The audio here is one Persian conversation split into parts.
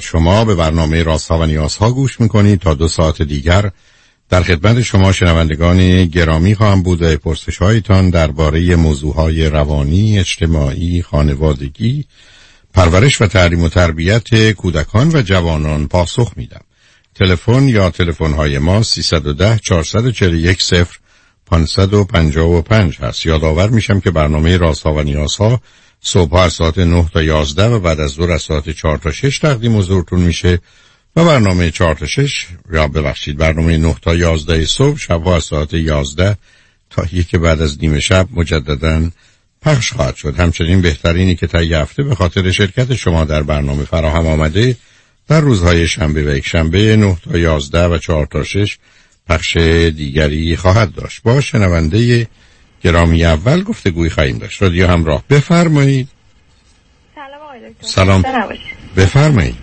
شما به برنامه رازها و نیازها گوش میکنید. تا 2 ساعت دیگر در خدمت شما شنوندگان گرامی خواهم بود و پرسش‌هایتان درباره موضوعهای روانی، اجتماعی، خانوادگی، پرورش و تعلیم و تربیت کودکان و جوانان پاسخ میدم. تلفن یا تلفن‌های ما 310 441 0555 هست. یادآور میشم که برنامه رازها و نیازها صبح از ساعت 9 تا 11 و بعد از ظهر از ساعت 4 تا 6 تقدیم حضورتون میشه و برنامه 4 تا 6 یا ببخشید برنامه 9 تا 11 صبح شب از ساعت 11 تا 1 بعد از نیم شب مجدداً پخش خواهد شد. همچنین بهترینی که طی هفته به خاطر شرکت شما در برنامه فراهم آمده در روزهای شنبه و یک شنبه 9 تا 11 و 4 تا 6 پخش دیگری خواهد داشت. با شنونده گرامی اول گفتگوی خواهیم داشت. رادیو همراه، بفرمایید. سلام آقای دکتر. سلام، بفرمایید.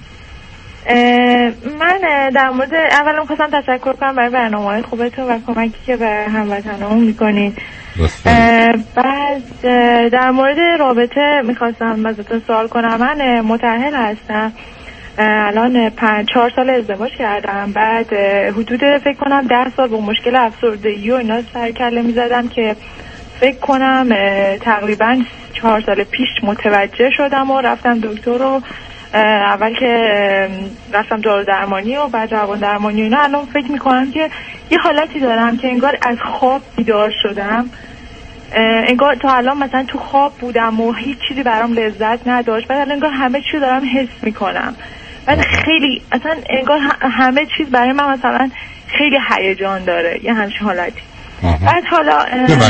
من در مورد اولا می‌خواستم تشکر کنم برای برنامه‌های خوبتون و کمکی که به هموطنان می‌کنید. بعد در مورد رابطه می‌خواستم ازتون سوال کنم. من متأهل هستم، الان 4 سال ازدواج کردم. بعد حدود فکر کنم 10 سال با مشکل افسردگی و اینا سر کله می‌زدم که فکر کنم تقریبا 4 سال پیش متوجه شدم و رفتم دکتر رو. اول که رفتم دارو درمانی و بعد روان درمانی و اینا. الان فکر میکنم که یه حالتی دارم که انگار از خواب بیدار شدم، انگار تا الان مثلا تو خواب بودم و هیچ چیزی برام لذت نداشت. بعد الان انگار همه چیز دارم حس میکنم. بعد خیلی اصلا انگار همه چیز برای من مثلا خیلی هیجان داره، یه همچین حالتی. بعد حالا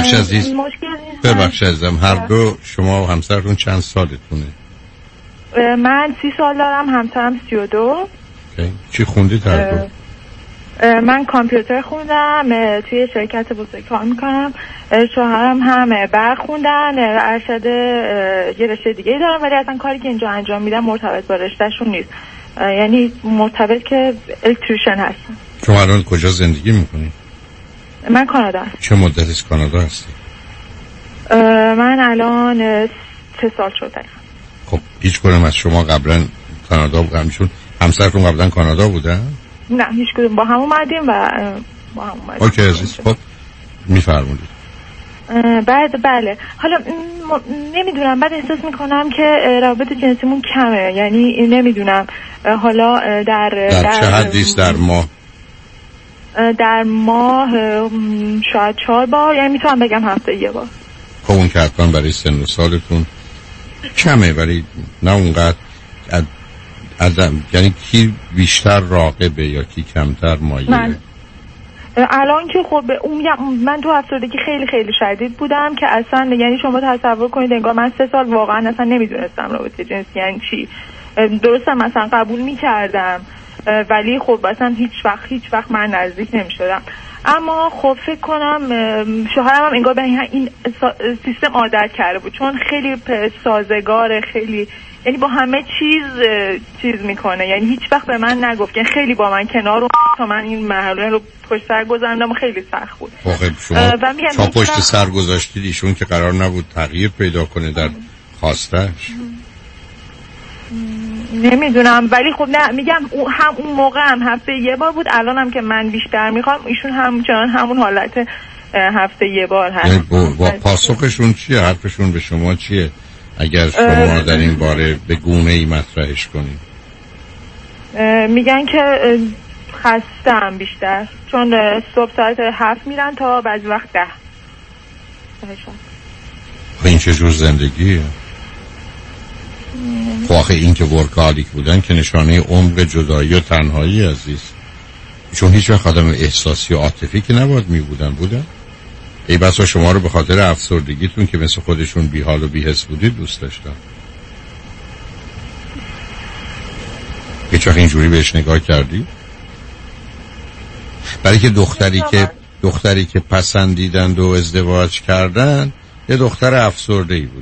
ببخش عزیزم، هر دو شما و همسرتون چند سالتونه؟ من 30 سال دارم، همسرم 32. چی خوندید هر دو؟ من کامپیوتر خوندم، توی شرکت بزرگ کار میکنم. شوهرم هم برق خوندن، ارشد یه رشته دیگه دارم، ولی اصلا کاری که اینجا انجام میدم مرتبط با رشتهشون نیست، یعنی مرتبط که الکتریشن هستم. شما الان کجا زندگی میکنید؟ من کانادا هستم. چه مدتی از کانادا هستی؟ من الان 3 سال شده. خب هیچ کدوم از شما قبلا کانادا بودن؟ چون همسرتون قبلا کانادا بودن؟ نه هیچ کدوم، با هم اومدیم و با هم اومدیم. اوکی عزیز، خب میفرمایید. بعد بله، حالا نمیدونم، بعد احساس میکنم که رابطه جنسیمون کمه، یعنی نمیدونم حالا در چه حدیست؟ در ماه شاید 4 بار، یعنی میتونم بگم هفته یه بار. خب اون که حتما برای سن و سالتون کمه، ولی نه اونقدر یعنی کی بیشتر راغبه یا کی کمتر مایله؟ من الان که خب من تو افسردگی خیلی خیلی شدید بودم که اصلا یعنی شما تصور کنید انگار من 3 سال واقعا اصلا نمیدونستم رابطه جنسی یعنی چی. درسته مثلا قبول میکردم ولی خب اصلا هیچ وقت من نزدیک نمیشدم. اما خب فکر کنم شوهرم هم انگار به این سیستم عادت کرده بود، چون خیلی سازگاره، خیلی یعنی با همه چیز میکنه، یعنی هیچ وقت به من نگفت، یعنی خیلی با من کنار رو تا من این مرحله رو پشت سر گذاشتم و خیلی سخت بود. شما پشت سر گذاشتید، ایشون که قرار نبود تغییر پیدا کنه در خواستش؟ نمیدونم، ولی خب نه میگم اون موقع هم هفته یه بار بود، الان هم که من بیشتر میخوام ایشون همچنان همون حالت هفته یه بار هست. یعنی با پاسخشون چیه؟ حرفشون به شما چیه اگر شما در این باره به گونه ای مطرحش کنید؟ میگن که خستم بیشتر، چون صبح ساعت 7 میرن تا بعضی وقت 10. این چه جور زندگیه؟ خب آخه این که ورکالیک بودن که نشانه عمق جدایی و تنهایی عزیز، چون هیچ وقت آدم احساسی و عاطفی که نباید بودن. ای بسا شما رو به خاطر افسردگیتون که مثل خودشون بی حال و بی حس بودید دوست داشتن. هیچ وقت اینجوری بهش نگاه کردی؟ برای که دختری که پسندیدند و ازدواج کردن یه دختر افسرده‌ای بوده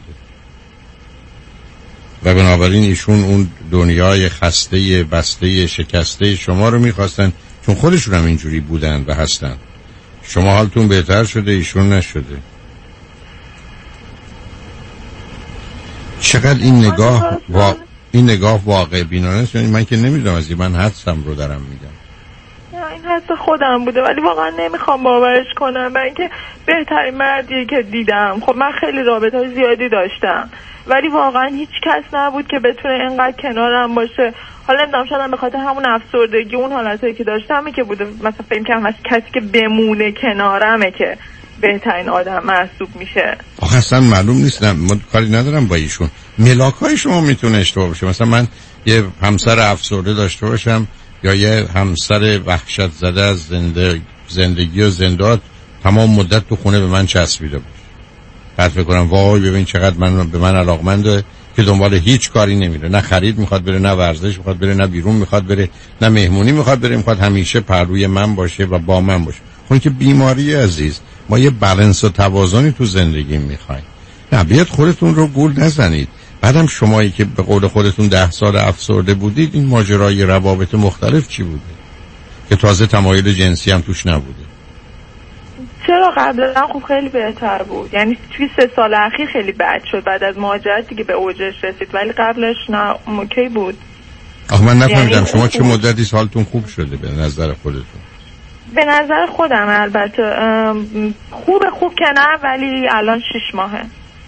و بنابراین ایشون اون دنیای خسته بسته شکسته شما رو میخواستن، چون خودشون هم اینجوری بودن و هستن. شما حالتون بهتر شده، ایشون نشده. چقدر این این نگاه واقع بینانه است؟ یعنی من که نمیدونم از این، من حدسم رو دارم میگم. این حس خودم بوده ولی واقعا نمیخوام باورش کنم، برای اینکه بهترین مردیه که دیدم. خب من خیلی رابطه‌های زیادی داشتم ولی واقعا هیچ کس نبود که بتونه اینقدر کنارم باشه. حالا نمیدونم شاید به خاطر همون افسردگی اون حالتایی که داشتم که بوده، مثلا فکر کنم کسی که بمونه کنارمه که بهترین آدم محسوب میشه. آخه اصلا معلوم نیست، من کاری ندارم با ایشون، ملاکای شما میتونه اشتباه باشه. مثلا من یه همسر افسرده داشته باشم یا یه همسر وحشت زده از زندگی و زندان تمام مدت تو خونه به من چسبیده باشه، بعد فکر کنم وای ببین چقدر به من علاقمنده که دنبال هیچ کاری نمیره، نه خرید میخواد بره، نه ورزش میخواد بره، نه بیرون میخواد بره، نه مهمونی میخواد بره، میخواد همیشه پهلوی من باشه و با من باشه. خب که بیماری عزیز، ما یه بالانس و توازنی تو زندگی میخوایم. نه بیاد خودتون رو گول نزنید. بعدم شمایی که به قول خودتون 10 سال افسرده بودید، این ماجرای روابط مختلف چی بوده که تازه تمایل جنسی هم توش نبوده؟ چرا قبلا خب خیلی بهتر بود، یعنی توی 3 سال اخیر خیلی بد شد بعد از مهاجرتی که به اوجش رسید، ولی قبلش نه اوکی بود. آخه من نفهمیدم یعنی شما چه مدتی سالتون خوب شده به نظر خودتون؟ به نظر خودم البته خوب که نه، ولی الان 6 ماهه.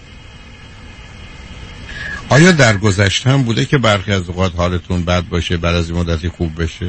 آیا در گذشته هم بوده که برخی از اوقات حالتون بد باشه بعد از این مدتی خوب بشه؟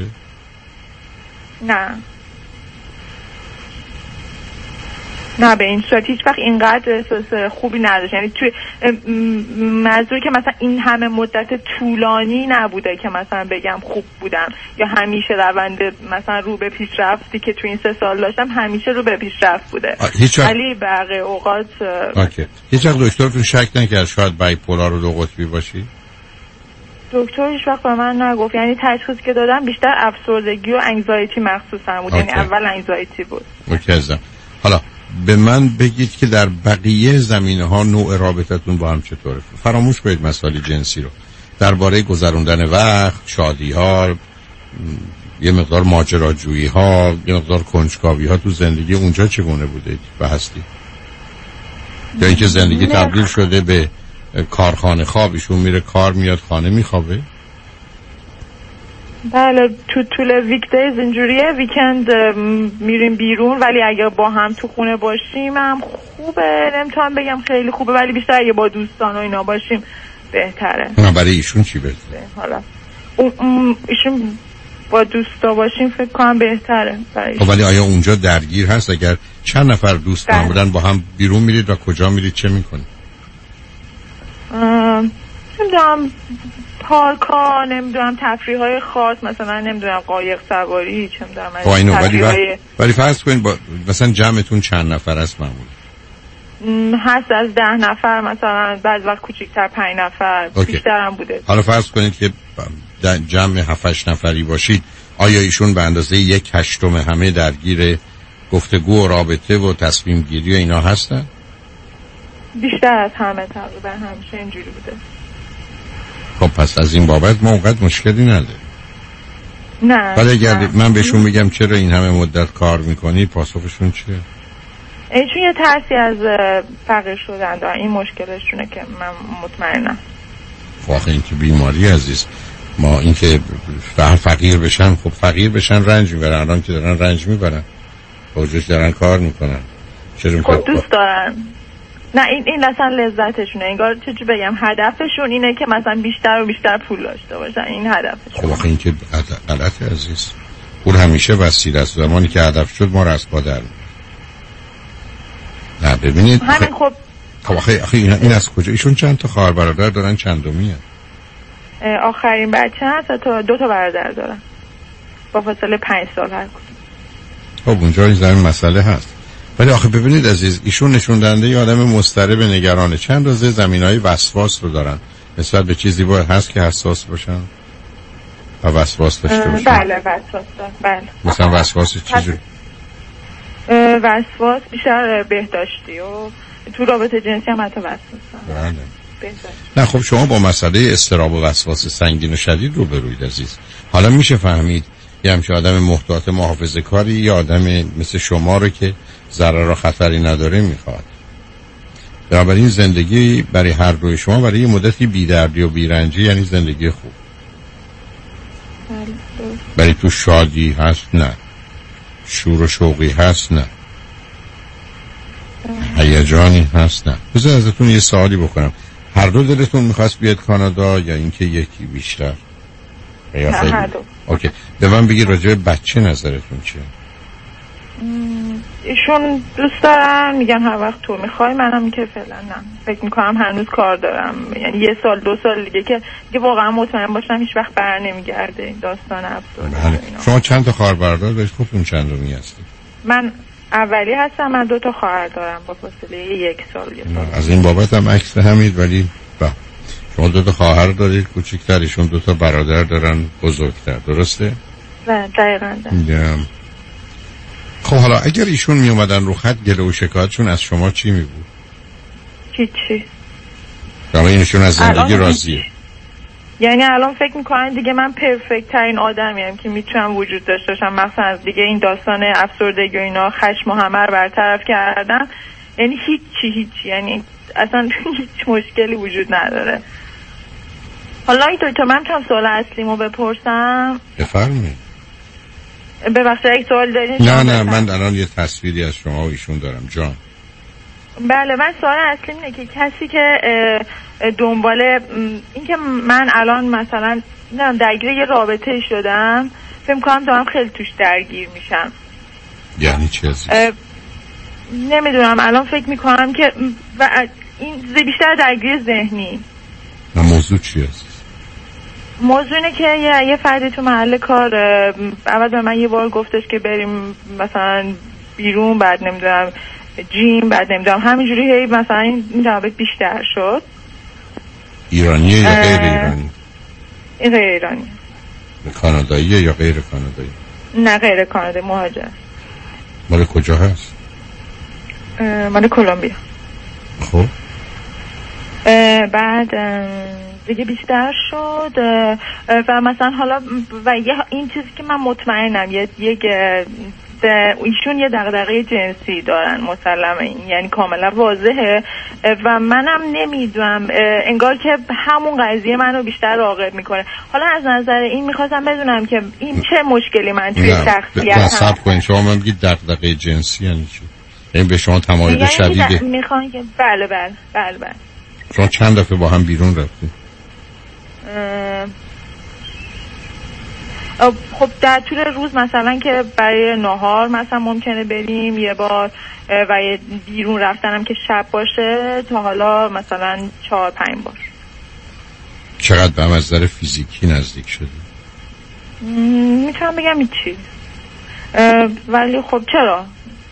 نه به این صورت هیچ وقت اینقدر احساس خوبی نداشت. یعنی توی منظوری که مثلا این همه مدت طولانی نبوده که مثلا بگم خوب بودم یا همیشه روند مثلا رو به پیشرفتی که توی این 3 سال داشتم همیشه رو به پیشرفت بوده، ولی بقیه اوقات هیچ وقت دکترتون شک نکرد شاید بایپولار و 2 قطبی باشی؟ دکتر هیچ وقت به من نگفت، یعنی تشخیصی که دادم بیشتر افسردگی و انگزایتی مخصوصا بود. یعنی اول انگزایتی بود. حالا به من بگید که در بقیه زمینه‌ها نوع رابطتون با هم چطوره؟ فراموش کنید مسائل جنسی رو. درباره گذروندن وقت، شادی‌ها، یه مقدار ماجراجویی‌ها، یه مقدار کنجکاوی‌ها تو زندگی اونجا چگونه بوده و هستی؟ یا اینکه زندگی تبدیل شده به کارخانه خواب، ایشون میره کار میاد خانه میخوابه؟ بله تو طول ویکدیز اینجوریه، ویکند میریم بیرون ولی اگر با هم تو خونه باشیم هم خوبه. نمیتونم بگم خیلی خوبه ولی بیشتر اگه با دوستان و اینا باشیم بهتره. نه برای ایشون چی بهتره؟ حالا ایشون با دوستا باشیم فکر کنم بهتره برای خب ولی آیا اونجا درگیر هست؟ اگر چند نفر دوست بودن با هم بیرون میرید و کجا میرید چه میکنید؟ نمیدونم پارکا، نمیدونم تفریح‌های خاص، مثلا نمیدونم قایق سواری، چه میدونم. ولی فرض کنید مثلا جمعتون چند نفر است معمولا؟ هست از 10 نفر مثلا، بعضی وقت کوچیک‌تر 5 نفر، بیشتر هم بوده. حالا فرض کنید که جمع 7-8 نفری باشید، آیا ایشون به اندازه 1/8 همه درگیر گفتگو و رابطه و تصمیم گیری و اینا هستن؟ بیشتر از همه تقریبا همیشه اینجوری بوده. خب پس از این بابت ما اونقدر مشکلی نداره. نه ولی اگر من بهشون میگم چرا این همه مدت کار میکنی، پاسخشون چیه؟ چون یه ترسی از فقیر شدن دارن، این مشکلشونه که من مطمئنم. واقعا این که بیماری عزیز، ما این که فقیر بشن، خب فقیر بشن رنج میبرن، الان که دارن رنج میبرن خودش دارن کار میکنن، چرا خب دوست دارن. نه این اصلا لذتشونه، انگار چجوری بگم هدفشون اینه که مثلا بیشتر و بیشتر پول داشته باشن، این هدفشون. خب آخه این که غلطه عزیز، پول همیشه وسیله است، زمانی که هدف شد ما را از پا در نه ببینید همین. خب آخه این از کجا؟ ایشون چند تا خواهر برادر دارن؟ چندمی هست؟ آخرین بچه هست تا 2 تا برادر دارن با فاصله 5 سال هر کدوم. خب اونجا این زمین مسئله هست. ولی آخه ببینید عزیز، ایشون نشون دهنده یه آدم مضطرب نگرانه، چند روزه زمینهای وسواس رو دارن نسبت به چیزی باید هست که حساس باشن و وسواس داشته باشن. بله وسواس دارن. بله مثلا وسواس چیزی؟ وسواس بیشتر بهداشتی و تو رابطه جنسی هم حتی وسواس. بله. نه خب شما با مسئله اضطراب و وسواس سنگین و شدید رو بروید عزیز. حالا میشه فهمید یه همچه آدم محتاط محافظه کاری یا آدم مثل شما رو که ضرر و خطری نداره میخواد. بنابراین زندگی برای هر دوی شما برای یه مدتی بی‌دردی و بی‌رنجی یعنی زندگی خوب. برای تو شادی هست؟ نه. شور و شوقی هست؟ نه. هیجانی هست؟ نه. بذار ازتون یه سوالی بکنم. هر دو دلتون میخواست بیاد کانادا یا اینکه یکی بیشتر؟ یا خیلی؟ هر دو. اوکی. به من بگید راجع به بچه نظرتون چیه؟ ایشون دوست دارن، میگن هر وقت تو میخوای، منم که فعلا نه، فکر میکنم هنوز کار دارم، یعنی 1 سال 2 سال دیگه که واقعا مطمئن باشم هیچ وقت بر نمیگرده این داستان افسردگی. شما چند تا خواهر برادر دارید؟ خودتون چندمی هستید؟ من اولی هستم. من 2 تا خواهر دارم با فاصله 1 سال. از این بابت هم عکس همید، ولی شما 2 تا خواهر دارید کوچیک‌تر، ایشون 2 تا برادر دارن بزرگتر، درسته؟ نه دقیقاً. خب حالا اگر ایشون می اومدن رو خط گله و شکایتشون از شما چی می بود؟ هیچی. اما اینشون از زندگی راضیه. یعنی الان فکر میکنن دیگه من پرفکت ترین آدمیم که میتونم وجود داشته باشم، مثلا از دیگه این داستان افسردگی و اینا، خشم و همه رو برطرف کردم، یعنی هیچی، یعنی اصلا هیچ مشکلی وجود نداره. حالا این دکتر من چند سوال اصلیمو بپرسم؟ بفرمایید. ببخشید یک سوال دارین؟ نه من الان یه تصویری از شما و ایشون دارم جان. بله، من سوال اصلی اینه که کسی که دنبال این که من الان مثلا درگیر یه رابطه شدم، فکر می‌کنم دارم خیلی توش درگیر میشم. یعنی چی عزیز؟ نمیدونم، الان فکر می‌کنم که این بیشتر درگیر ذهنی. موضوع چیه عزیز؟ موضوع اینه که یه فردی تو محل کار اول به من یه بار گفتش که بریم مثلا بیرون، بعد نمیدونم جیم، بعد نمیدونم همینجوری هی مثلا این رابط بیشتر شد. ایرانیه یا غیر ایرانی؟ این غیر ایرانی. کاناداییه یا غیر کانادایی؟ نه غیر کانادایی، مهاجر. مال کجا هست؟ مال کلمبیا. خب بعد دیگه بیشتر شد و مثلا حالا و این چیزی که من مطمئنم یک ایشون یه دغدغه جنسی دارن مسلمه، یعنی کاملا واضحه و منم نمیدونم، انگار که همون قضیه منو بیشتر راغب میکنه. حالا از نظر این میخواستم بدونم که این چه مشکلی من توی شخصیت هم. صبر کنین، شما من بگید دغدغه جنسی یعنی چی؟ این به شما تمایل شدیده؟ میخوان که بله. شما چند دفعه با هم بیرون رفتید؟ خب در طول روز مثلا که برای نهار مثلا ممکنه بریم یه بار و بیرون رفتنم که شب باشه تا حالا مثلا 4-5 بار. چقدر به هم از نظر فیزیکی نزدیک شدی؟ میتونم بگم هیچی، ولی خب چرا؟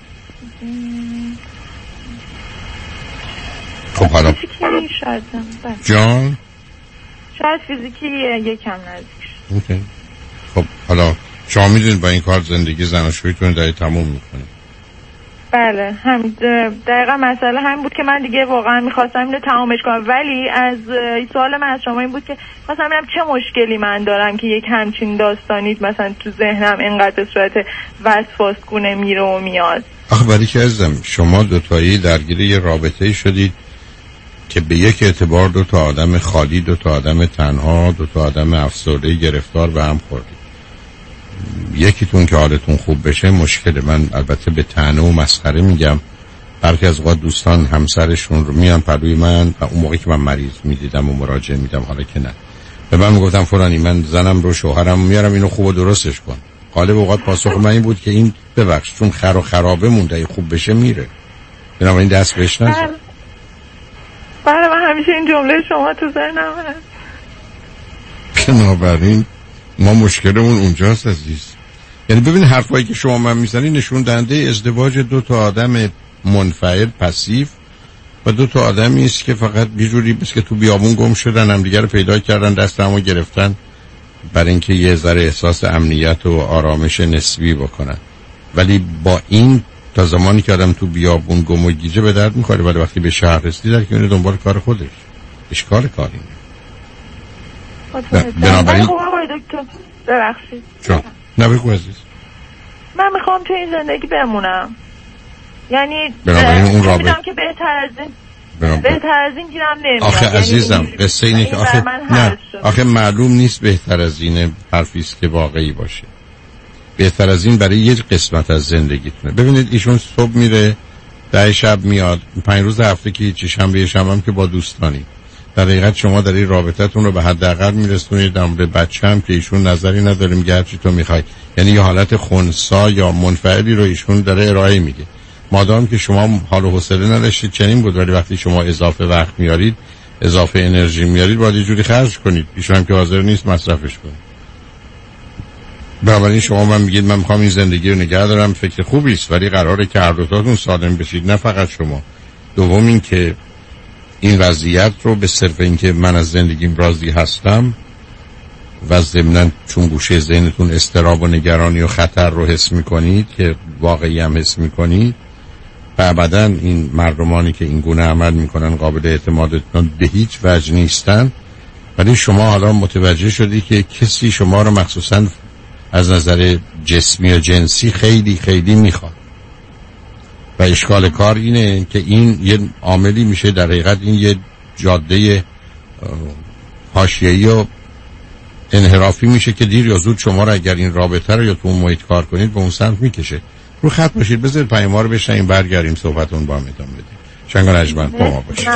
خب حالا فیزیکی شاید جان؟ شاید فیزیکی یکم نزدیک شد. اوکی. خب حالا شما میدونید با این کار زندگی زناشوییتون داری تموم میکنه؟ بله همین دقیقا مسئله همین بود که من دیگه واقعا میخواستم اینو تمامش کنم، ولی از سوال من از شما این بود که خواستم ببینم چه مشکلی من دارم که یک همچین داستانی مثلا تو ذهنم اینقدر صورت وسواسگونه میره و میاد. آخه ولی که عزیزم شما دوتایی درگیر یه رابطه‌ای شدید که به یک اعتبار 2 تا آدم خالی، 2 تا آدم تنها، 2 تا آدم افسرده گرفتار به هم خوردید. یکیتون که حالتون خوب بشه مشکل. من البته به طعنه و مسخره میگم، برخی از اوقات دوستان همسرشون رو میان پلوی من و اون موقعی که من مریض میدیدم و مراجعه میدم، حالا که نه، به من میگفتم فلانی من زنم رو شوهرم میارم اینو خوب و درستش کن. غالب اوقات پاسخ من این بود که این ببخش چون خر و خرابه مونده خوب بشه میره، بنابراین دست بهش نزن. بله من همیشه این جمله شما تو ذهنم هست. بنابراین ما مشکلمون اونجاست عزیز. یعنی ببین حرفایی که شما من میزنی نشون دهنده ازدواج 2 تا آدم منفعل پسیو و 2 تا آدمی است که فقط بیجوری بس که تو بیابون گم شدن، هم دیگه رو پیدا کردن، دست همو گرفتن برای اینکه یه ذره احساس امنیت و آرامش نسبی بکنن. ولی با این تا زمانی که آدم تو بیابون گم و گیجه به درد میخوره، ولی وقتی به شهر رسیدی در که میره دنبال کار خودش. اشکال کاری نه. بنابراین دکتر ببخشید چون نبگو عزیز، من میخوام تو این زندگی بمونم، یعنی بنابراین اون رابطه که بهتر از این بهتر از این گیرم نمیاد. آخه عزیزم قصه اینه که آخه معلوم نیست بهتر از این حرفی است که واقعی باشه. بهتر از این برای یک قسمت از زندگیتونه. ببینید ایشون صبح میره 10 شب میاد، 5 روز هفته که هیچی، شنبه هم که با دوستانی. در حقیقت شما در این رابطتون رو به حداقل میرسونید. در مورد بچه هم که ایشون نظری نداره، میگه هر چی تو میخوای، یعنی یه حالت خنثی یا منفعلی رو ایشون داره ارائه میده. مادام که شما حال و حوصله نداشتید چنین بود، ولی وقتی شما اضافه وقت میارید، اضافه انرژی میارید، باید یه جوری خرج کنید. ایشون هم که حاضر نیست مصرفش کنه. بنابراین شما من میگید من میخوام این زندگی رو نگه دارم، فکر خوبی است، ولی قراره که هر دوتاتون سالم بشید، نه فقط شما. دوم این که این وضعیت رو به صرف این که من از زندگیم راضی هستم و ضمناً چون گوشه ذهنتون اضطراب و نگرانی و خطر رو حس میکنید که واقعی هم حس میکنید، و ابداً این مردمانی که این گونه عمل میکنن قابل اعتمادتون به هیچ وجه نیستن. ولی شما حالا متوجه شدی که کسی شما رو مخصوصاً از نظر جسمی و جنسی خیلی خیلی میخواد و اشکال کار اینه که این یه عاملی میشه. در حقیقت این یه جاده حاشیه‌ای و انحرافی میشه که دیر یا زود شما رو اگر این رابطه رو یا تو اون محیط کار کنید به اون سمت میکشه. رو خط باشید، بذارید پیام رو بشنویم، برگردیم صحبتون با هم ادامه بدیم. شنگ نجمن با ما باشید.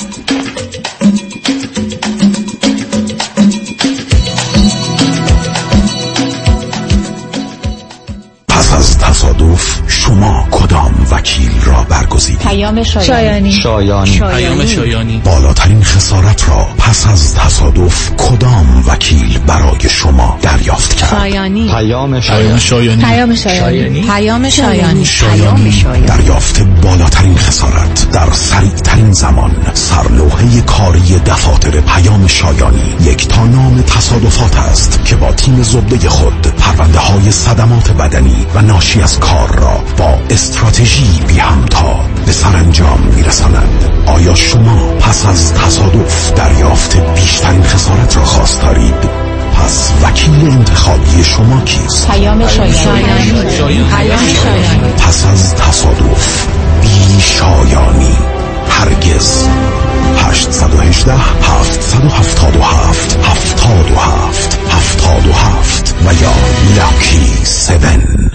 پس از تصادف شما کدام وکیل را برگزیدید؟ پیام شایانی. پیام شایانی. بالاترین خسارت را پس از تصادف کدام وکیل برای شما دریافت کرد؟ شایانی. پیام شایانی. پیام شایانی. دریافت بالاترین خسارت در سریعترین زمان. سرلوحه کاری دفاتر پیام شایانی یک تا نام تصادفات است که با تیم زبده خود پرونده های صدمات بدنی و ناشی از کار را با استراتژی بی همتا به سرانجام میرساند. آیا شما پس از تصادف دریافت بیشترین خسارت را خواست دارید؟ پس وکیل انتخابی شما کیست؟ پیام شایانی. پس از تصادف بی شایانی. هرگز. 818 777 77 77 و یا لاکی 7.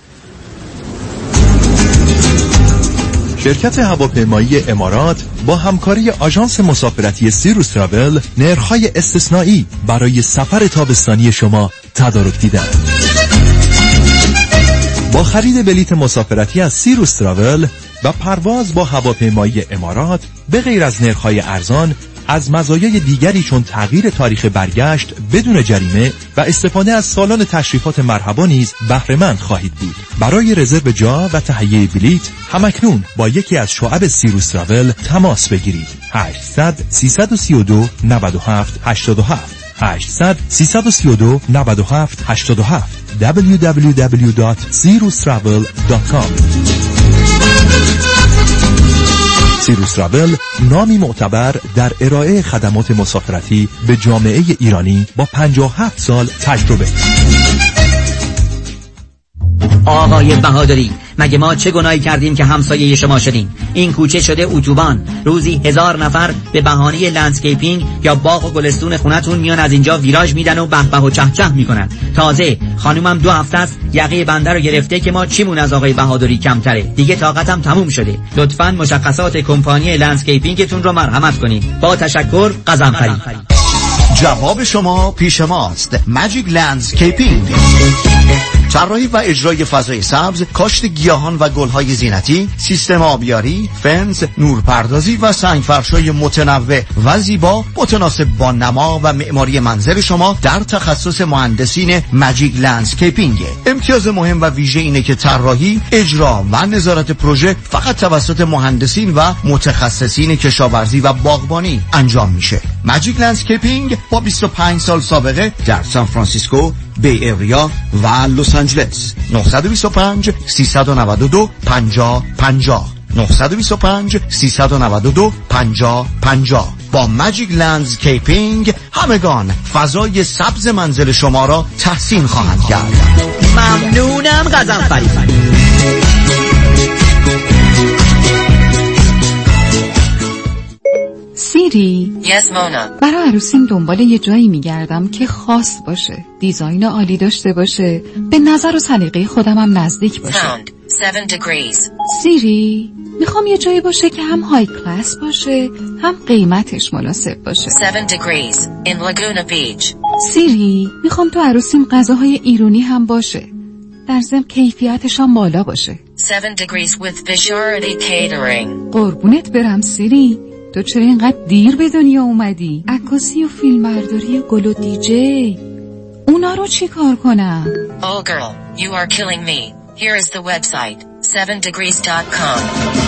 شرکت هواپیمایی امارات با همکاری آژانس مسافرتی سیروس تراول نرخ‌های استثنایی برای سفر تابستانی شما تدارک دیدند. با خرید بلیت مسافرتی از سیروس تراول و پرواز با هواپیمایی امارات به غیر از نرخ‌های ارزان، از مزایای دیگری چون تغییر تاریخ برگشت بدون جریمه و استفاده از سالن تشریفات مرحبا نیز بهره‌مند خواهید بود. برای رزرو جا و تهیه بلیت همکنون با یکی از شعب سیروس تراول تماس بگیرید. 800 332 97 87 800 332 97 87 www.sirustravel.com. سیروس تراول نامی معتبر در ارائه خدمات مسافرتی به جامعه ایرانی با 57 سال تجربه. آقای بهادری، مگه ما چه گناهی کردیم که همسایه شما شدیم؟ این کوچه شده اتوبان. روزی 1000 نفر به بهانه لندسکیپینگ یا باغ و گلستون خونتون میان از اینجا ویراژ میدن و به به و چه چه میکنن. تازه خانومم 2 هفته است یقه بنده رو گرفته که ما چیمون از آقای بهادری کمتره. دیگه طاقتم تموم شده. لطفاً مشخصات کمپانی لندسکیپینگتون رو مرحمت کنید. با تشکر، قزنفری. جواب شما پیش ماست. ماجیک لندسکیپینگ، طراحی و اجرای فضای سبز، کاشت گیاهان و گلهای زینتی، سیستم آبیاری، فنس، نورپردازی و سنگفرش‌های متنوع و زیبا متناسب با نما و معماری منزل شما در تخصص مهندسین ماجیک لندسکیپینگ. امتیاز مهم و ویژه اینه که طراحی، اجرا و نظارت پروژه فقط توسط مهندسین و متخصصین کشاورزی و باغبانی انجام میشه. ماجیک لندسکیپینگ با 25 سال سابقه در سان فرانسیسکو، بی ایریا و لس آنجلس. 925 392 50 50 925 392 50 50. با ماجیک لندسکیپینگ همگان فضای سبز منزل شما را تحسین خواهند کرد. ممنونم قزنفری. سیری. Yes, Mona. برای عروسیم دنبال یه جایی میگردم که خاص باشه، دیزاین عالی داشته باشه، به نظر و سلیقه خودم هم نزدیک باشه. Found. 7 degrees. سیری، میخوام یه جایی باشه که هم های کلاس باشه، هم قیمتش مناسب باشه. 7 degrees. In Laguna Beach. سیری، میخوام تو عروسیم غذاهای ایرانی هم باشه، در ضمن کیفیتش هم بالا باشه. 7 degrees with Visharati Catering. قربونت برم سیری، تو چرا اینقدر دیر به دنیا اومدی؟ عکاسی و فیلمبرداری و گل و دیجی، اونا رو چی کار کنم؟ Oh girl, you are killing me. Here is the website, 7degrees.com.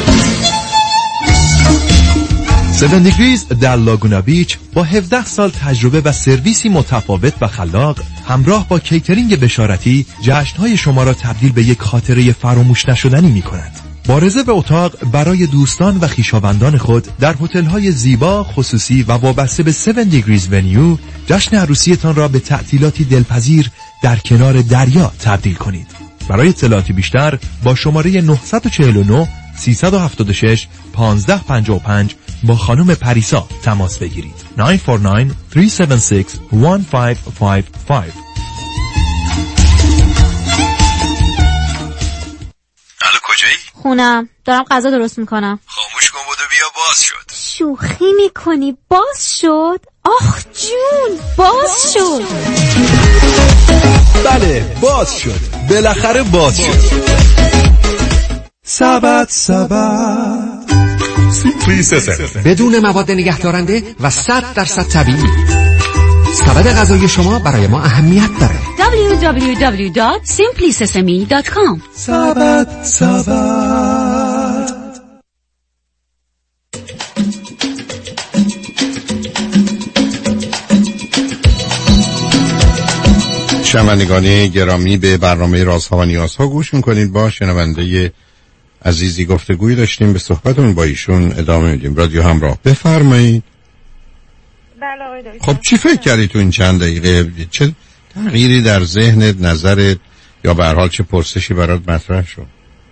7 Degrees در لاگونا بیچ با 17 سال تجربه و سرویسی متفاوت و خلاق همراه با کیترینگ بشارتی جشن‌های شما را تبدیل به یک خاطره فراموش نشدنی می‌کند. با رزرو اتاق برای دوستان و خویشاوندان خود در هتل‌های زیبا، خصوصی و وابسته به 7 Degrees ونیو جشن عروسیتان را به تعطیلاتی دلپذیر در کنار دریا تبدیل کنید. برای اطلاعاتی بیشتر با شماره 949 376 1555 با خانم پریسا تماس بگیرید. 949 376 1555. الو کجایی؟ خونم، دارم غذا درست میکنم. خاموش کن بودو بیا، باز شد. شوخی میکنی؟ باز شد؟ آخ جون، باز شد. بله باز شد، بالاخره باز شد. سبد سیمپلی سسمی بدون مواد نگهدارنده و 100% طبیعی. سبد غذایی شما برای ما اهمیت داره. www.simplysesame.com. سبد شنوندگان گرامی، به برنامه رازها و نیازها گوش میکنید. با شنونده عزیزی گفتگوی داشتیم، به صحبتون با ایشون ادامه میدیم. رادیو همراه، بفرمایید. بله آقای دکتر. خب چی فکر کردی تو این چند دقیقه؟ چه تغییری در ذهنت، نظرت یا به هر حال چه پرسشی برات مطرح شد؟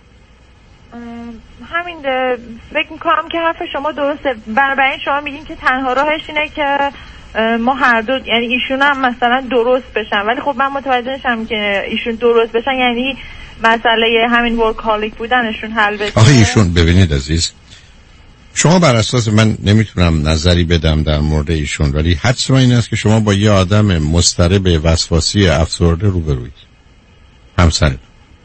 همین فکر میکنم که حرف شما درسته. بنابراین شما میگین که تنها راهش اینه که ما هر دو، یعنی ایشون هم مثلا درست بشن، ولی خب من متوجه نشم که ایشون درست بشن یعنی مسئله همین ورکهالیک بودنشون حل بشه. آخه ایشون، ببینید عزیز، شما بر اساس، من نمیتونم نظری بدم در مورد ایشون، ولی حدس من این است که شما با یه آدم مضطرب وسواسی افسرده روبروید، همسرت،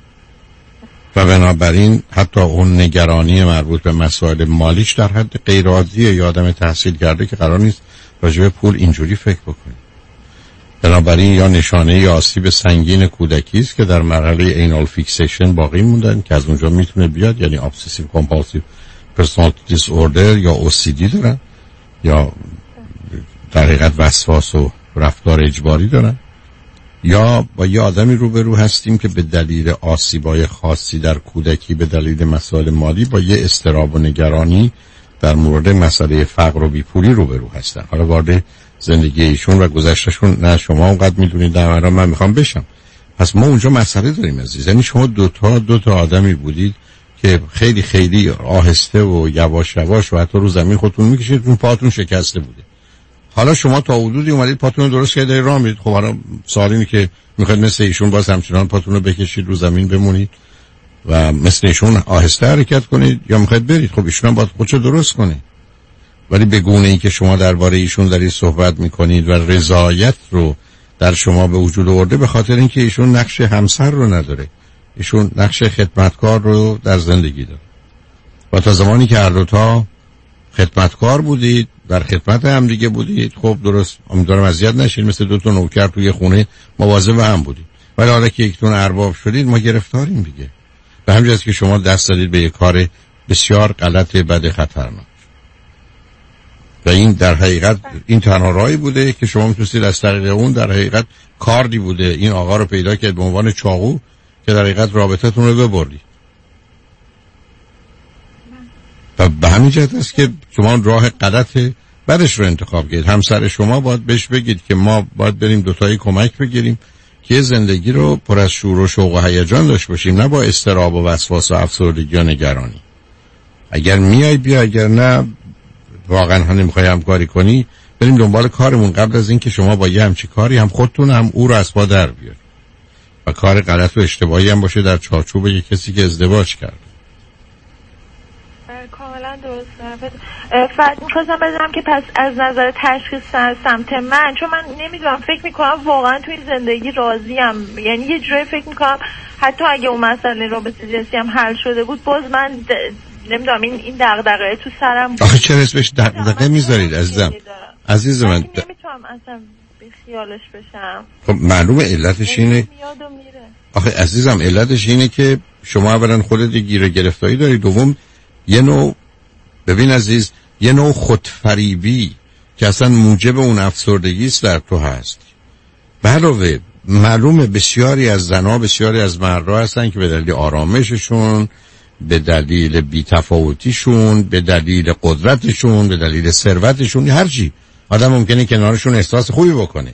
و بنابراین حتی اون نگرانی مربوط به مسائل مالیش در حد غیرعادیه. یه آدم تحصیل کرده که قرار نیست راجع به پول اینجوری فکر بکنه. بنابراین یا نشانه یا آسیب سنگین کودکی است که در مرحله اینال فیکسیشن باقی موندن که از اونجا میتونه بیاد، یعنی obsessive compulsive personality disorder یا OCD دارن، یا در حقیقت وسواس و رفتار اجباری دارن، یا با یه آدمی روبرو هستیم که به دلیل آسیبای خاصی در کودکی، به دلیل مسائل مالی، با یه اضطراب و نگرانی در مورد مسئله فقر و بیپولی روبرو هستن. حالا وارد زندگی ایشون و گذشتشون نه شما اونقدر میدونید، در من میخوام بشم. پس ما اونجا مسئله داریم عزیز. یعنی شما دو تا آدمی بودید که خیلی خیلی آهسته و یواش یواش و حتی رو زمین خودتون میکشید، اون پاتون شکسته بوده. حالا شما تا حدودی اومدید پاتون رو درست کردید، راه میرید. خب حالا سوال اینه که میخواید مثل ایشون باز همچنان پاتون رو بکشید رو زمین بمونید و مثل ایشون آهسته حرکت کنید، یا میخواید برید؟ خب ایشون هم باید خودشو درست کنه. ولی به گونه ای که شما درباره ایشون دارید صحبت میکنید و رضایت رو در شما به وجود آورده، به خاطر اینکه ایشون نقش همسر رو نداره، ایشون نقش خدمتکار رو در زندگی داره. و تا زمانی که هر دوتا خدمتکار بودید، در خدمت هم دیگه بودید، خب درست، امیدوارم اذیت نشید، مثل دو تا نوکر توی خونه مواظب هم بودید. ولی حالا که یکتون ارباب شدید، ما گرفتاریم دیگه. به همین جاست که شما دست دادید به یک کار بسیار غلط، بد، خطرناک. و این در حقیقت این تنها راهی بوده که شما میتونستید از طریق اون، در حقیقت کاردی بوده این آقا رو پیدا کرد به عنوان چاقو که در حقیقت رابطتون رو ببردید. و به همین جهت است که شما راه غلط بعدش رو انتخاب کردید. همسر شما باید بهش بگید که ما باید بریم دوتایی کمک بگیریم که زندگی رو پر از شور و شوق و هیجان داشته باشیم، نه با اضطراب و وسواس و افسردگی و نگرانی. اگر میای بیا، اگر نه واقعا هم نمیخوای همکاری کنی، بریم دنبال کارمون قبل از اینکه شما با یه همچی کاری هم خودتون هم او رو از پا در بیارید و کار غلط و اشتباهی هم باشه در چارچوب یک کسی که ازدواج کرده. کاملا درسته. فقط میخواستم بدونم که پس از نظر تشخیص سمت من، چون من نمیدونم، فکر میکنم واقعا توی زندگی راضیم، یعنی یه جوری فکر میکنم حتی اگه اون مسئله رابطه جنسی هم حل شده بود باز من نمیدونم این دغدغه تو سرم بود. آخه چرا اسمش دغدغه میذارید عزیز من نمیتونم اصلا خیالش بشم. خب معلومه علتش اینه. آخه عزیزم علتش اینه که شما اولا خودت گیر گرفتاری داری، دوم یه نوع، ببین عزیز، یه نوع خودفریبی که اصلا موجب اون افسردگی است در تو هست. علاوه معلومه بسیاری از زنها، بسیاری از مردها هستن که به دلیل آرامششون، به دلیل بی‌تفاوتیشون، به دلیل قدرتشون، به دلیل ثروتشون، هر چی آدم ممکنه کنارشون احساس خوبی بکنه،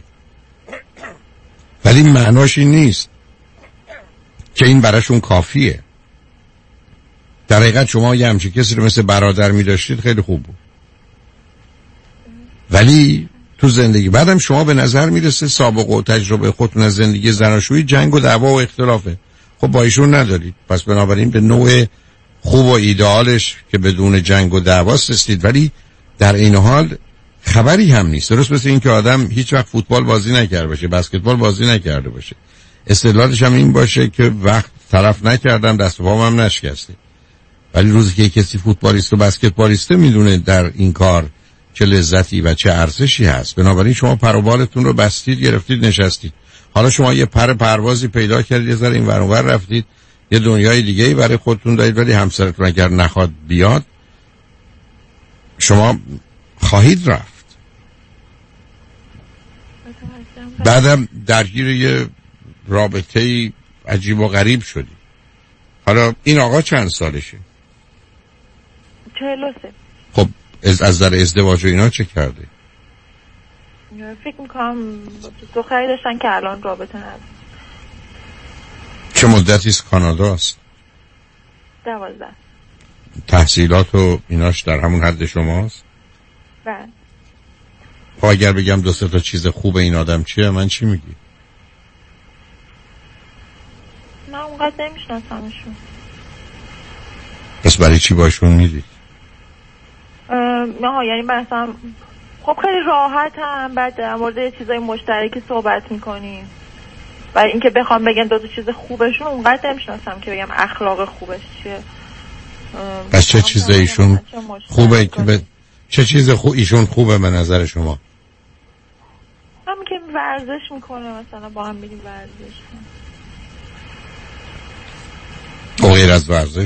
ولی معناش این نیست که این براشون کافیه. در حقیقت شما یه همچین کسی رو مثل برادر می داشتید خیلی خوب بود، ولی تو زندگی بعدم شما به نظر میرسه سابقه و تجربه خودتون از زندگی زناشویی جنگ و دعوا و اختلافه. خب با ایشون ندارید، پس بنابراین به نوع خوب و ایدئالش که بدون جنگ و دعوا استید، ولی در این حال خبری هم نیست. درست مثل این که آدم هیچ وقت فوتبال بازی نکرده باشه، بسکتبال بازی نکرده باشه، استدلالش هم این باشه که وقت طرف نکردم، دست و پام هم نشکسته، ولی روزی که کسی فوتبالیست و بسکتبالیسته میدونه در این کار چه لذتی و چه ارزشی هست. بنابراین شما پر و بالتون رو بستید، گرفتید، نشستید. حالا شما یه پروازی پیدا کردید، یه ذره این ور اون ور رفتید، یه دنیای دیگه‌ای برای خودتون دارید، ولی همسرتون اگر نخواد بیاد شما خواهید رفت. بعدم درگیر یه رابطه عجیب و غریب شدی. حالا این آقا چند سالشه؟ 43. خب از نظر ازدواج و اینا چه کرده؟ فکر میکنم دختری داشتن که الان رابطه ندارن. چه مدتی از کانادا است؟ 12. تحصیلات و ایناش در همون حد شماست؟ بله. خب اگر بگم دو سه تا چیز خوب این آدم چیه، من چی میگی؟ من اونقدر نمیشناسمشون. پس برای چی باشون میدی؟ نه یعنی مثلا خب خیلی راحت هم، بعد در مورد چیزای مشترکی صحبت میکنیم، برای اینکه بخوام بگم دو تا چیز خوبشون اونقدر نمیشناسم که بگم اخلاق خوبش چیه. پس چه چیزه ایشون خوبه که چه چیز ایشون خوبه به نظر شما؟ همین که ورزش میکنه، مثلا با هم میریم ورزش. و غیر از ورزش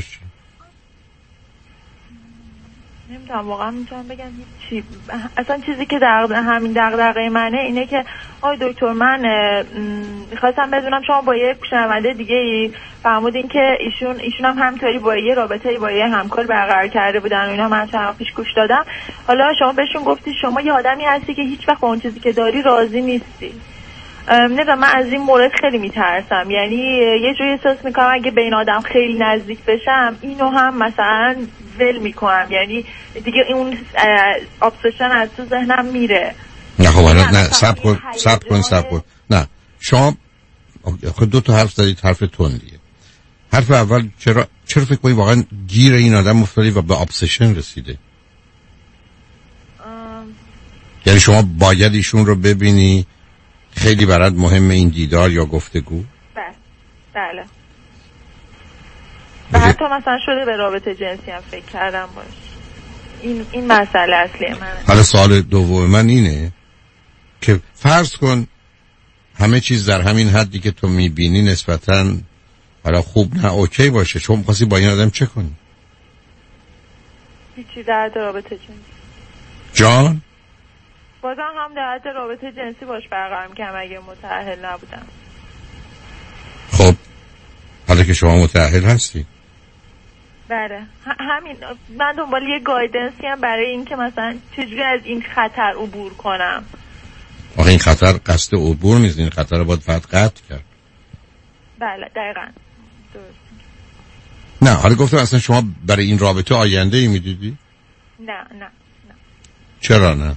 نمیدونم واقعا میتونم بگم هیچی. اصلا چیزی که همین دغدغه منه اینه که آی دکتر، من میخواستم بدونم شما با یه شنونده دیگه ای فرمودین که ایشون هم همینطوری با یه رابطه با یه همکار برقرار کرده بودن و اینا، من چند وقت پیش گوش دادم. حالا شما بهشون گفتی شما یه آدمی هستی که هیچ وقت با اون چیزی که داری راضی نیستی. نمیدونم، من از این مورد خیلی میترسم، یعنی یه جوری احساس میکنم اگه به این آدم خیلی نزدیک بشم اینو هم مثلا ول میکنم، یعنی دیگه اون ابسشن از تو ذهنم میره. نه خب نه صبر کن. نه شما خود دو تا حرف زدید، حرف تندیه. حرف اول چرا فکر کنی واقعا گیر این آدم افتادی و به ابسشن رسیده؟ یعنی شما باید ایشون رو ببینی، خیلی برات مهمه این دیدار یا گفتگو؟ بله. و حتی مثلا شده به رابطه جنسی هم فکر کردم باش. این مسئله اصلی منه. حالا سوال دوم من اینه که فرض کن همه چیز در همین حدی که تو میبینی نسبتاً حالا خوب نه اوکی باشه، شما می‌خواستی با این آدم چه کنی؟ هیچی در رابطه جنسی. جان؟ بازم هم در رابطه جنسی باش برقرار می‌کنم اگه متأهل نبودم. خب حالا که شما متأهل هستی؟ بله همین، من دنبال یه گایدنسی هم برای این که مثلا چجوری از این خطر عبور کنم. آخه این خطر قصد عبور نیست، این خطر رو باید فقط قطع کرد. بله دقیقاً درست. نه حالا گفتم اصلا شما برای این رابطه آینده ای میدیدی؟ نه. چرا نه؟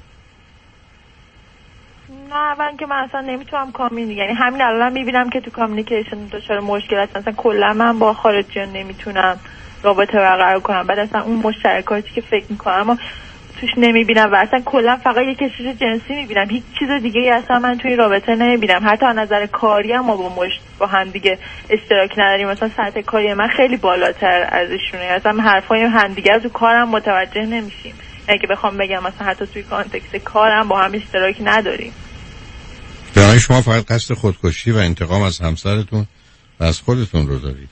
نه من که من اصلا نمیتونم یعنی همین الان میبینم که تو کامیونیکیشن دچار مشکل هست. مثلا کلا من با خارجیان نمیتونم رابطه برقرار کنم. بعد اصلا اون مشترکاتی که فکر میکنم اما توش نمیبینم و اصلا کلا فقط یک کشش جنسی میبینم. هیچ چیز دیگه ای اصلا من توی رابطه نمیبینم. حتی از نظر کاری هم ما با هم دیگه اشتراک نداریم. مثلا سطح کاری من خیلی بالاتر از ایشونه. اصلا حرفای همدیگه تو کارم متوجه نمیشیم. اگه بخوام بگم مثلا حتی توی کانتکست کارم با هم اشتراک نداریم. برای شما فقط قصد خودکشی و انتقام از همسرتون و از خودتون رو دارید.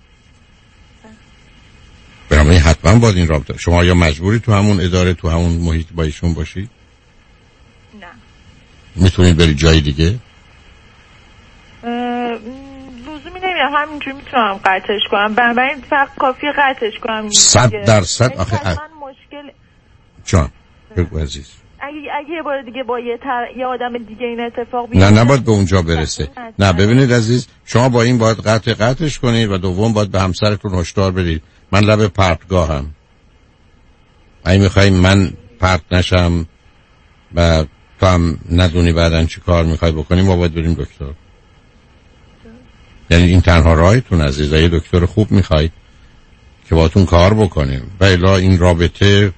برای حتما باید این رابطه شما یا مجبوری تو همون اداره تو همون محیط با ایشون باشید؟ نه. میتونید برید جای دیگه؟ لزومی نمیدونم همینجوری میتونم قطعش کنم. بنابراین فقط کافیه قطعش کنم. 100% آخه مشکل جان بگو عزیز. اگه یه بار دیگه با یه آدم دیگه این اتفاق بیفته نه نباید به اونجا برسه. نه ببینید عزیز شما با این باید قطعش کنید و دوم باید به همسرتون هشدار بدید من لب پرتگاهم. اگه میخوایی من پرت نشم و تو هم ندونی بعدن چی کار میخوای بکنیم ما باید بریم دکتر. یعنی این تنها راهتون عزیز. یه دکتر خوب میخواید که باتون کار بکنیم و الا این رابطه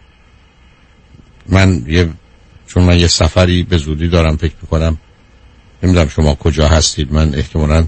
چون من یه سفری به زودی دارم فکر میکنم نمیدونم شما کجا هستید. من احتمالاً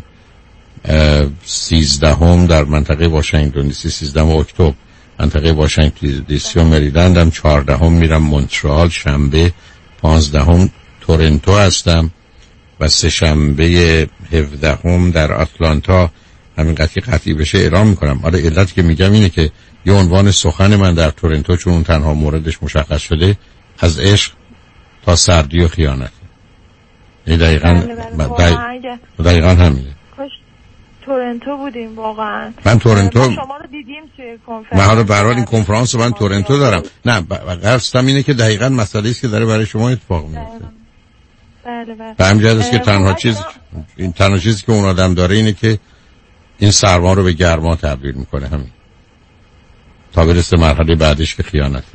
13 در منطقه واشنگتن دی سی 13 اکتبر منطقه واشنگتن دی سی و مریلندم. 14 میرم مونترال. شنبه 15 تورنتو هستم و سه شنبه 17 در آتلانتا. همین قطعی بشه اعلام میکنم. حالا علت که میگم اینه که یه عنوان سخن من در تورنتو چون اون تنها موردش مشخص شده از عشق تا سردی و خیانت. این دقیقاً همینه. تورنتو بودیم واقعا. من تورنتو شما رو دیدیم توی کنفرانس. من حالا برای این کنفرانس من تورنتو دارم. نه قصدم اینه که دقیقاً مسئله است که داره برای شما اتفاق میفته. بله. به همین جهت است که تنها چیزی که اون آدم داره اینه که این سرما رو به گرما تبدیل میکنه همین. تا برسه مرحله بعدش که خیانته.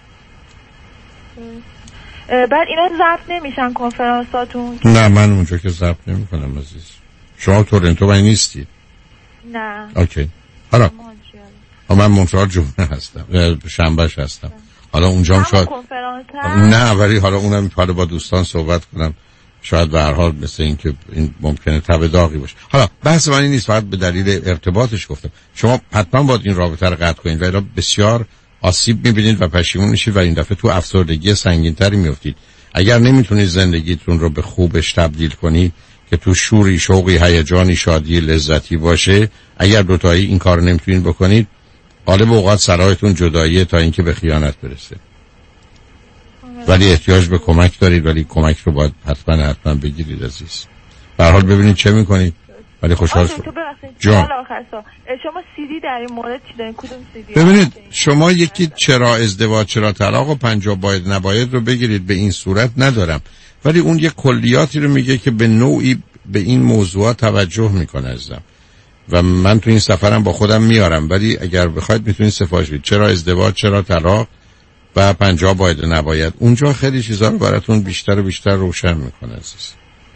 بعد اینا ضبط نمیشن کنفرانساتون؟ نه من اونجا که ضبط نمیکنم عزیز. شما تورنتو من نیستی؟ نه. اوکی. حالا من مونترال جمعه هستم. شنبهش هستم. حالا اونجا شاید نه ولی حالا اونم حالا با دوستان صحبت کنم. شاید به هر حال مثل این که این ممکنه تب داغی باشه. حالا بحث من این نیست. فقط به دلیل ارتباطش گفتم. شما حتما باید این رابطه رو قطع کنید ولی بسیار آسیب می‌بینید و پشیمون میشید و این دفعه تو افسردگی سنگین‌تری میافتید. اگر نمیتونید زندگیتون رو به خوبش تبدیل کنید که تو شوری، شوقی، هیجانی، شادی، لذتی باشه، اگر دوتایی این کار نمیتونید بکنید غالب اوقات سرایتون جداییه تا اینکه به خیانت برسه. ولی احتیاج به کمک دارید ولی کمک رو باید حتما بگیرید عزیز. به هر حال ببینید چه میکنید. ولی خوشحال شدم. جان شما سیدی در این مورد چی دارین؟ کدوم سیدی؟ ببینید شما یکی چرا ازدواج چرا طلاق و 50 باید نباید رو بگیرید به این صورت ندارم ولی اون یه کلیاتی رو میگه که به نوعی به این موضوعات توجه میکنه عزیزم و من تو این سفرم با خودم میارم ولی اگر بخواید میتونید سفارش بدید چرا ازدواج چرا طلاق و 50 باید نباید. اونجا خیلی چیزا رو براتون بیشتر و بیشتر روشن میکنه عزیز.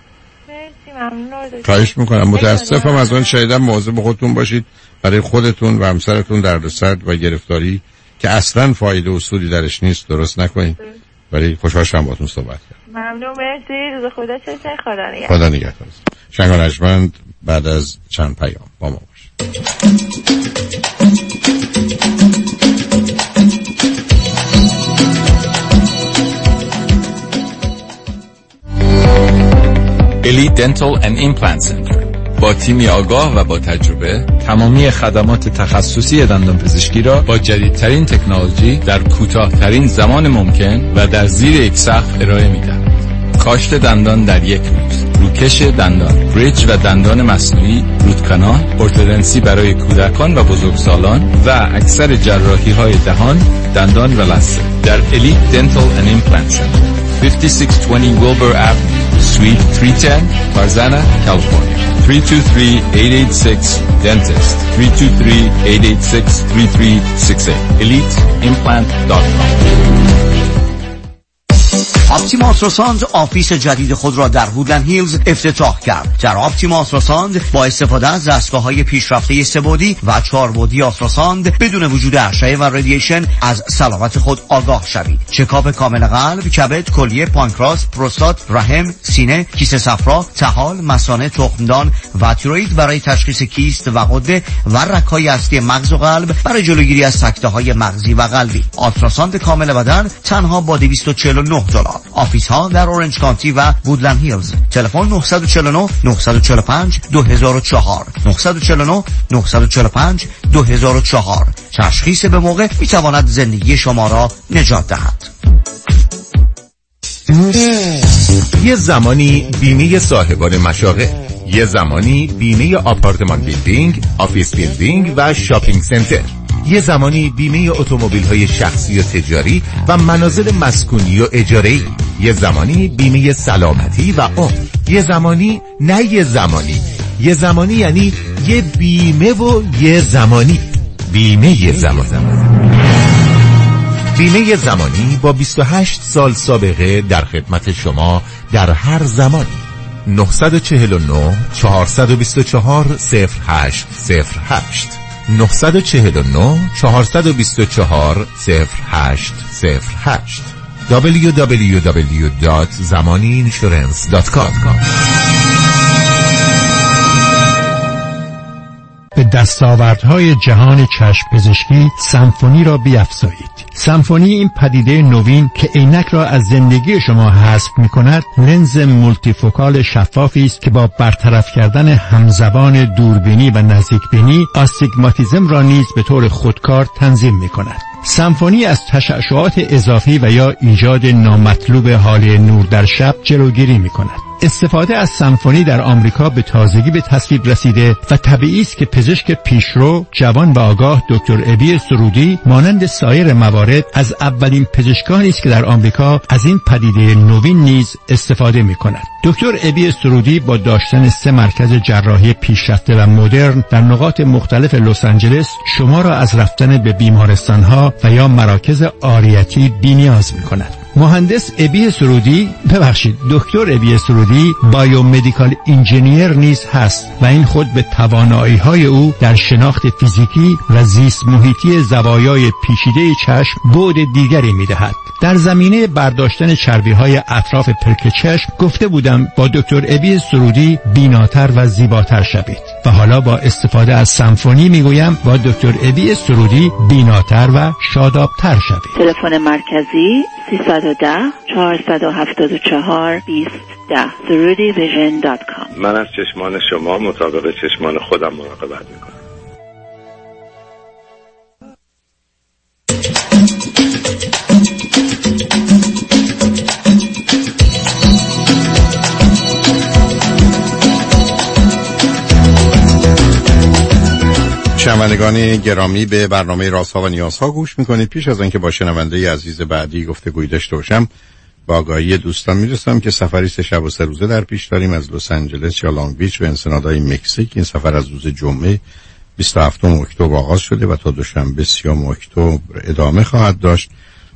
خواهش میکنم. متاسفم از اون شایدم مواظب خودتون باشید برای خودتون و همسرتون دردسر و گرفتاری که اصلا فایده و سودی درش نیست درست نکنید. ولی خوشحال شدم باهاتون صحبت کردم. ممنون. مرسی. روز خدا چه خدا نگهدار. شنگ نجمند بعد از چند پیام با ما باشید. Elite Dental and Implant Center با تیمی آگاه و با تجربه تمامی خدمات تخصصی دندانپزشکی را با جدیدترین تکنولوژی در کوتاه‌ترین زمان ممکن و در زیر یک سقف ارائه می‌دهد. کاشت دندان در یک روز، روکش دندان، بریج و دندان مصنوعی، روت کانال، ارتودنسی برای کودکان و بزرگسالان و اکثر جراحی‌های دهان، دندان و لثه در Elite Dental and Implant Center 5620 Wilbur Avenue Suite 310, Tarzana, California. 323-886-DENTIST. 323-886-3368. EliteImplant.com. آپتیما آلتراساند آفیس جدید خود را در وودلند هیلز افتتاح کرد. در آپتیما آلتراساند با استفاده از دستگاه‌های پیشرفته سه‌بعدی و 4 بعدی آلتراساند بدون وجود اشعه و رادییشن از سلامت خود آگاه شوید. چکاپ کامل قلب، کبد، کلیه، پانکراس، پروستات، رحم، سینه، کیسه صفرا، طحال، مثانه، تخمدان و تیروئید برای تشخیص کیست و غده و رگ‌های اصلی مغز و قلب برای جلوگیری از سکته‌های مغزی و قلبی. آلتراساند کامل بدن تنها با $249. آفیس ها در اورنج کانتی و وودلند هیلز. تلفن 949 945 2004 949 945 2004. تشخیص به موقع میتواند زندگی شما را نجات دهد. یه زمانی بیمه صاحبان مشاغل، یه زمانی بیمه آپارتمان بیلدینگ، آفیس بیلدینگ و شاپینگ سنتر، یه زمانی بیمه اتومبیل‌های شخصی و تجاری و منازل مسکونی و اجاره‌ای، یه زمانی بیمه سلامتی و عمر، یه زمانی نه یه زمانی، یه زمانی یعنی یه بیمه و یه زمانی. بیمه زمانی با 28 سال سابقه در خدمت شما در هر زمانی. 949 424 0808 949 424 0808 www.zamaniinsurance.com. به دستاوردهای جهان چشم پزشکی سمفونی را بیفزایید. سمفونی این پدیده نوین که عینک را از زندگی شما حذف می‌کند، لنز مولتیفوکال شفافی است که با برطرف کردن همزبان دوربینی و نزدیکبینی آستیگماتیسم را نیز به طور خودکار تنظیم می‌کند. سمفونی از تشعشعات اضافی و یا ایجاد نامطلوب حاله نور در شب جلوگیری می‌کند. استفاده از سمفونی در آمریکا به تازگی به تصویب رسیده و طبیعی است که پزشک پیشرو، جوان و آگاه دکتر ابی سرودی مانند سایر موارد از اولین پزشکانی است که در آمریکا از این پدیده نوین نیز استفاده می‌کند. دکتر ابی سرودی با داشتن 3 مرکز جراحی پیشرفته و مدرن در نقاط مختلف لس آنجلس شما را از رفتن به بیمارستان‌ها و یا مراکز عاریتی بی‌نیاز می‌کند. مهندس ابی سرودی دکتر ابی سرودی بایومدیکال انجینیر نیز هست و این خود به توانایی‌های او در شناخت فیزیکی و زیست محیطی زوایای پیچیده چشم بعد دیگری می‌دهد. در زمینه برداشتن چربی‌های اطراف پلک چشم گفته بودم با دکتر ابی سرودی بیناتر و زیباتر شوید و حالا با استفاده از سمفونی میگویم با دکتر ابی سرودی بیناتر و شادابتر شوید. تلفن مرکزی 310 474 2010 surudivision.com. من از چشمان شما مطابق چشمان خودم مراقبت میکنم. شنوندگان گرامی، به برنامه رازها و نیازها گوش میکنید. پیش از آنکه با شنونده عزیز بعدی گفتگویی داشته باشم، با آگاهی دوستان میرسم که سفری 3 شب و 3 روزه در پیش داریم از لس آنجلس یا لانگ بیچ و انسنادهای مکزیک. این سفر از روز جمعه 27 اکتبر آغاز شده و تا دوشنبه 30 اکتبر ادامه خواهد داشت.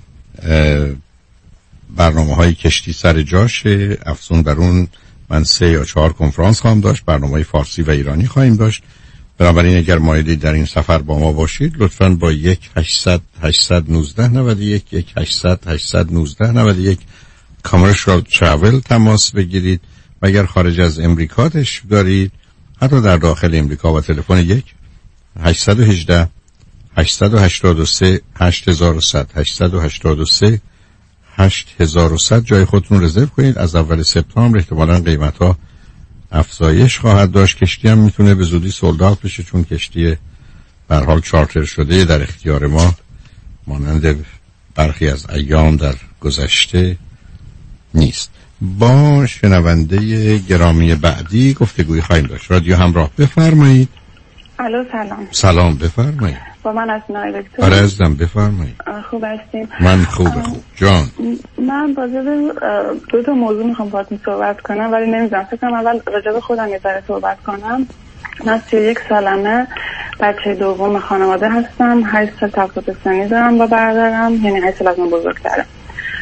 برنامه‌های کشتی سر جاشه، افزون بر اون من 3 یا 4 کنفرانس خواهم داشت، برنامه‌های فارسی و ایرانی خواهیم داشت. بنابراین اگر مایلی در این سفر با ما باشید لطفاً با 1-800-819-91 1-800-819-91 کامرشال ترافل تماس بگیرید و اگر خارج از امریکا تشریف دارید، حتی در داخل امریکا، با تلفن 1-818 883 8100 883 8100 جای خودتون رزرو کنید. از اول سپتامبر احتمالاً قیمت‌ها افزایش خواهد داشت. کشتی هم میتونه به زودی سولد اوت بشه چون کشتی به هر حال چارتر شده در اختیار ما مانند برخی از ایام در گذشته نیست. با شنونده گرامی بعدی گفتگوی خواهیم داشت. رادیو همراه، بفرمایید. الو سلام. سلام، بفرمایید. با من از نایلکتور. آره عزیزم، بفرمایید. خوب هستیم؟ من خوب جان. من راجع به 2 تا موضوع میخوام باهاتون صحبت کنم ولی نمیدونم، فکر کنم اول راجع به خودم یه ذره صحبت کنم. من 31 سالمه، بچه دوم خانواده هستم، 8 سال تفاوت سنی دارم با برادرم، یعنی 8 سال از من بزرگترم.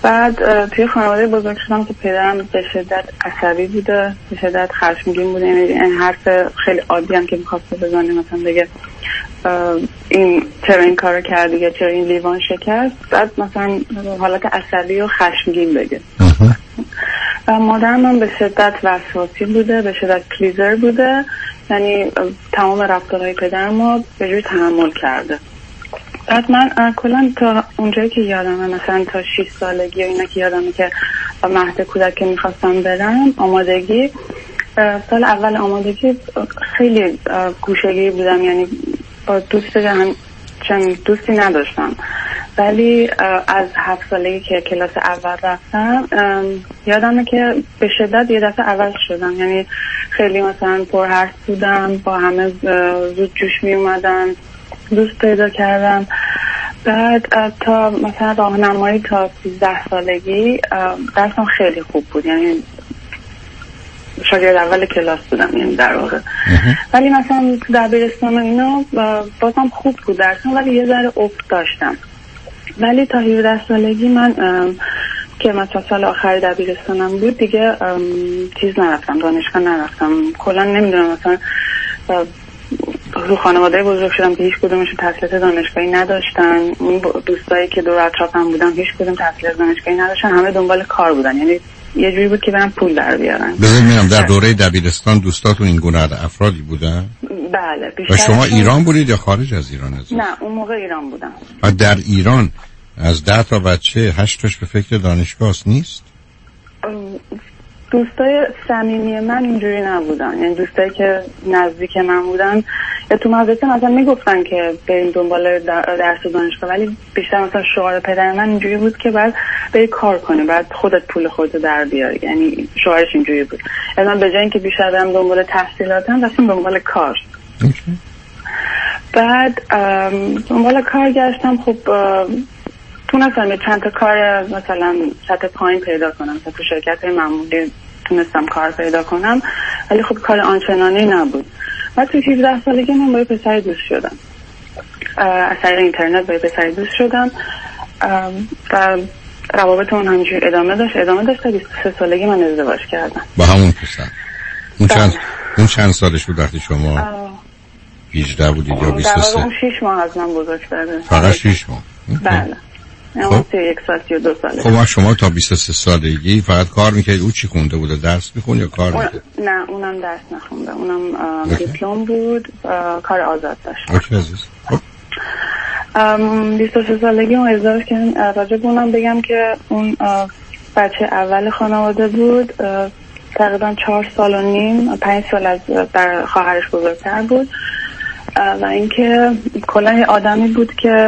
بعد توی خانواده بزرگ شدم که پدرم به شدت عصبی بوده، به شدت خشمگین بوده، یعنی حرف خیلی عادی هم که میخواسته بزنه، مثلا بگه این چرا این کارو کردی یا چرا این لیوان شکست، بعد مثلا حالت عصبی و خشمگین بگه. و مادرم هم به شدت وسواسی بوده، به شدت پلیزر بوده، یعنی تمام رفتارهای پدرم رو به جوری تحمل کرده. بعد من کلا تا اونجایی که یادمه، مثلا تا 6 سالگی و اینا که یادمه که مهد کودک که میخواستم برم آمادگی، سال اول آمادگی خیلی گوشه‌گیر بودم، یعنی با دوستی نداشتم. ولی از 7 سالگی که کلاس اول رفتم یادمه که به شدت یه دفعه عوض شدم، یعنی خیلی مثلا پرحرف بودم، با همه زود جوش می اومدم، دوست پیدا کردم. بعد تا مثلا راهنمایی تا 13 سالگی درسم خیلی خوب بود، یعنی شاگرد اول کلاس بودم، یعنی در واقع. ولی مثلا تو دبیرستان و اینا بازم خوب بود درسم، ولی یه ذره افت داشتم. ولی تا 17 سالگی من که مثلا سال آخر دبیرستانم بود دیگه چیز نرفتم، دانشگاه نرفتم، کلا نمیدونم، مثلا رو خانواده بزرگ شدم که هیچ کدومشون تحصیلات دانشگاهی نداشتن، اون دوستایی که دور اطرافم بودن هیچ کدوم تحصیلات دانشگاهی نداشتن، همه دنبال کار بودن، یعنی یه جوری بود که برن پول در بیارن. ببینم در دوره دبیرستان دوستاتون این گونه افرادی بودن؟ بله. و شما ایران بودید یا خارج از ایران هستید؟ نه، اون موقع ایران بودم. و در ایران از 10 تا بچه 8 تاش به فکر دانشگاه نیست؟ دوستای صمیمی من اینجوری نبودن، یعنی دوستایی که نزدیک من بودن یا تو مدرسه مثلا میگفتن که بریم دنبال درس دانشگاه، ولی بیشتر مثلا شعار پدر من اینجوری بود که بعد بری کار کنی، بعد خودت پول خودت در بیاری، یعنی شعارش اینجوری بود. من به جای اینکه بیشتر برم دنبال تحصیلاتم رفتم دنبال کار. بعد دنبال کار گشتم، خب تونستم چند تا کار مثلا سطح پایین پیدا کنم، تو شرکت معمولی تونستم کار پیدا کنم، ولی خب کار آنچنانی نبود. بعد تو 17 سالگی من با یه پسری دوست شدم، از طریق اینترنت با یه پسری دوست شدم و روابطمون همینجوری ادامه داشت تا 23 سالگی من ازدواج کردم با همون پسر. اون چند سالش بود وقتی شما 18 بودید یا 23؟ اون 6 ماه از من بزرگتره. فقط 6 ماه؟ بله. خب 31 سال 32 ساله. خب شما تا 23 سالگی فقط کار میکردید؟ او چی خونده بود؟ درس میخوند یا کار میکرد؟ نه، اونم درس نخونده، اونم دیپلم بود، کار آزاد داشت. اوکی عزیز. 23 سالگی اون ازدواج کردیم. راجع به اونم بگم که اون بچه اول خانواده بود، تقریبا 4 سال و نیم، 5 سال از در خواهرش بزرگتر بود و اینکه کلا یه آدمی بود که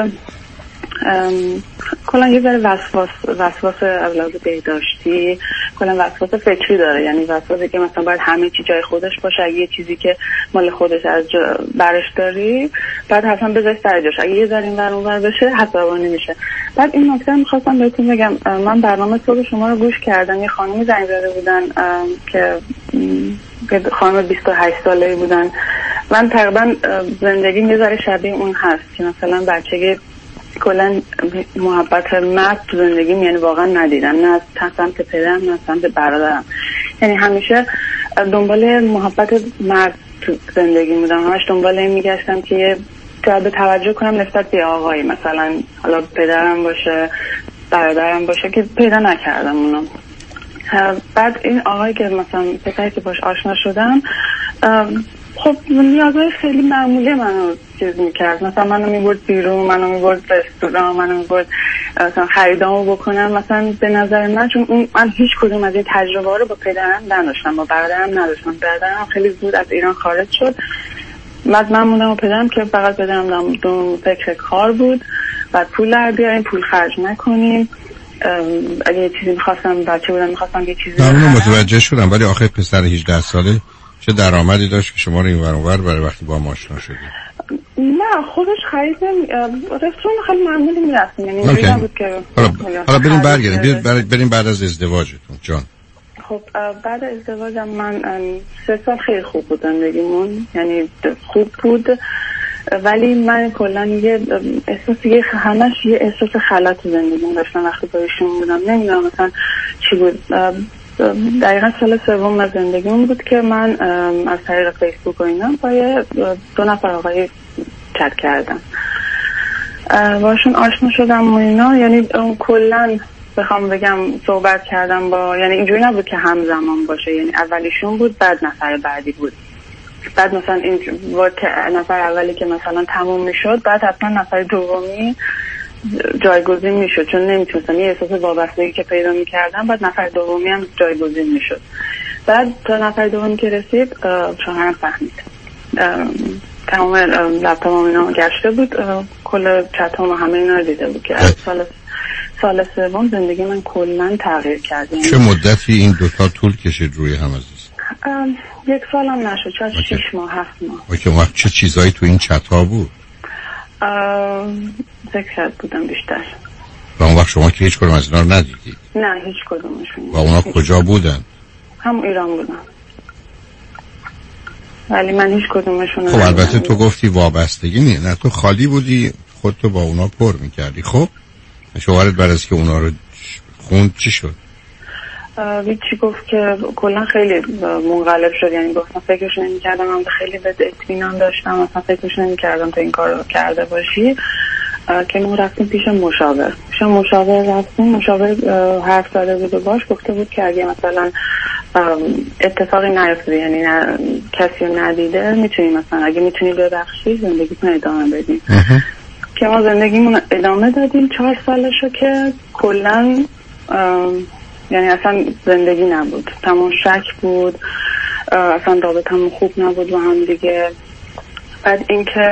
کلا یه ذره وسواس اولاد بهداشتی، کلا وسواس فکری داره، یعنی وسواسی که مثلا باید همه چی جای خودش باشه، اگه یه چیزی که مال خودش از برش داری بعد حتما بذاری سر جاش، اگه یه ذره اینور اونور بشه عصبانی میشه. بعد این نکته می‌خواستم بهتون بگم، من برنامه صبح شما رو گوش کردم، یه خانمی زنگ زده بودن که خانم 28 ساله‌ای بودن. من تقریبا زندگیم یه ذره شبیه اون هست که مثلا بچگی کلا محبت مرد تو زندگیم یعنی واقعا ندیدم، نه از سمت پدرم نه از سمت برادرم، یعنی همیشه دنبال محبت مرد تو زندگیم بودم، همش دنبال این میگشتم که یه جلب توجه کنم نسبت به آقایی، مثلا حالا پدرم باشه برادرم باشه، که پیدا نکردم اونم. بعد این آقایی که مثلا پسری که باش آشنا شدم خب نیازهای خیلی معمولی منو چیز میکرد، مثلا منو میبرد بیرون، منو میبرد رستوران، منو میبرد مثلا خریدامو بکنم. مثلا به نظر من، چون من هیچ کدوم از این تجربه رو با پدرم نداشتم، با برادرم نداشتم، برادرم خیلی زود از ایران خارج شد، بعد من موندم و پدرم که فقط پدرم دو فکر کار بود، بعد پول در بیاریم، پول خرج نکنیم، اگه یه چیزی میخواستم، بچه بودم میخواستم یه چیزی من متوجه شدم، ولی آخه پسر 18 ساله چه درآمدی داشت که شما رو این ور اونور برای وقتی با هم آشنا شدید؟ نه خودش خرید رستوران خیلی معمولی میرفتیم، یعنی اینجوری نبود که حالا بریم برگردیم بریم بعد از ازدواجتون جان. خب بعد از ازدواجم من 3 سال خیلی خوب بود زندگیمون، یعنی خوب بود، ولی من کلا یه احساسی همش یه احساس خلط زندگیم داشتم وقتی با ایشون بودم. نمیدونم مثلا چی بود. دقیقا سال سوم از زندگیم بود که من از طریق فیسبوک و اینا با 2 نفر آقای چت کردم، باشون آشنا شدم و اینا. یعنی کلا بخوام بگم صحبت کردم با، یعنی اینجوری نبود که همزمان باشه، یعنی اولیشون بود بعد نفر بعدی بود. بعد مثلا این نفر اولی که مثلا تموم میشد بعد حتما نفر دومی جایگزین میشد، چون نمیتونستم یه احساس وابستگی که پیدا میکردم بعد نفر دومی هم جایگزین میشد. بعد تا نفر دومی که رسید شوهرم فهمید، تمام لپتاپم اینا گشته بود، کل چتام و همه اینا رو دیده بود که از سال سوم زندگی من کلا تغییر کرد. چه مدتی این دوتا طول کشید روی هم عزیز؟ 1 سالم نشد، شاید 6 ماه 7 ماه. اوکی، وقت چه چیزایی تو این چت ها بود؟ ذکر بودم بیشتر. و اون وقت شما که هیچ کدوم از اینا رو ندیدید؟ نه هیچ کدومشون. و اونا کجا بودن؟ هم ایران بودن، ولی من هیچ کدومشون. خب البته تو گفتی وابستگی نه تو خالی بودی، خودتو با اونا پر میکردی. خب شوهرت بعد از که اونا رو خوند چی شد؟ چی گفت که کلا خیلی منقلب شد، یعنی گفتم فکرش نمی‌کردم، من خیلی به اطمینان داشتم، اصلا فکرش نمی‌کردم تو این کارو کرده باشی. که ما رفتیم پیش مشاور رفتیم، مشاور حرف زده بود و باش گفته بود که اگه مثلا اتفاقی نیفته، یعنی کسی رو ندیده، میتونی مثلا اگه میتونی ببخشی زندگیتون ادامه بدیم. که ما زندگیمون ادامه دادیم 4 سالشو که کلا یعنی اصلا زندگی نبود، تمام شک بود، اصلا رابطمون خوب نبود با هم دیگه. بعد اینکه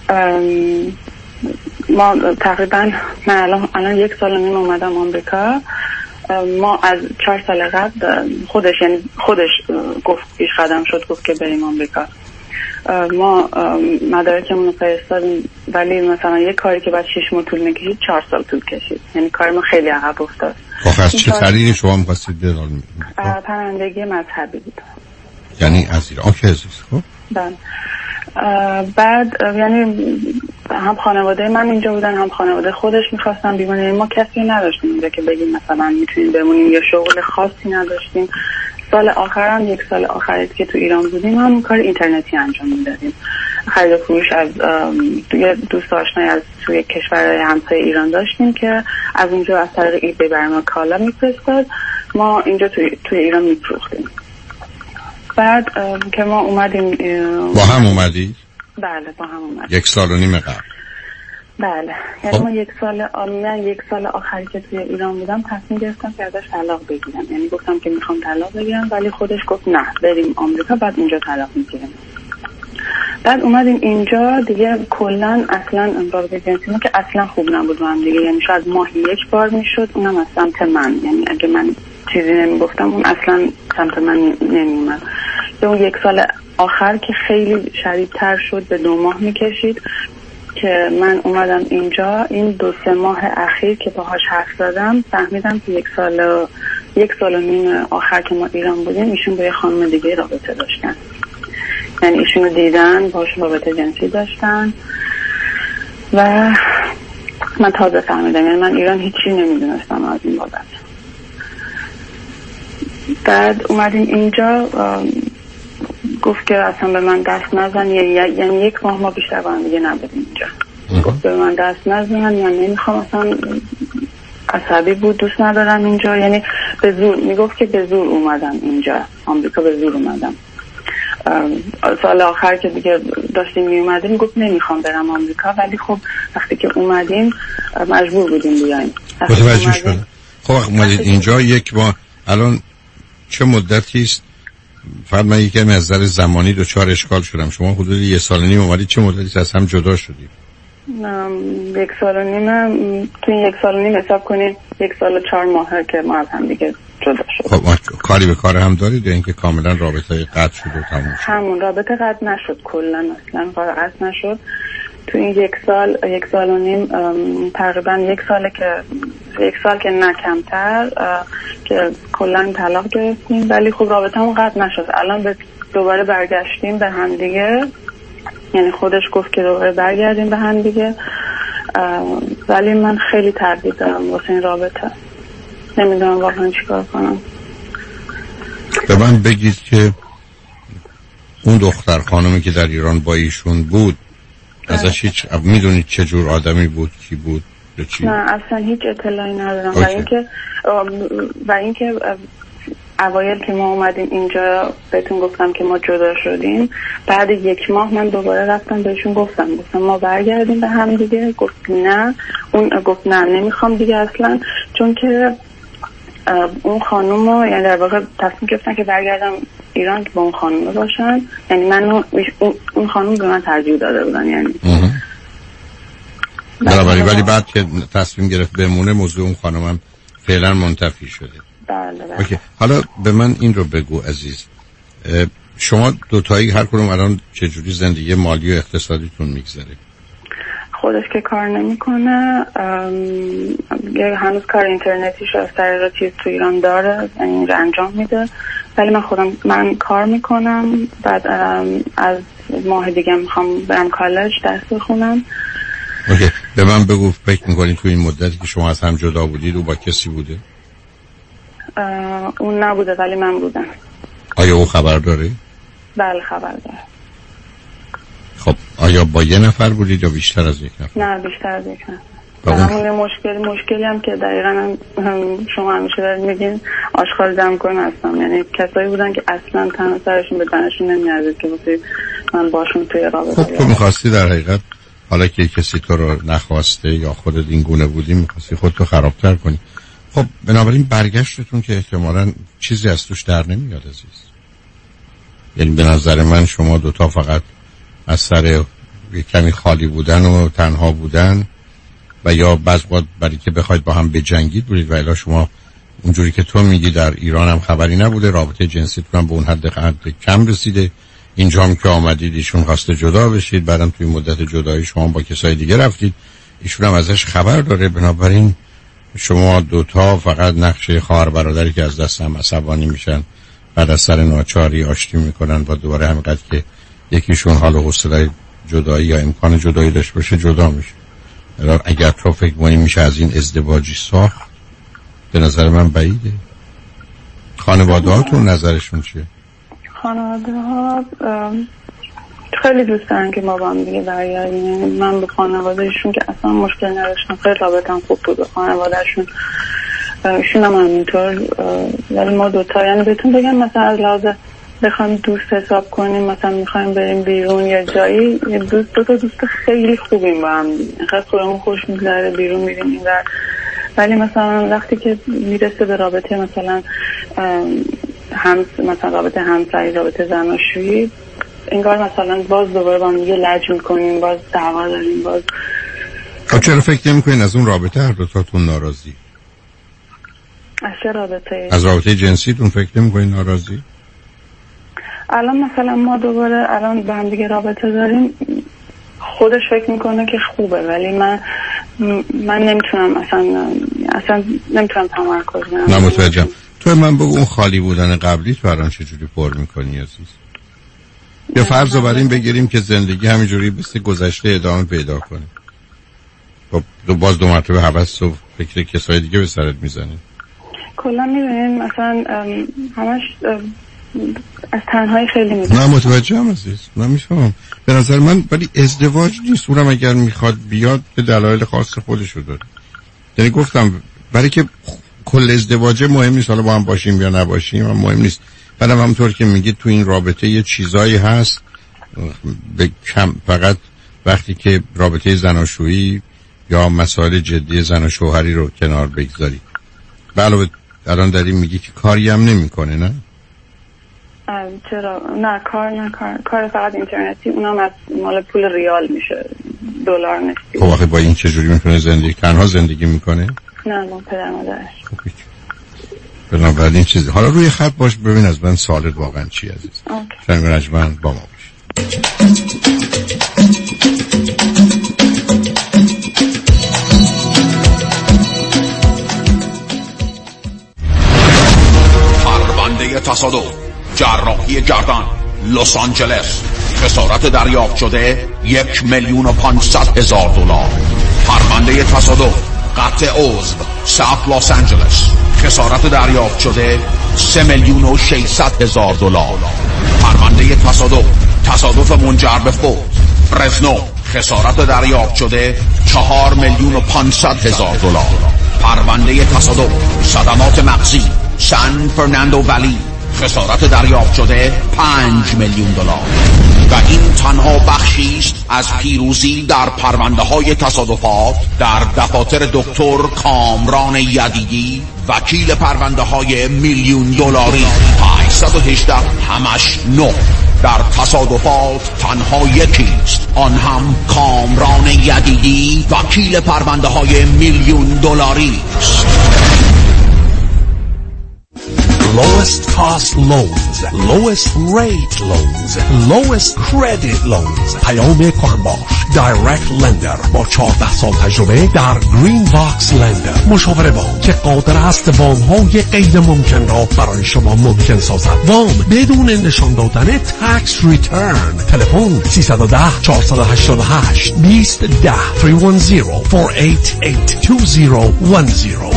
ما تقریبا من الان 1 سال و نیم اومدم آمریکا. ما از 4 سال قبل خودش گفت پیش قدم شد، گفت که بریم آمریکا. ما مدارکمون رو فرستادیم، ولی مثلا یه کاری که بعد 6 ماه طول میکشید 4 سال طول کشید، یعنی کار ما خیلی عقب افتاد. آخه از چه طریقی شما می‌خواستید برید؟ پناهندگی مذهبی بود. یعنی از ایران؟ اوکی عزیز. خب بله. بعد یعنی هم خانواده من اینجا بودن، هم خانواده خودش میخواستن بیمونه. ما کسی نداشتیم اینجا که بگیم مثلا میتونیم بمونیم، یا شغل خاصی نداشتیم. سال آخرم 1 سال آخری که تو ایران بودیم هم کار اینترنتی انجام میدادیم، خرید و فروش. از دوست آشنایی از توی کشور همسایه ایران داشتیم که از اونجا از طریق ایبی برای ما کالا میفرستاد، ما اینجا توی ایران میفروختیم. بعد که ما اومدیم. با هم اومدید؟ بله با هم اومدیم. 1 سال و نیم قبل. بله، یعنی ما 1 سال آخری که توی ایران بودم تصمیم گرفتم که ازش طلاق بگیرم. یعنی گفتم که میخوام طلاق بگیرم، ولی خودش گفت نه بریم آمریکا بعد اونجا طلاق میگیرم. بعد اومدیم اینجا دیگه کلا اصلا رابطه جنسی ما که اصلا خوب نبود با هم دیگه، یعنی شاید ماهی 1 بار میشد، اونم از سمت من. یعنی اگه من چیزی نمیگفتم اون اصلا سمت من نمیومد. اون 1 سال آخر که خیلی شدیدتر شد، به 2 ماه میکشید که من اومدم اینجا. این 2-3 ماه اخیر که باهاش حرف زدم فهمیدم که 1 سال و نیم آخر که ما ایران بودیم ایشون با یه خانم دیگه رابطه داشتن. یعنی ایشون رو دیدن باهاش رابطه جنسی داشتن و من تازه فهمیدم. یعنی من ایران هیچی نمیدونستم از این بابت. بعد اومدیم اینجا گفت که اصلا به من دست نزن، یعنی 1 ماه ما بیشتر با هم دیگه نبودیم اینجا. گفت به من دست نزن، یعنی نمیخوام، اصلا عصبی بود، دوست ندارم اینجا. یعنی به زور میگفت که به زور اومدم اینجا آمریکا، به زور اومدم. سال آخر که دیگه داشتیم می اومدیم گفت نمیخوام برم آمریکا، ولی خب وقتی که اومدیم مجبور بودیم بیایم. متوجه شدم. خب اومدید اینجا 1 ماه، الان چه مدتی است؟ فقط من یکم از نظر زمانی 2-4 اشکال شدم. شما حدود 1 سال و نیم اومدید، چه مدتی از هم جدا شدید؟ 1 سال و نیم. تو 1 سال و نیم حساب کنید 1 سال و 4 ماهه که ما از هم دیگه جدا شدیم. خب کاری به کار هم دارید یا اینکه کاملا رابطه قطع شد و تموم شد؟ همون رابطه قطع نشد، کلا اصلا قطع نشد. تو این 1 سال و نیم تقریبا 1 سال که نه کمتر که کلا طلاق گرفتیم، ولی خب رابطه‌مون قطع نشد. الان دوباره برگشتیم به هم دیگه یعنی خودش گفت که دوباره برگردیم به هم دیگه، ولی من خیلی تردید دارم واسه این رابطه، نمیدونم واقعا چیکار کنم. به من بگید که اون دختر خانمی که در ایران با ایشون بود ازش هیچ میدونید چه جور آدمی بود، کی بود؟ نه اصلا هیچ اطلاعی ندارم. و اینکه اوایل که ما اومدیم اینجا بهتون گفتم که ما جدا شدیم، بعد 1 ماه من دوباره رفتم بهشون گفتم ما برگردیم به هم دیگه. گفت نه، اون گفت نه نمیخوام دیگه اصلا، چون که اون خانوم رو یعنی در واقع تصمیم گرفتن که برگردم ایران که با اون خانوم باشن، یعنی من اون خانوم به من ترجیح داده بودن یعنی. بنابراین ولی بعد که تصمیم گرفت بمونه موضوع اون خانم هم فعلا منتفی شده. بله. اوکی. حالا به من این رو بگو عزیز، شما دوتایی هر کدوم الان چجوری زندگی مالی و اقتصادیتون میگذره؟ خودش که کار نمیکنه، هنوز کار اینترنتیش از طریق چیز تو ایران داره، یعنی انجام میده، ولی من کار میکنم. بعد از ماه دیگه میخوام برم کالج درس بخونم. اوکی. به من بگو فکر میکنید تو این مدتی که شما از هم جدا بودید او با کسی بوده؟ اون نبوده ولی من بودم. آیا او خبر داره؟ بله خبر داره. خب آیا با یه نفر بودید یا بیشتر از یک نفر؟ نه بیشتر از یک نفر. همون مشکلی هم که دقیقا شما همیشه دارید میگین آشغال جمع کن هستم، یعنی کسایی بودن که اصلا تنها سرشون به تنشون نمیارزید که من باشون توی رابطه. خب تو میخواستی در حقیقت حالا که کسی تو رو نخواسته یا خودت این گونه بودی میخواستی خودتو خرابتر کنی. خب بنابراین برگشتتون که احتمالاً چیزی از توش در نمیاد عزیز. یعنی به نظر من شما دوتا فقط از سر کمی خالی بودن و تنها بودن و یا بعض وقت برای که بخواید با هم بجنگید بودید و الا شما اونجوری که تو میگی در ایران هم خبری نبوده، رابطه جنسیتون هم به اون حد کم رسیده، اینجا هم که آمدید ایشون خواسته جدا بشید، بعدم توی مدت جدایی شما با کسای دیگه رفتید، ایشون هم ازش خبر داره. بنابراین شما دوتا فقط نقشه خواهر برادری که از دست هم عصبانی میشن، بعد از سر ناچاری آشتی میکنن و دوباره همینقدر که یکیشون حال و حوصله جدایی یا امکان جدایی داشته باشه جدا میشه. اگر تو فکر کنی میشه از این ازدواجی ساخت، به نظر من بعیده. خانواده هاتون نظرشون چیه؟ خانواده ها خیلی دوست دارن که ما با هم دیگه برگردیم. من به خانوادهشون که اصلا مشکل نداشتم، خیلی رابطم خوب بود به خانوادهشون، ایشون هم همینطور. ولی ما دوتا یعنی بهتون بگم مثلا از لحاظ بخوایم دوست حساب کنیم، مثلا میخوایم بریم بیرون یا جایی، دو تا دوست خیلی خوبیم با هم دیگه، خیلی خودمون خوش میگذره، بیرون میریم این ور. ولی مثلا وقتی که میرسه به رابطه مثلا مثلا رابطه همسری، رابطه زناشویی، انگار مثلا باز دوباره با هم دیگه لج میکنیم، باز دعوا داریم. باز چرا فکر نمیکنین از اون رابطه هر دوتاتون ناراضی؟ از چه رابطه؟ از رابطه جنسیتون فکر نمیکنین ناراضی؟ الان مثلا ما دوباره الان با هم دیگه رابطه داریم، خودش فکر میکنه که خوبه، ولی من نمیتونم اصلا نمیتونم تمرکز کنم. نه متوجهم. تو من بگو اون خالی بودن قبلی تو الان چجوری پر میکنی عزیز؟ یا فرض رو بر این بگیریم که زندگی همینجوری مثل گذشته ادامه پیدا کنه، خب باز دو مرتبه هوس و فکر کسای دیگه به سرت میزنه. کلا میبینین مثلا همش از تنهایی خیلی میدونم. نه متوجهم عزیز، نمیفهمم. به نظر من ولی ازدواج نیست، اونم اگر میخواد بیاد به دلایل خاص خودشو داره. یعنی گفتم برای که کل ازدواج مهم نیست، حالا با هم باشیم یا نباشیم هم مهم نیست. بعدم همونطور که میگید تو این رابطه یه چیزایی هست به کم، فقط وقتی که رابطه زناشویی یا مسائل جدی زن و شوهری رو کنار بگذاری. علاوه الان داری میگی که کاری هم نمیکنه، نه؟ چرا؟ نه کار فقط اینترنتی، اونم از مال پول ریال میشه، دلار نیست. خب آخه با این چجوری میتونه تنها زندگی میکنه؟ نه با پدر مادرش. بنابراین چیزی. حالا روی خط باش ببین از من سوالت واقعا چی عزیز. شنگ رجمن با ما باش. پرونده تصادف، جراحی گردن، لس آنجلس، خسارت دریافت شده 1,500,000 دلار. پرونده تصادف قطع عضو ساوت لس آنجلس، خسارت دریافت شده 3,600,000 دلار. پرونده تصادف منجر به فوت فرزنو، خسارت دریافت شده 4,500,000 دلار. پرونده تصادف صدمات مغزی سان فرناندو ولی، خسارت دریافت شده 5,000,000 دلار. و این تنها بخشی است از پیروزی در پرونده های تصادفات در دفاتر دکتر کامران یدیدی، وکیل پرونده های $1,000,000. 818 همش 9. در تصادفات تنها یکیست، آن هم کامران یدیدی، وکیل پرونده های $1,000,000 است. Lowest cost loans, lowest rate loans, lowest credit loans. پیام کارباش Direct Lender با 14 سال تجربه در Green Box Lender. مشاور وام که قادر است وام‌های غیر ممکن را برای شما ممکن سازد. وام بدون نشان دادن tax return. تلفن 310-488-2010 310-488-2010.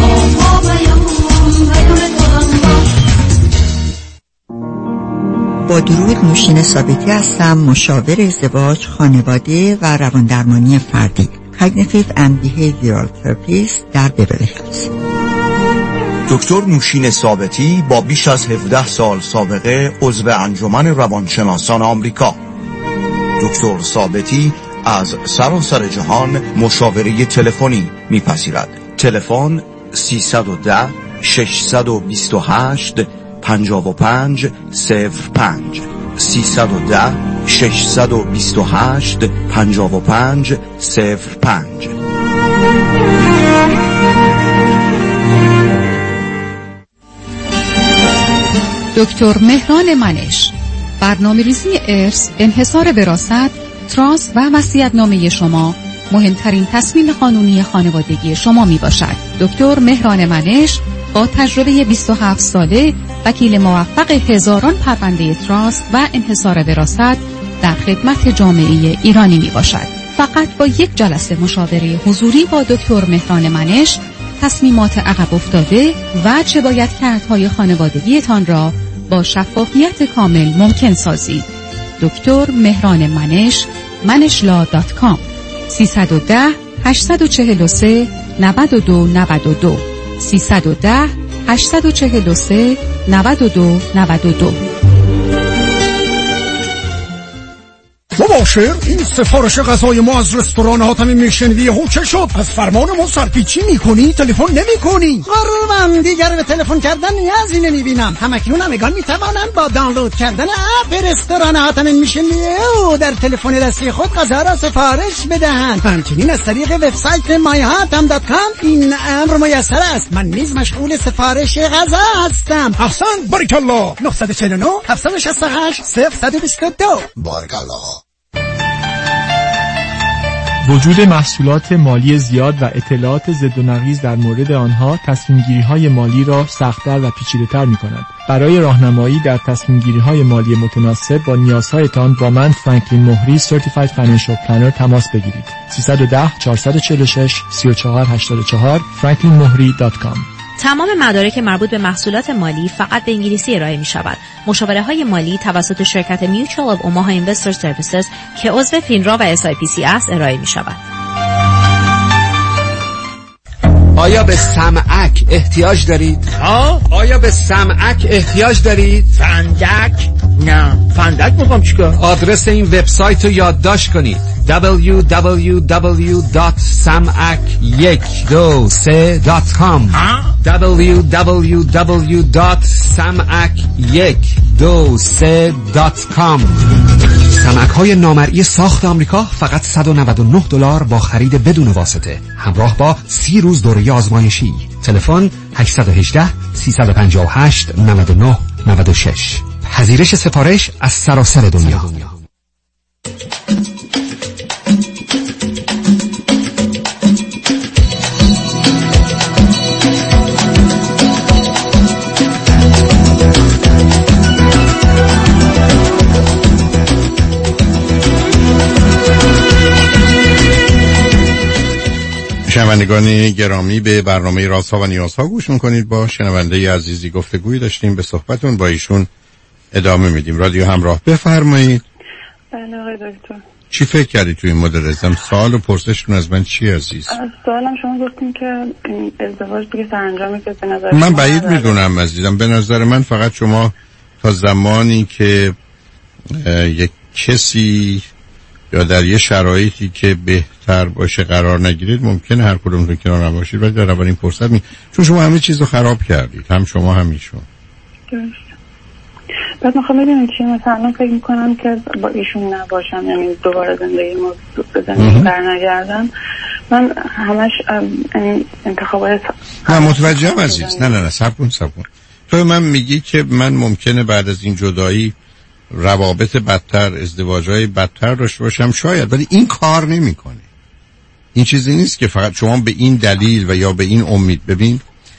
با درود، نوشین ثابتی هستم، مشاور ازدواج، خانواده و رواندرمانی فردی، Cognitive and Behavioral Therapist در بیولی هیلز. دکتر نوشین ثابتی با بیش از 17 سال سابقه عضو انجمن روانشناسان آمریکا. دکتر ثابتی از سراسر جهان مشاوره تلفنی میپذیرد. تلفن 310-628-5505 310-628-5505. دکتر مهران منش، برنامه‌ریزی ارث، انحصار وراثت، تراست و وصیت‌نامه شما مهمترین تصمیم قانونی خانوادگی شما می باشد. دکتر مهران منش با تجربه 27 ساله، وکیل موفق هزاران پرونده تراست و انحصار وراثت در خدمت جامعه ایرانی می باشد. فقط با یک جلسه مشاوره حضوری با دکتر مهران منش تصمیمات عقب افتاده و چه باید کردهای خانوادگیتان را با شفافیت کامل ممکن سازید. دکتر مهران منش، manishla.com 310-843-9292 310-843-9292. مباشر، این سفارش غذای ما از رستوران حاتمی میشنوی هو چه شد؟ از فرمان ما سرپیچی میکنی؟ تلفن نمیکنی؟ قربان، دیگر به تلفن کردن نیازی نمیبینم. همکنون همگان میتوانند با دانلود کردن اپ رستوران حاتمی میشنوی او در تلفن دستی خود غذا را سفارش بدهند. همچنین از طریق وبسایت myhatam.com این امر میسر است. من نیز مشغول سفارش غذا هستم. احسن، بارکالله. 949 768 0122. بارکالله. وجود محصولات مالی زیاد و اطلاعات ضد و نقیض در مورد آنها تصمیم‌گیری‌های مالی را سخت‌تر و پیچیده‌تر می‌کند. برای راهنمایی در تصمیم‌گیری‌های مالی متناسب با نیازهایتان با من فرانکلین مهری Certified Financial Planner تماس بگیرید. 310-446-3484 franklinmohri.com. تمام مدارک مربوط به محصولات مالی فقط به انگلیسی ارائه می شود. مشاوره های مالی توسط شرکت Mutual of Omaha Investor Services که عضو فینرا و SIPC است ارائه می شود. آیا به سمعک احتیاج دارید؟ آیا به سمعک احتیاج دارید؟ فندک؟ نه، فندک میخوام چیکار؟ آدرس این وبسایت رو یادداشت کنید: www.samac123.com www.samac123.com. سمعک های نامرئی ساخت آمریکا فقط $199 با خرید بدون واسطه، همراه با 30 روز دوره آزمایشی. تلفن 818-358-9996. پذیرش سفارش از سراسر دنیا. شنوندگان گرامی، به برنامه رازها و نیازها گوش میکنید. با شنونده عزیزی گفتگویی داشتیم، به صحبتون با ایشون ادامه میدیم. رادیو همراه، بفرمایید. بله آقای دکتر. چی فکر کردی توی این مدل ازم؟ سوال و پرسشتون از من چی عزیز؟ سوالم شما گفتیم که این ازدواج دیگه سرانجامی که به نظر من بعید میدونم عزیزم. به نظر من فقط شما تا زمانی که یک کسی یا در یه شرایطی که بهتر باشه قرار نگیرید، ممکنه هر کدومتون کنار نباشید، ولی در اولین فرصت چون شما همه چیز رو خراب کردید، هم شما هم ایشون. بعد میخوام ببینم چی، مثلا فکر میکنم که با ایشون نباشم، یعنی دوباره زندگی ما به زندگی برنگردم. من همش انتخابات نه متوجهم عزیز. نه صبر کن. تو من میگی که من ممکنه بعد از این جدایی روابط بدتر، ازدواجهای بدتر داشته باشم، شاید، ولی این کار نمیکنه. این چیزی نیست که فقط شما به این دلیل و یا به این امید ببین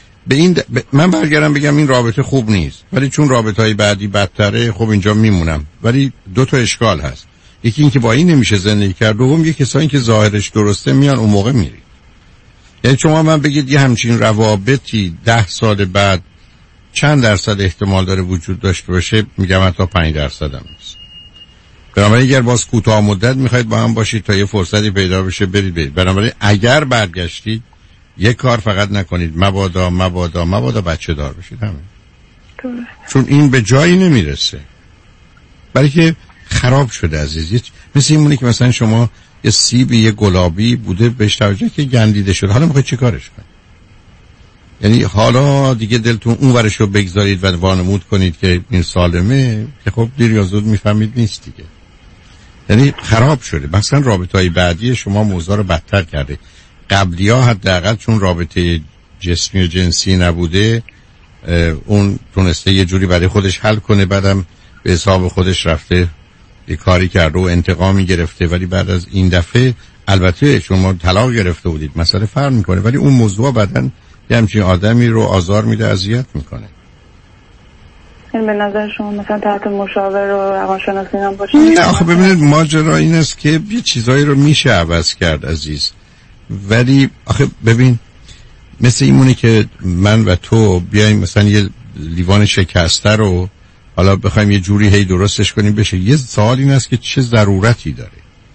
من برگردم بگم این رابطه خوب نیست، ولی چون رابطه‌های بعدی بدتره، خب اینجا میمونم. ولی دو تا اشکال هست. یکی این که با این نمیشه زندگی کرد، دوم یک کسایی که ظاهرش درسته میان اون موقع میری. یعنی شما من بگید یه همچین روابطی 10 سال بعد چند درصد احتمال داره وجود داشته باشه؟ میگم حتی 5% هم نیست. بنابراین اگر باز کوتاه مدت میخواید با هم باشید تا یه فرصتی پیدا بشه برید. بنابراین اگر برگشتید یک کار فقط نکنید، مبادا بچه دار بشید. همین. چون این به جایی نمیرسه، برای که خراب شده عزیزی. مثل این مونه که مثلا شما یه سیبی، یه گلابی بوده بهش توجه که گندیده شده، حالا میخواید چی کارش کنید؟ یعنی حالا دیگه دلتون اون ورش رو بگذارید و وانمود کنید که این سالمه، که خب دیر یا زود میفهمید نیست دیگه. یعنی خراب شده. مثلا رابطه‌های بعدی شما موضوع رو بدتر کرده. قبلی‌ها حداقل چون رابطه جسمی و جنسی نبوده، اون تونسته یه جوری برای خودش حل کنه، بعدم به حساب خودش رفته یه کاری کرده و انتقامی گرفته. ولی بعد از این دفعه، البته شما طلاق گرفته بودید، مسئله فرق میکنه، ولی اون موضوع بعدن یه همچین آدمی رو آزار میده، اذیت میکنه. این به نظر شما مثلا تحت مشاور و روانشناسی هم باشه؟ نه آخه ببینید، ماجرا این است که یه چیزایی رو میشه عوض کرد عزیز، ولی آخه ببین مثل اینمونه که من و تو بیایم مثلا یه لیوان شکسته رو حالا بخوایم یه جوری هی درستش کنیم بشه. یه سوال این است که چه ضرورتی داره.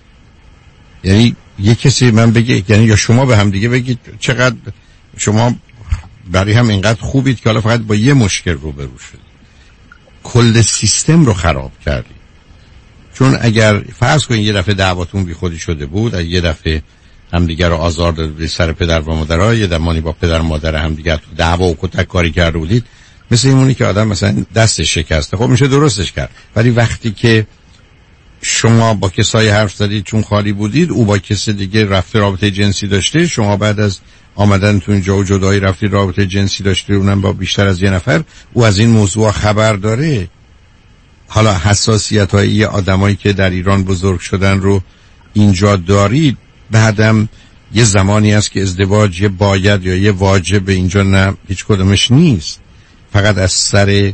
یعنی یه کسی من بگه، یعنی یا شما به هم دیگه بگید چقدر شما برای هم اینقدر خوبید که حالا فقط با یه مشکل روبرو شدید، کل سیستم رو خراب کردید. چون اگر فرض کنید یه دفعه دعواتون بی خودی شده بود، یه دفعه همدیگر رو آزار داده سر پدر و مادرها، یه زمانی با پدر و مادر همدیگر تو دعوا و کتک کاری کرده بودید، مثل اینمونی که آدم مثلا دستش شکسته، خب میشه درستش کرد. ولی وقتی که شما با کسای حرف زدید چون خالی بودید، او با کس دیگه رفته رابطه جنسی داشته، شما بعد از آمدن تو اینجا و جدایی رفتید رابطه جنسی داشته، اونم با بیشتر از یه نفر، او از این موضوع خبر داره. حالا حساسیت‌های یه آدمایی که در ایران بزرگ شدن رو اینجا دارید. بعدم یه زمانی هست که ازدواج یه باید یا یه واجب، اینجا نه، هیچ کدومش نیست. فقط از سر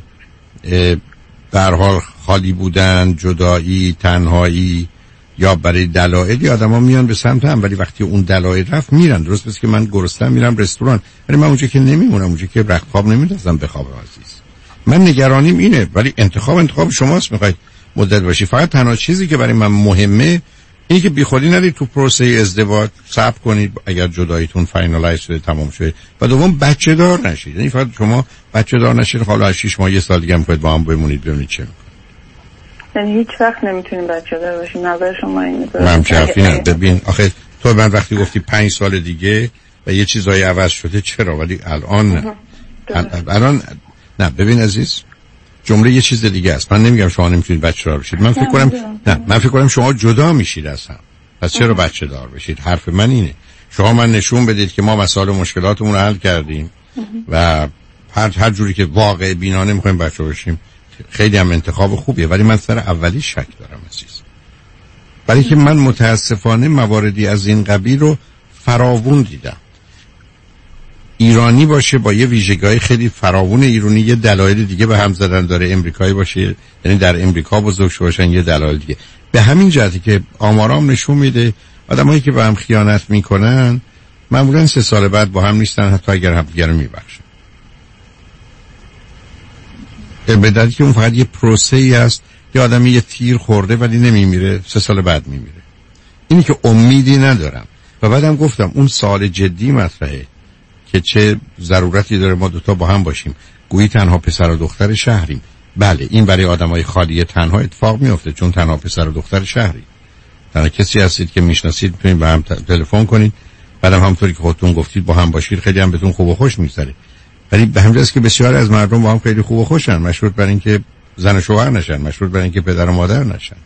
به هر حال خالی بودن، جدایی، تنهایی یا برای دلایلی آدما میان به سمت هم، ولی وقتی اون دلایل رفت میرن. درست مثل که من گرسنه‌ام میرم رستوران، ولی من اونجا که نمیمونم، اونجا که رختخواب نمیندازم بخوابم عزیز. من نگرانیم اینه، ولی انتخاب شماست، میخواید مدت باشی. فقط تنها چیزی که برای من مهمه اینی که بیخودی ندید تو پروسه ازدواج، صبر کنید اگر جداییتون فاینالایز شده، تمام شده، و دوم بچه دار نشید. یعنی فقط شما بچه دار نشید، حالا 6 ماه 1 سال دیگه هم میخواید با هم بمونید، ببینید چه میکنید. یعنی هیچ وقت نمیتونیم بچه دار باشیم. نظر شما اینه؟ من چرفی نه. ببین آخه تو من وقتی گفتی 5 سال دیگه و یه چیزایی عوض شده، چرا؟ ولی الان نه. الان نه. ببین عزیز، جمله یه چیز دیگه است. من نمیگم شما نمیتونید بچه دار بشید. من فکر کنم شما جدا میشید از هم. پس چرا بچه دار بشید؟ حرف من اینه شما من نشون بدید که ما مسائل و مشکلاتمون رو حل کردیم و هر جوری که واقع بینانه میخوایم بچه بشیم. خیلی هم انتخاب خوبیه، ولی من سر اولی شک دارم عزیز. برای که من متاسفانه مواردی از این قبیل رو فراوون دیدم. ایرانی باشه با یه ویژگی‌های خیلی فراوون ایرانی، یه دلایل دیگه به هم زدن داره. امریکایی باشه، یعنی در امریکا بزرگ شده باشن، یه دلایل دیگه. به همین جهتی که آمارام نشون میده آدمایی که به هم خیانت میکنن معمولا 3 سال بعد با هم نیستن، حتی اگر همدیگه رو میبخشن. به دلیلی که اون فقط یه پروسه ای است. یه آدمی یه تیر خورده ولی نمیمیره، 3 سال بعد میمیره. اینی که امیدی ندارم. و بعدم گفتم اون سوال جدی مطرحه که چه ضرورتی داره ما دوتا با هم باشیم. گویی تنها پسر و دختر شهریم. بله، این برای آدمای خالی تنها اتفاق میفته، چون تنها پسر و دختر شهری. تنها کسی هستید که میشناسید، میتونید با هم تلفن کنید، بعدم همونطوری که خودتون گفتید با هم باشید، خیلی هم بهتون خوب و خوش میگذره. ولی به همین جاست که بسیاری از مردم با هم خیلی خوب و خوشن، مشروط بر اینکه زن و شوهر نشن، مشروط بر اینکه پدر و مادر نشن.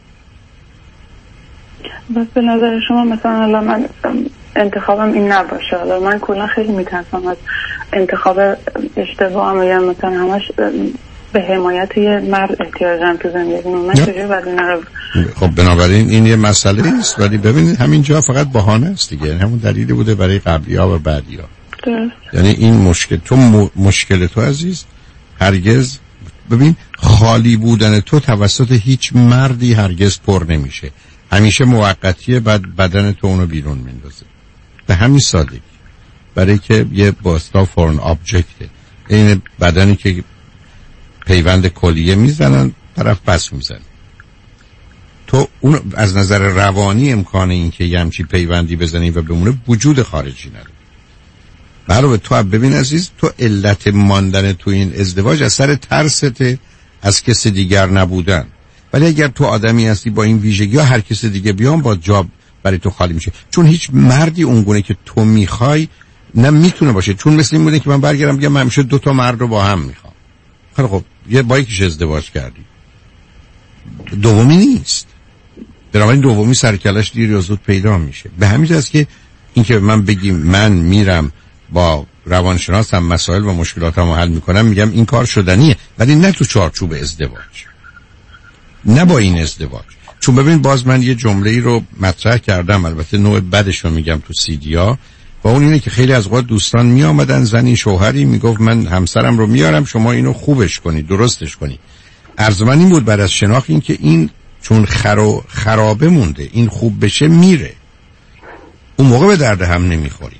بس به نظر شما مثلا الان من انتخابم این نباشه، حالا من کلا خیلی میترسم از انتخاب اشتباهم، یا مثلا همش به حمایت یه مرد احتیاجم تو زندگی من چجوری باید اینا رو؟ خب بنابراین این یه مسئله است، ولی ببینید همینجا فقط بهانه است دیگه، همون دلیلی بوده برای قبلی‌ها و بعدی‌ها. یعنی این مشکل مشکل تو عزیز هرگز، ببین خالی بودن تو توسط هیچ مردی هرگز پر نمیشه، همیشه موقتیه، بعد بدن تو اونو بیرون میندازه. به همین سادگی، برای که یه باستا فورن آبجکته، این بدنی که پیوند کلیه میزنن طرف پس میزنه. تو اون از نظر روانی امکان این که یه همچی پیوندی بزنی و بمونه وجود خارجی نداره. برای تو ببین عزیز، تو علت ماندن تو این ازدواج از سر ترست از کس دیگر نبودن. ولی اگر تو آدمی هستی با این ویژگی ها، هر کس دیگه بیان با جاب برای تو خالی میشه، چون هیچ مردی اونگونه که تو میخوای نمیتونه باشه. چون مثل این بوده که من برگردم بگم من همیشه 2 مرد رو با هم میخوام. خب یه با یکیش ازدواج کردی، دومی نیست، بنابراین دومی سرکلش دیر یا زود پیدا میشه. به همین جاست که این که من بگیم من میرم با روانشناسم مسائل و مشکلاتم رو حل میکنم، میگم این کار شدنیه، ولی نه تو چارچوب ازدواج، نه با این ازدواج. چون ببین باز من یه جمله‌ای رو مطرح کردم، البته نوع بدش رو میگم تو سیدیا، و اون اینه که خیلی از وقت دوستان میآمدن، زنی شوهری میگفت من همسرم رو میارم شما اینو خوبش کنید، درستش کنید. عرض من این بود بعد از شناخت این که این چون خرابه مونده، این خوب بشه میره، اون موقع به درد هم نمیخوری.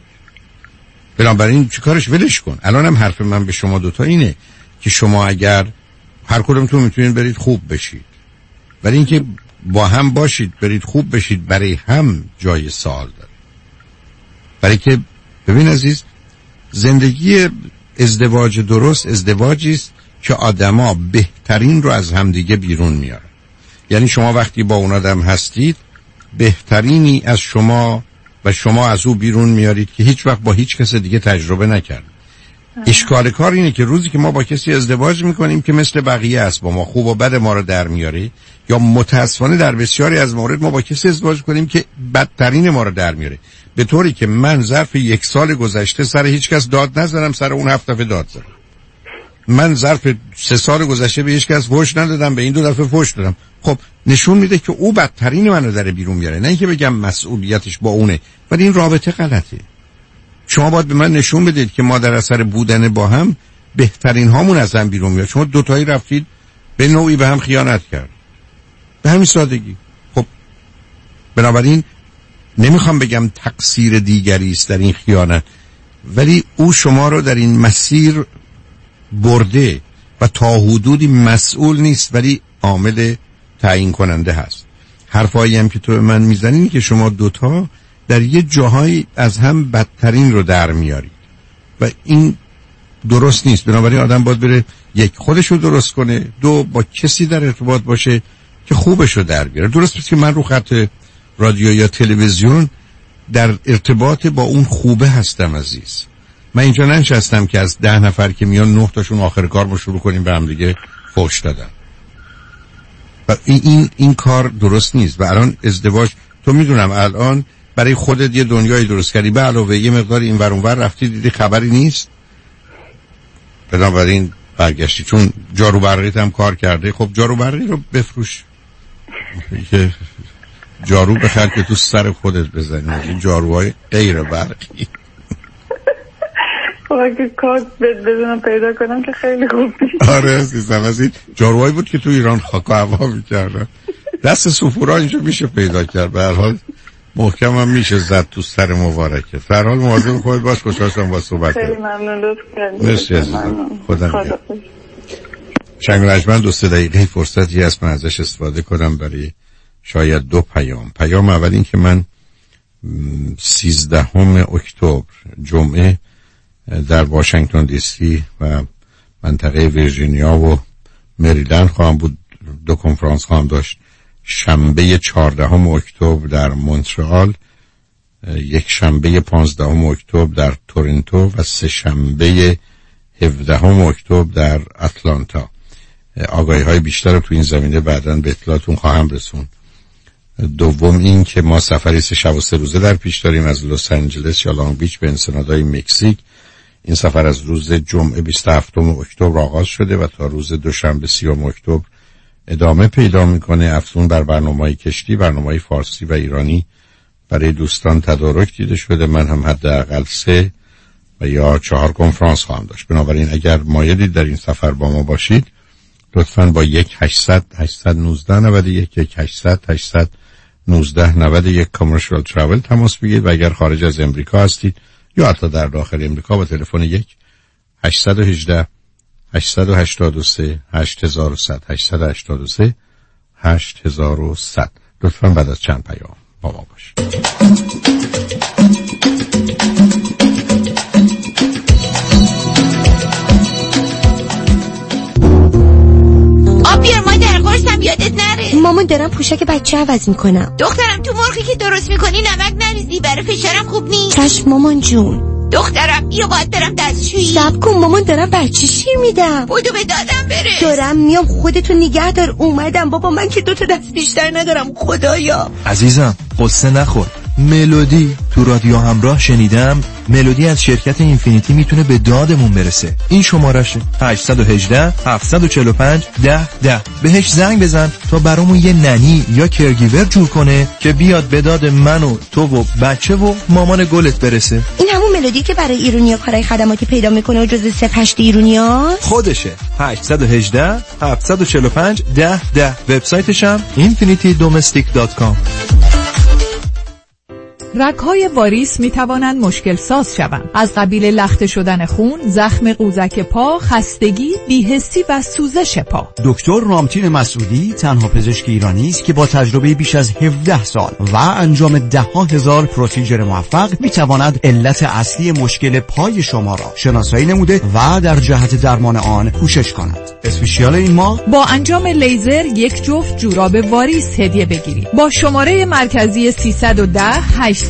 بنابراین چیکارش؟ ولش کن. الان هم حرف من به شما دوتا اینه که شما اگر هر کدومتون میتونید برید خوب بشید، ولی اینکه با هم باشید برید خوب بشید برای هم جای سوال داره. برای که ببین عزیز، زندگی ازدواج درست ازدواجی است که آدما بهترین رو از همدیگه بیرون میارن. یعنی شما وقتی با اون آدم هستید بهترینی از شما و شما از او بیرون میارید که هیچ وقت با هیچ کس دیگه تجربه نکرد. اشکال کار اینه که روزی که ما با کسی ازدواج میکنیم که مثل بقیه است، با ما خوب و بد ما رو در میاره، یا متاسفانه در بسیاری از موارد ما با کسی ازدواج کنیم که بدترین ما رو در میاره، به طوری که من ظرف 1 سال گذشته سر هیچ کس داد نزدم، سر اون 7 دفعه داد زدم. من ظرف 3 سال گذشته به هیچ کس فحش ندادم، به این 2 دفعه فحش دادم. خب نشون میده که او بدترین منو در بیرون میاره، نه اینکه بگم مسئولیتش با اونه، ولی این رابطه غلطه. شما باید به من نشون بدید که ما در اثر بودن با هم بهترین هامون از هم بیرون میاد. شما دوتایی رفتید به نوعی به هم خیانت کرد، به همین سادگی. خب بنابراین نمیخوام بگم تقصیر دیگری است در این خیانت، ولی او شما رو در این مسیر برده و تا حدودی مسئول نیست، ولی عامل تعیین کننده هست. حرفایی هم که تو من میزنین که شما دوتا در یه جاهایی از هم بدترین رو در میارید و این درست نیست. بنابراین آدم باید بره 1 خودش رو درست کنه، 2 با کسی در ارتباط باشه که خوبش رو در بیاره. درست است که من رو خط رادیو یا تلویزیون در ارتباط با اون خوبه هستم عزیز. من اینجا ننشستم که از 10 نفر که میان 9 تاشون آخر کار ما شروع کنیم به هم دیگه فحش دادن. و این کار درست نیست. و الان ازدواج تو میدونم الان برای خودت یه دنیای درست کردی، به علاوه یه مقدار این ور اون ور رفتی دیدی خبری نیست، بنابراین برگشتی. چون جارو برقیت هم کار کرده، خب جارو برقی رو بفروش، که جارو بخر که تو سر خودت بزنی، این جاروهای غیر برقی. اگه کار بدونم پیدا کنم که خیلی خوب میشه. آره عزیزم، از این جاروهایی بود که تو ایران خاک و هوا میکردن، دست سفورا اینجا میشه پیدا کرد. به هر حال محکم هم میشه زد تو سر مبارکه. در حال مواظب خودت باش. خوشحال شدم با صحبت کردم. خیلی ممنون، لطف کردید. مرسی عزیزم. خدا شنگ رجمن 2-3 دقیقه فرصتی هست من ازش استفاده کنم برای شاید 2 پیام. پیام اول این که من 13 اکتبر جمعه در واشنگتن دی سی و منطقه ویرجینیا و مریلند خواهم بود. 2 کنفرانس خواهم داشت. شنبه 14 اکتبر در مونترال، یک شنبه 15 اکتبر در تورنتو و 3 شنبه 17 اکتبر در اتلانتا. آگاهی های بیشتر رو تو این زمینه بعداً به اطلاعتون خواهم رسون. دوم این که ما سفری 3 شب و 3 روزه در پیش داریم از لس آنجلس یا لانگ بیچ به انسنادهای مکزیک. این سفر از روز جمعه 27 اکتبر آغاز شده و تا روز دوشنبه 30 اکتبر ادامه پیدا میکنه. افزون بر برنامه‌های کشتی، برنامه‌های فارسی و ایرانی برای دوستان تدارک دیده شده. من هم حداقل 3 و یا 4 کنفرانس خواهم داشت. بنابراین اگر مایلید در این سفر با ما باشید لطفاً با 1-800-819-91 کامرشال تراول تماس بگیرید و اگر خارج از امریکا هستید یا حتی در داخل امریکا با تلفن 1-818-833-8100 لطفاً بعد از چند پیام با ما باشید. بیار مادر، قرصم یادت نره. مامان دارم پوشک بچه عوض میکنم. دخترم تو مرغی که درست میکنی نمک نریزی، برای فشارم خوب نیست. چشم مامان جون. دخترم بیا باید برم دستشویی. صبر کن مامان، دارم بچه شیر میدم. بودو به دادم بره. دارم میام، خودتو نگه دار. اومدم بابا، من که 2 تا دست بیشتر ندارم خدایا. عزیزم قصه نخور. ملودی تو رادیو همراه شنیدم. ملودی از شرکت اینفینیتی میتونه به دادمون برسه. این شمارش 818-745-1010. بهش زنگ بزن تا برامون یه ننی یا کرگیور جور کنه که بیاد به داد من و تو و بچه و مامان گلت برسه. این همون ملودی که برای ایرونیا کارهای خدماتی پیدا میکنه و جزء 0-8 ایرونیا خودشه. 818-745-1010. وبسایتش هم infinitydomestic.com. رگ‌های واریس می توانند مشکل ساز شوند. از قبیل لخته شدن خون، زخم قوزک پا، خستگی، بی‌حسی و سوزش پا. دکتر رامتین مسعودی تنها پزشک ایرانی است که با تجربه بیش از 17 سال و انجام 10,000 پروسیجر موفق می تواند علت اصلی مشکل پای شما را شناسایی نموده و در جهت درمان آن کوشش کند. اسپیشیال این ماه با انجام لیزر 1 جفت جوراب واریس هدیه بگیرید. با شماره مرکزی 310-855-7171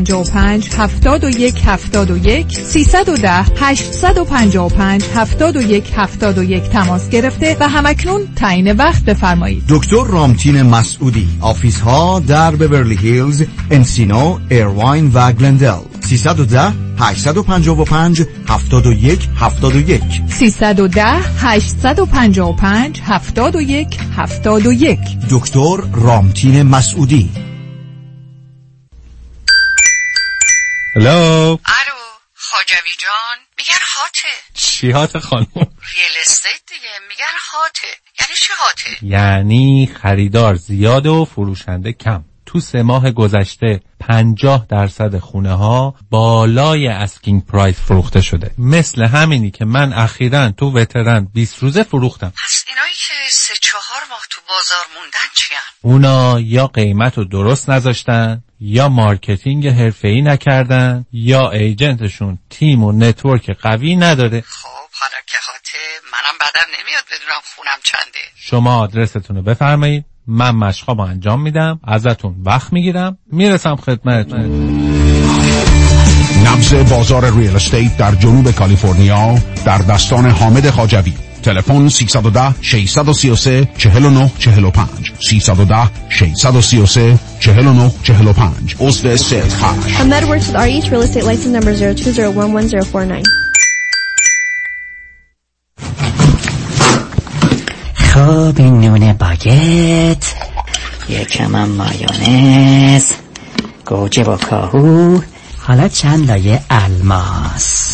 310-855-7171 تماس گرفته و همکنون تعیین وقت بفرمایید. دکتر رامتین مسعودی. آفیس ها در بیورلی هیلز، انسینو، ایرواین و گلندل. 310-855-7171 310-855-7171. دکتر رامتین مسعودی. هلو. الو خواجوی جان، میگن هاته. چی هاته خانم؟ ریل استیت دیگه، میگن هاته. یعنی چی هاته؟ یعنی خریدار زیاد و فروشنده کم. تو 3 ماه گذشته 50% خونه ها بالای اسکینگ پرایس فروخته شده. مثل همینی که من اخیراً تو وترن 20 روزه فروختم. پس اینایی که 3-4 ماه تو بازار موندن چیان؟ اونا یا قیمت رو درست نذاشتن، یا مارکتینگ حرفه‌ای نکردن، یا ایجنتشون تیم و نتورک قوی نداره. خب حالا که هاته، منم بدم نمیاد بدونم خونم چنده. شما آدرستون رو بفرمایید، من مشقامو انجام میدم، ازتون وقت میگیرم، میرسم خدمتتون. نبض بازار ریل استیت در جنوب کالیفرنیا در دستان حامد خواجوی. تلفن 310-633-4945 310-633-4945. عضو سیلز هاش. MedWorks with REH Real Estate License Number 02011049. خب این نون باگت، یکم هم مایونز، گوجه و کاهو، حالا چند لایه الماس.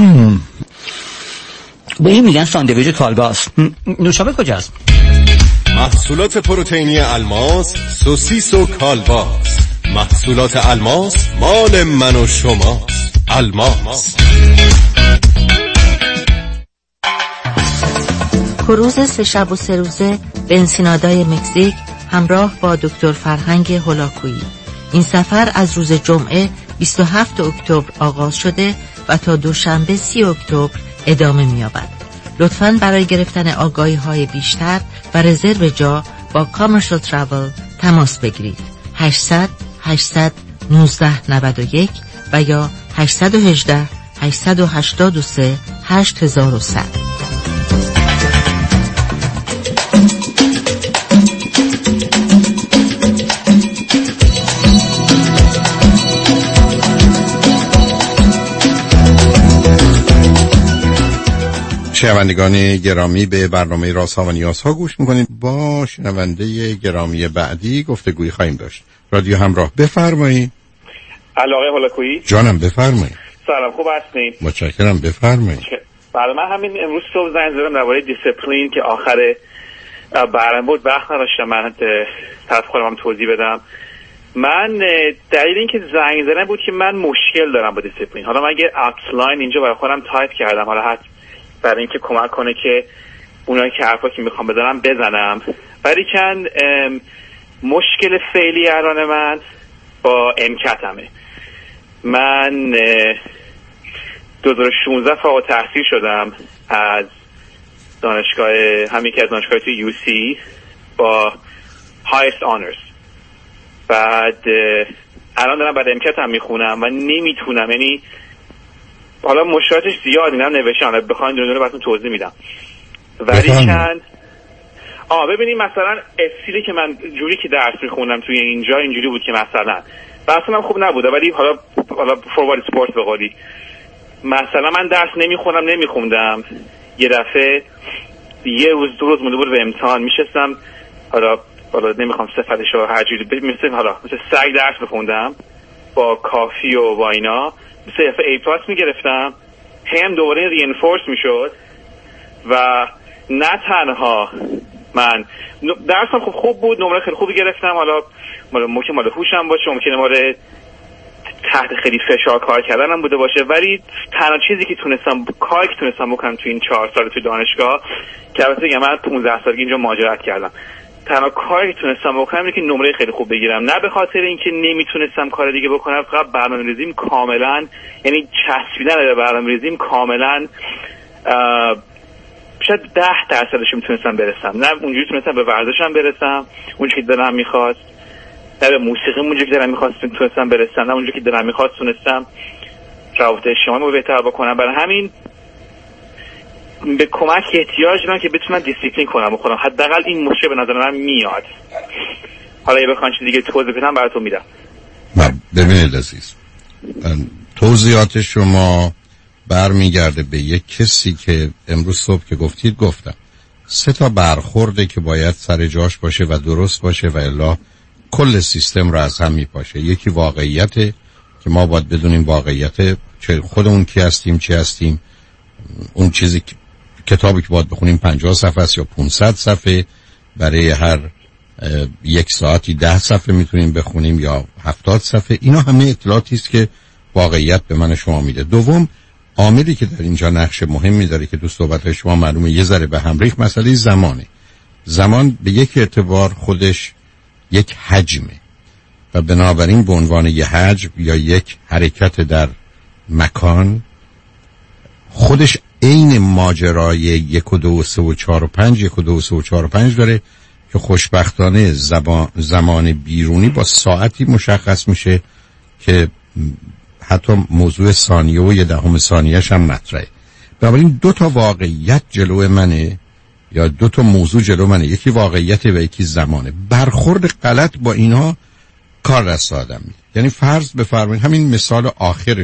به این میگن ساندویچ کالباس. نوشابه کجاست؟ محصولات پروتئینی الماس، سوسیس و کالباس. محصولات الماس مال من و شماست. الماس. کروز 3 شب و 3 روزه به انسینادای مکزیک همراه با دکتر فرهنگ هولاکویی. این سفر از روز جمعه 27 اکتبر آغاز شده و تا دوشنبه 30 اکتبر ادامه می‌یابد. لطفاً برای گرفتن آگاهی‌های بیشتر و رزرو جا با کامرشال تراول تماس بگیرید. 800 800 1991 و یا 818 883 8100. شنوندگان گرامی، به برنامه رازها و نیازها گوش میکنید. با شنونده گرامی بعدی گفتگوی خواهیم داشت. رادیو همراه، بفرمایید. علاقه هولاکویی جانم، بفرمایید. سلام، خوب هستین؟ متشکرم، بفرمایید. بله، من همین امروز صبح زنگ زدم درباره دیسپلین که آخر برنامه بود، وقت نداشتم من طرف خودم توضیح بدم. من دلیل اینکه زنگ زدم بود که من مشکل دارم با دیسپلین. حالا من یه آوتلاین اینجا برای خودم تایپ کردم، حالا حتی برای اینکه کمک کنه که اونایی که حرفا که میخوام بزنم. ولی چند مشکل فعلی الان من با امکتمه. من 2016 فارغ التحصیل شدم از دانشگاه، همین که از دانشگاه توی UC با highest honors. بعد الان دارم بعد امکتم میخونم و نمیتونم، یعنی حالا مشکلاتش زیاد اینم نوشتم، بخواین دونه دونه براتون توضیح میدم. ولی چند ببینید مثلا استیلی که من جوری که درس میخونم توی اینجا اینجوری بود که مثلا بحثم خوب نبوده، ولی حالا فوروارد سپورت به قولی مثلا من درس نمیخوندم، یه دفعه یه روز 2 روز مونده بود به امتحان میشستم، حالا نمیخوام صفتش رو هر جوری مثل سگ درس بخوندم با کافی و با اینا، مثل A+ میگرفتم، هم دوباره رینفورس میشد و نه تنها من درسم خوب بود، نمره خیلی خوبی گرفتم، حالا ممکن مال هوشم باشه، ممکنه مال تحت خیلی فشار کار کردنم بوده باشه، ولی تنها چیزی که کاری که تونستم بکنم تو این 4 سال تو دانشگاه، که البته میگم من 15 سالگی اینجا مهاجرت کردم، تنها کاری که تونستم بکنم اینه که نمره خیلی خوب بگیرم. نه به خاطر اینکه نمیتونستم کار دیگه بکنم، فقط برنامه‌ریزیم کاملا، یعنی چسبیدن به برنامه‌ریزیم کاملا شاید 10% میتونستم برسم. نه اونجوری تونستم به ورزشم برسم اونجوری که دلم میخواست، نه به موسیقی اونجوری که دلم میخواست تونستم برسم، نه اونجوری که دلم میخواست تونستم روابط اجتماعی رو بهتر بکنم. برای همین به کمک احتیاج دارم که بتونم دیسیپلین کنم خودم. حداقل این مشکل به نظر من میاد. حالا یه بخوام چیز دیگه توضیح بدم براتون میدم. ببینید عزیز، توضیحات شما برمیگرده به یک کسی که امروز صبح که گفتم 3 برخورده که باید سر جاش باشه و درست باشه و الا کل سیستم رو از هم میپاشه. یکی واقعیته که ما باید بدونیم واقعیت چه خودمون کی هستیم، چی هستیم. اون چیزی که کتابی که باید بخونیم 50 صفحه است یا 500 صفحه، برای هر 1 ساعتی 10 صفحه میتونیم بخونیم یا 70 صفحه. اینا همه اطلاعاتی است که واقعیت به من شما میده. دوم، عاملی که در اینجا نقش مهمی داره که تو صحبت شما معلومه یه ذره به هم ریخت، مسئله زمانه. زمان به یک اعتبار خودش یک حجمه و بنابراین به عنوان یک حجم یا یک حرکت در مکان خودش عین ماجرای 1 و 2 و 3 و 4 و 5 1 و 2 و 3 و 4 و 5 داره که خوشبختانه زمان بیرونی با ساعتی مشخص میشه که حتی موضوع ثانیه و 0.1 ثانیه‌اش هم مطرحه. بنابراین 2 تا واقعیت جلو منه یا 2 تا موضوع جلو منه، یکی واقعیت و یکی زمانه. برخورد غلط با اینها کار دست آدم میده. یعنی فرض بفرمایید همین مثال آخر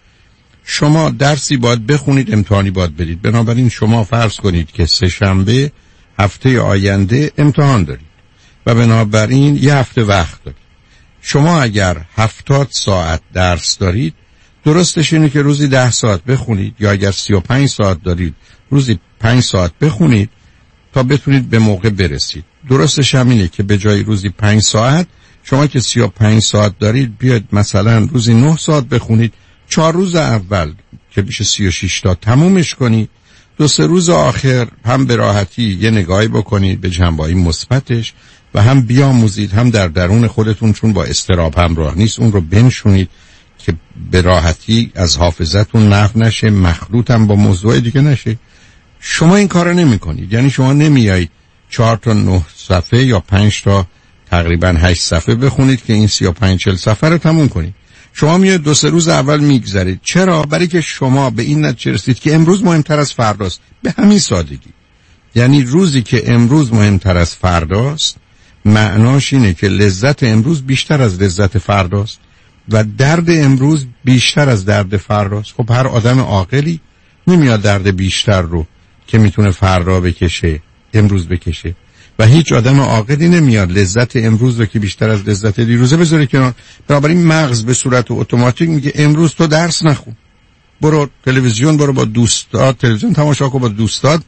شما درسی باید بخونید، امتحانی باید برید، بنابراین شما فرض کنید که 3 شنبه هفته آینده امتحان دارید و بنابراین 1 هفته وقت دارید. شما اگر 70 ساعت درس دارید، درستش اینه که روزی 10 ساعت بخونید، یا اگر 35 ساعت دارید روزی 5 ساعت بخونید تا بتونید به موقع برسید. درستش همینه که به جای روزی 5 ساعت شما که 35 ساعت دارید بیاید مثلا روزی 9 ساعت بخونید. 4 روز اول که میشه 36 تا تمومش کنید. 2-3 روز آخر هم به راحتی یه نگاهی بکنید به جنبه‌های مثبتش و هم بیاموزید، هم در درون خودتون، چون با اضطراب همراه نیست، اون رو بنشونید که به راحتی از حافظتون محو نشه، مخلوط هم با موضوع دیگه نشه. شما این کارو نمی‌کنید. یعنی شما نمیایید 4 تا 9 صفحه یا 5 تا تقریبا 8 صفحه بخونید که این 35-40 صفحه رو تموم کنید. شما میاد 2-3 روز اول میگذرید. چرا؟ برای که شما به این نتیجه رسید که امروز مهمتر از فرداست. به همین سادگی. یعنی روزی که امروز مهمتر از فرداست، معناش اینه که لذت امروز بیشتر از لذت فرداست و درد امروز بیشتر از درد فرداست. خب هر آدم عاقلی نمیاد درد بیشتر رو که میتونه فردا بکشه امروز بکشه و هیچ آدم عاقلی نمیاد لذت امروز رو که بیشتر از لذت دیروزه بذاره کنار. بنابراین مغز به صورت اتوماتیک میگه امروز تو درس نخون، برو تلویزیون، برو با دوستات تلویزیون تماشا کن، با دوستات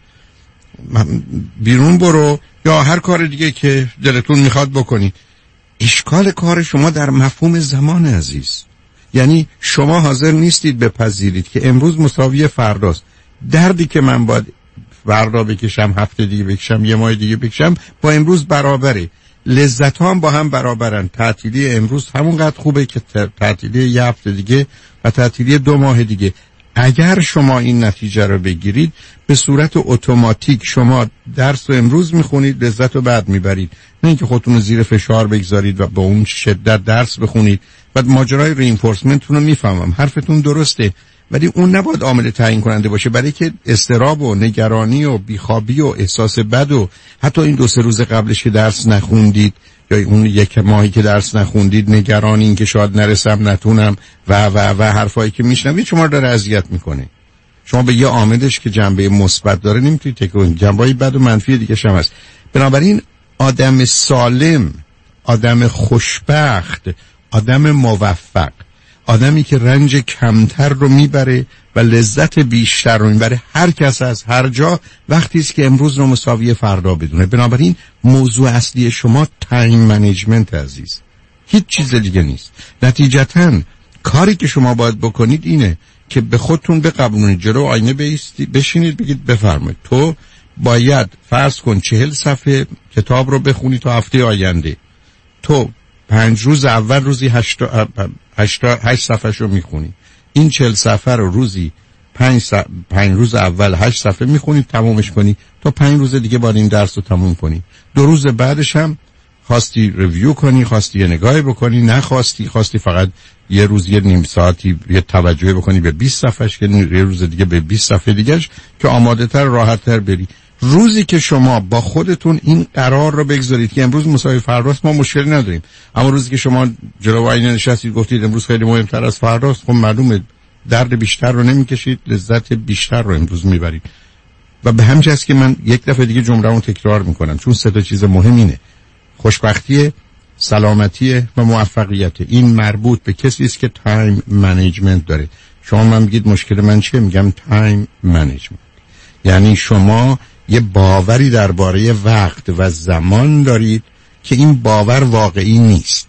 بیرون برو، یا هر کار دیگه که دلتون میخواد بکنی. اشکال کار شما در مفهوم زمان عزیز. یعنی شما حاضر نیستید بپذیرید که امروز مساوی فرداست. دردی که من باید فردا بکشم، هفته دیگه بکشم، یه ماه دیگه بکشم، با امروز برابره. لذت ها هم با هم برابرن. تعطیلی امروز همونقدر خوبه که تعطیلی یه هفته دیگه و تعطیلی 2 ماه دیگه. اگر شما این نتیجه رو بگیرید، به صورت اتوماتیک شما درس رو امروز میخونید، لذت رو بعد میبرید، نه اینکه خودتون رو زیر فشار بگذارید و با اون شدت درس بخونید. بعد ماجرای رینفورسمنتتون رو میفهمم، حرفتون درسته، ولی اون نباید عامل تعیین کننده باشه، برای که اضطراب و نگرانی و بیخوابی و احساس بد و حتی این 2-3 روز قبلش که درس نخوندید یا اون 1 ماهی که درس نخوندید، نگرانی این که شاید نرسم، نتونم و حرفایی که میشنوید شما رو داره اذیت میکنه. شما به یه عاملش که جنبه مثبت داره نمیتونید تکیه کنید، جنبه‌های بد و منفی دیگه هم هست. بنابراین آدم سالم، آدم خوشبخت، آدم موفق، آدمی که رنج کمتر رو میبره و لذت بیشتر رو میبره، هر کس از هر جا، وقتی است که امروز رو مساوی فردا بدونه. بنابراین موضوع اصلی شما تایم منیجمنت عزیز، هیچ چیز دیگه نیست. نتیجتاً کاری که شما باید بکنید اینه که به خودتون بقبولونید، جلو آینه بشینید بگید بفرمایید تو باید فرض کن 40 صفحه کتاب رو بخونی تا هفته آینده. تو 5 روز اول روزی 8 صفحه رو میخونی. این 40 صفحه رو روزی 5 روز اول 8 صفحه میخونی، تمومش کنی، تا 5 روز دیگه باید این درس رو تموم کنی. 2 روز بعدش هم خواستی ریویو کنی، خواستی یه نگاهی بکنی، خواستی فقط یه روز یه نیم ساعتی یه توجه بکنی به 20 صفحهش، که یه روز دیگه به 20 صفحه دیگهش، که آماده تر راحت تر بری. روزی که شما با خودتون این قرار رو بگذارید که امروز مساوی فرداست، ما مشکلی نداریم. اما روزی که شما جلو آینه نشستید گفتید امروز خیلی مهمتر از فرداست، خب معلومه درد بیشتر رو نمیکشید، لذت بیشتر رو امروز میبرید. و به همین جاست که من یک دفعه دیگه جمله‌مو تکرار میکنم، چون 3 چیز مهم اینه: خوشبختی، سلامتی و موفقیت. این مربوط به کسی است که تایم منیجمنت داره. شما من میگید مشکل من چیه؟ میگم تایم منیجمنت. یعنی شما یه باوری درباره وقت و زمان دارید که این باور واقعی نیست.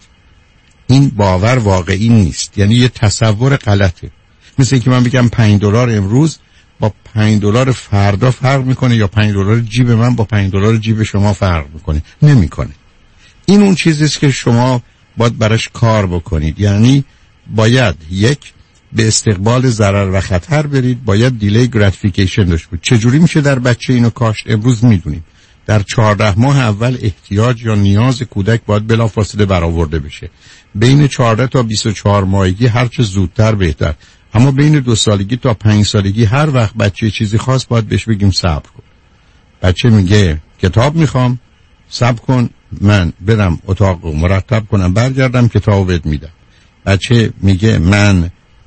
این باور واقعی نیست، یعنی یه تصور غلطه. مثل اینکه من بگم $5 امروز با $5 فردا فرق میکنه، یا $5 جیب من با $5 جیب شما فرق میکنه. نمیکنه. این اون چیزیست که شما باید براش کار بکنید. یعنی باید یک، به استقبال ضرر و خطر برید، باید دیلی گراتیفیکیشن داشته بود. چجوری میشه در بچه اینو کاشت؟ امروز میدونیم در 14 ماه اول احتیاج یا نیاز کودک باید بلافاصله برآورده بشه. بین 14 تا 24 ماهگی هر چه زودتر بهتر، اما بین 2 سالگی تا 5 سالگی هر وقت بچه چیزی خواست باید بهش بگیم صبر کن. بچه میگه کتاب میخوام، صبر کن من برم اتاق مرتب کنم برگردم کتابو بهت میدم. بچه میگه من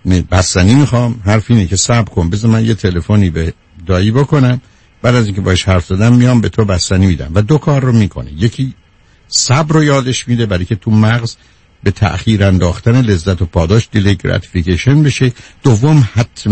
بستنی میخوام، حرف اینه که صبر کن بذار من یه تلفنی به دایی بکنم، بعد از اینکه باهاش حرف زدم میام به تو بستنی میدم. و 2 کار رو میکنه: یکی صبر رو یادش میده برای که تو مغز به تأخیر انداختن لذت و پاداش دیلی گراتیفیکیشن بشه. دوم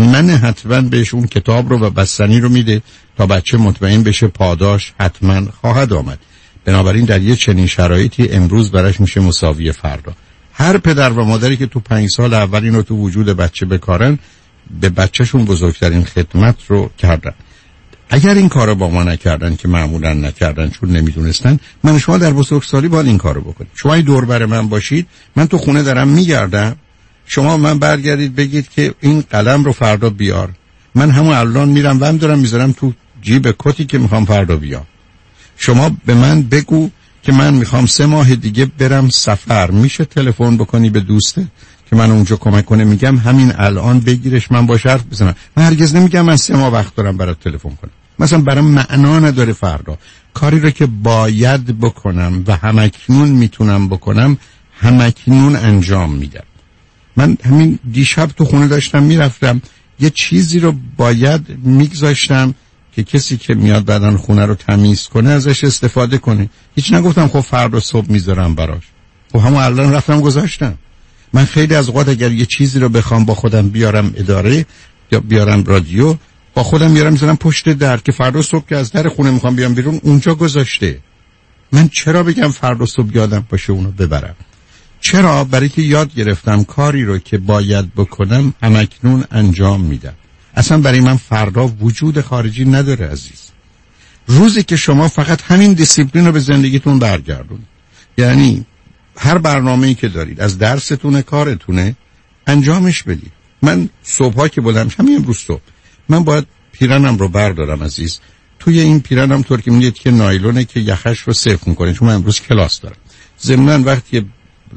حتما بهش اون کتاب رو و بستنی رو میده تا بچه مطمئن بشه پاداش حتما خواهد آمد. بنابراین در یه چنین شرایطی امروز براش میشه مساوی فردا. هر پدر و مادری که تو 5 سال اول اینو تو وجود بچه بکارن به بچهشون بزرگترین خدمت رو کردن. اگر این کارو با ما نکردن که معمولا نکردن چون نمیدونستن، من شما در بزرگسالی باید این کارو بکنید. شما این دور بر من باشید، من تو خونه دارم میگردم، شما من برگردید بگید که این قلم رو فردا بیار، من همون الان میرم و هم دارم میذارم تو جیب کتی که میخوام فردا بیام. شما به من بگو که من میخوام 3 ماه دیگه برم سفر، میشه تلفن بکنی به دوسته که من اونجا کمک کنه؟ میگم همین الان بگیرش، من باش حرف بزنم. من هرگز نمیگم من 3 ماه وقت دارم برات تلفن کنم. مثلا برام معنا نداره فردا. کاری رو که باید بکنم و همکنون میتونم بکنم همکنون انجام میدم. من همین دیشب تو خونه داشتم میرفتم، یه چیزی رو باید میگذاشتم که کسی که میاد بعدن خونه رو تمیز کنه ازش استفاده کنه. هیچ نگفتم خب فردا صبح میذارم براش. خب همون الان رفتم گذاشتم. من خیلی از اوقات اگر یه چیزی رو بخوام با خودم بیارم اداره یا بیارم رادیو، با خودم میارم میذارم پشت در که فردا صبح که از در خونه میخوام بیام بیرون اونجا گذاشته. من چرا بگم فردا صبح یادم باشه اونو ببرم؟ چرا؟ برای که یاد گرفتم کاری رو که باید بکنم همکنون انجام میدم. اصلا برای من فردا وجود خارجی نداره عزیز. روزی که شما فقط همین دیسیپلین رو به زندگیتون برگردونید، یعنی هر برنامه‌ای که دارید از درستونه کارتونه انجامش بدید. من صبحا که بلند میشم، همین امروز صبح من باید پیرنم رو بردارم عزیز. توی این پیرنم طور که میگید که نایلونه که یخش رو صفر میکنه، چون من امروز کلاس دارم. ضمناً وقتی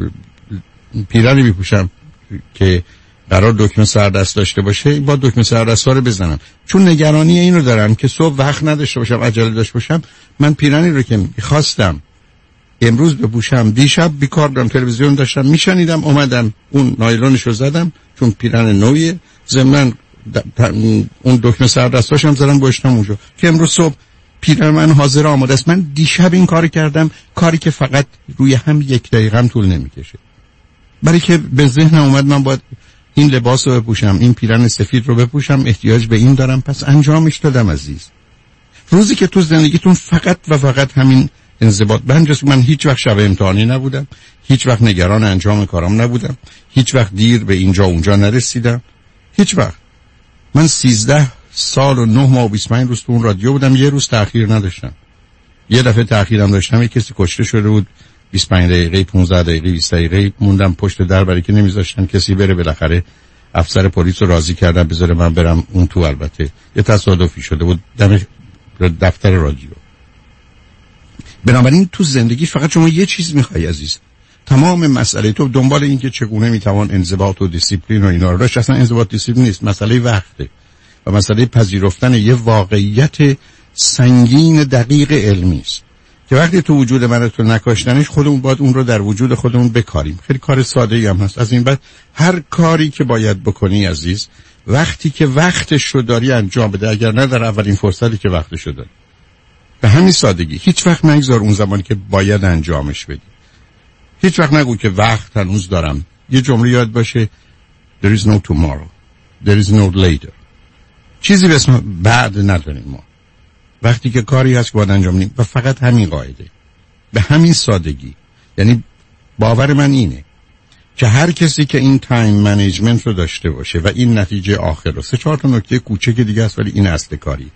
پیرنی میپوشم که قرار دکمه سردست داشته باشه، با دکمه سردست ها رو بزنم، چون نگرانی اینو دارم که صبح وقت نداشته باشم، عجله داشته باشم. من پیرنی رو که میخواستم امروز بپوشم، دیشب بیکار بودم، تلویزیون داشتم میشنیدم، اومدم اون نایلونش رو زدم چون پیرن نویه، ضمناً اون دکمه سردستاشم زدم گوشتم اونجا که امروز صبح پیرن من حاضر آماده است. من دیشب این کار کردم، کاری که فقط روی هم 1 دقیقه هم طول نمیکشه. برای که به ذهنم اومد من باید این لباس رو بپوشم، این پیرن سفید رو بپوشم، احتیاج به این دارم، پس انجامش دادم عزیز. روزی که تو زندگیتون فقط و فقط همین انضباط بنجاست. من هیچ وقت شب امتحانی نبودم، هیچ وقت نگران انجام کارام نبودم، هیچ وقت دیر به اینجا اونجا نرسیدم، هیچ وقت. من 13 سال و 9 ماه و 25 روز تو اون رادیو بودم، یه روز تأخیر نداشتم. یه دفعه تأخیرم داشتم، یه کسی کشته شده بود، 25 دقیقه 15 دقیقه 20 دقیقه موندم پشت در برای که نمیذاشتن کسی بره. بالاخره افسر پلیس رو راضی کردن بذاره من برم اون تو. البته یه تصادفی شده بود دم دفتر رادیو. بنابراین تو زندگی فقط شما یه چیز میخوای عزیز. تمام مسئله تو دنبال این که چگونه میتوان انضباط و دیسیپلین و اینا رو داشت. اصلا انضباط دیسیپلین نیست، مسئله وقته و مسئله پذیرفتن یه واقعیت سنگین دقیق علمی است که وقتی تو وجود من تو نکاشتنش خودمون باید اون رو در وجود خودمون بکاریم. خیلی کار ساده ای هم هست. از این بعد هر کاری که باید بکنی عزیز، وقتی که وقتش رو داری انجام بده، اگر نه در اولین فرصتی که وقتش رو داری. به همین سادگی. هیچ وقت نگذار اون زمانی که باید انجامش بدی. هیچ وقت نگو که وقت هنوز دارم. یه جمله یاد باشه: There is no tomorrow. There is no later. چیزی به اسم بعد نداریم ما. وقتی که کاری هست که باید انجام بدیم و فقط همین قاعده، به همین سادگی. یعنی باور من اینه که هر کسی که این تایم منیجمنت رو داشته باشه و این نتیجه آخر رو، 3-4 تا نکته کوچک دیگه است ولی این اصل کاری،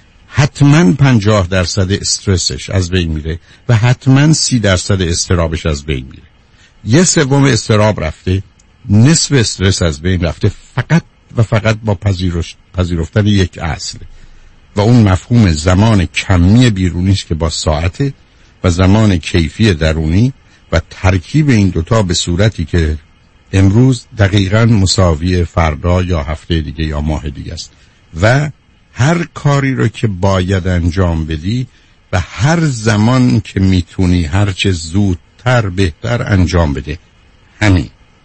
حتما 50% استرسش از بین میره و حتما 30% استرابش از بین میره. 1/3 استراب رفته، نصف استرس از بین رفته، فقط و فقط با پذیرفتن یک اصل و اون مفهوم زمان کمی بیرونی است که با ساعته و زمان کیفی درونی و ترکیب این دوتا به صورتی که امروز دقیقاً مساوی فردا یا هفته دیگه یا ماه دیگه است و هر کاری رو که باید انجام بدی و هر زمان که میتونی هر چه زودتر بهتر انجام بده. همین.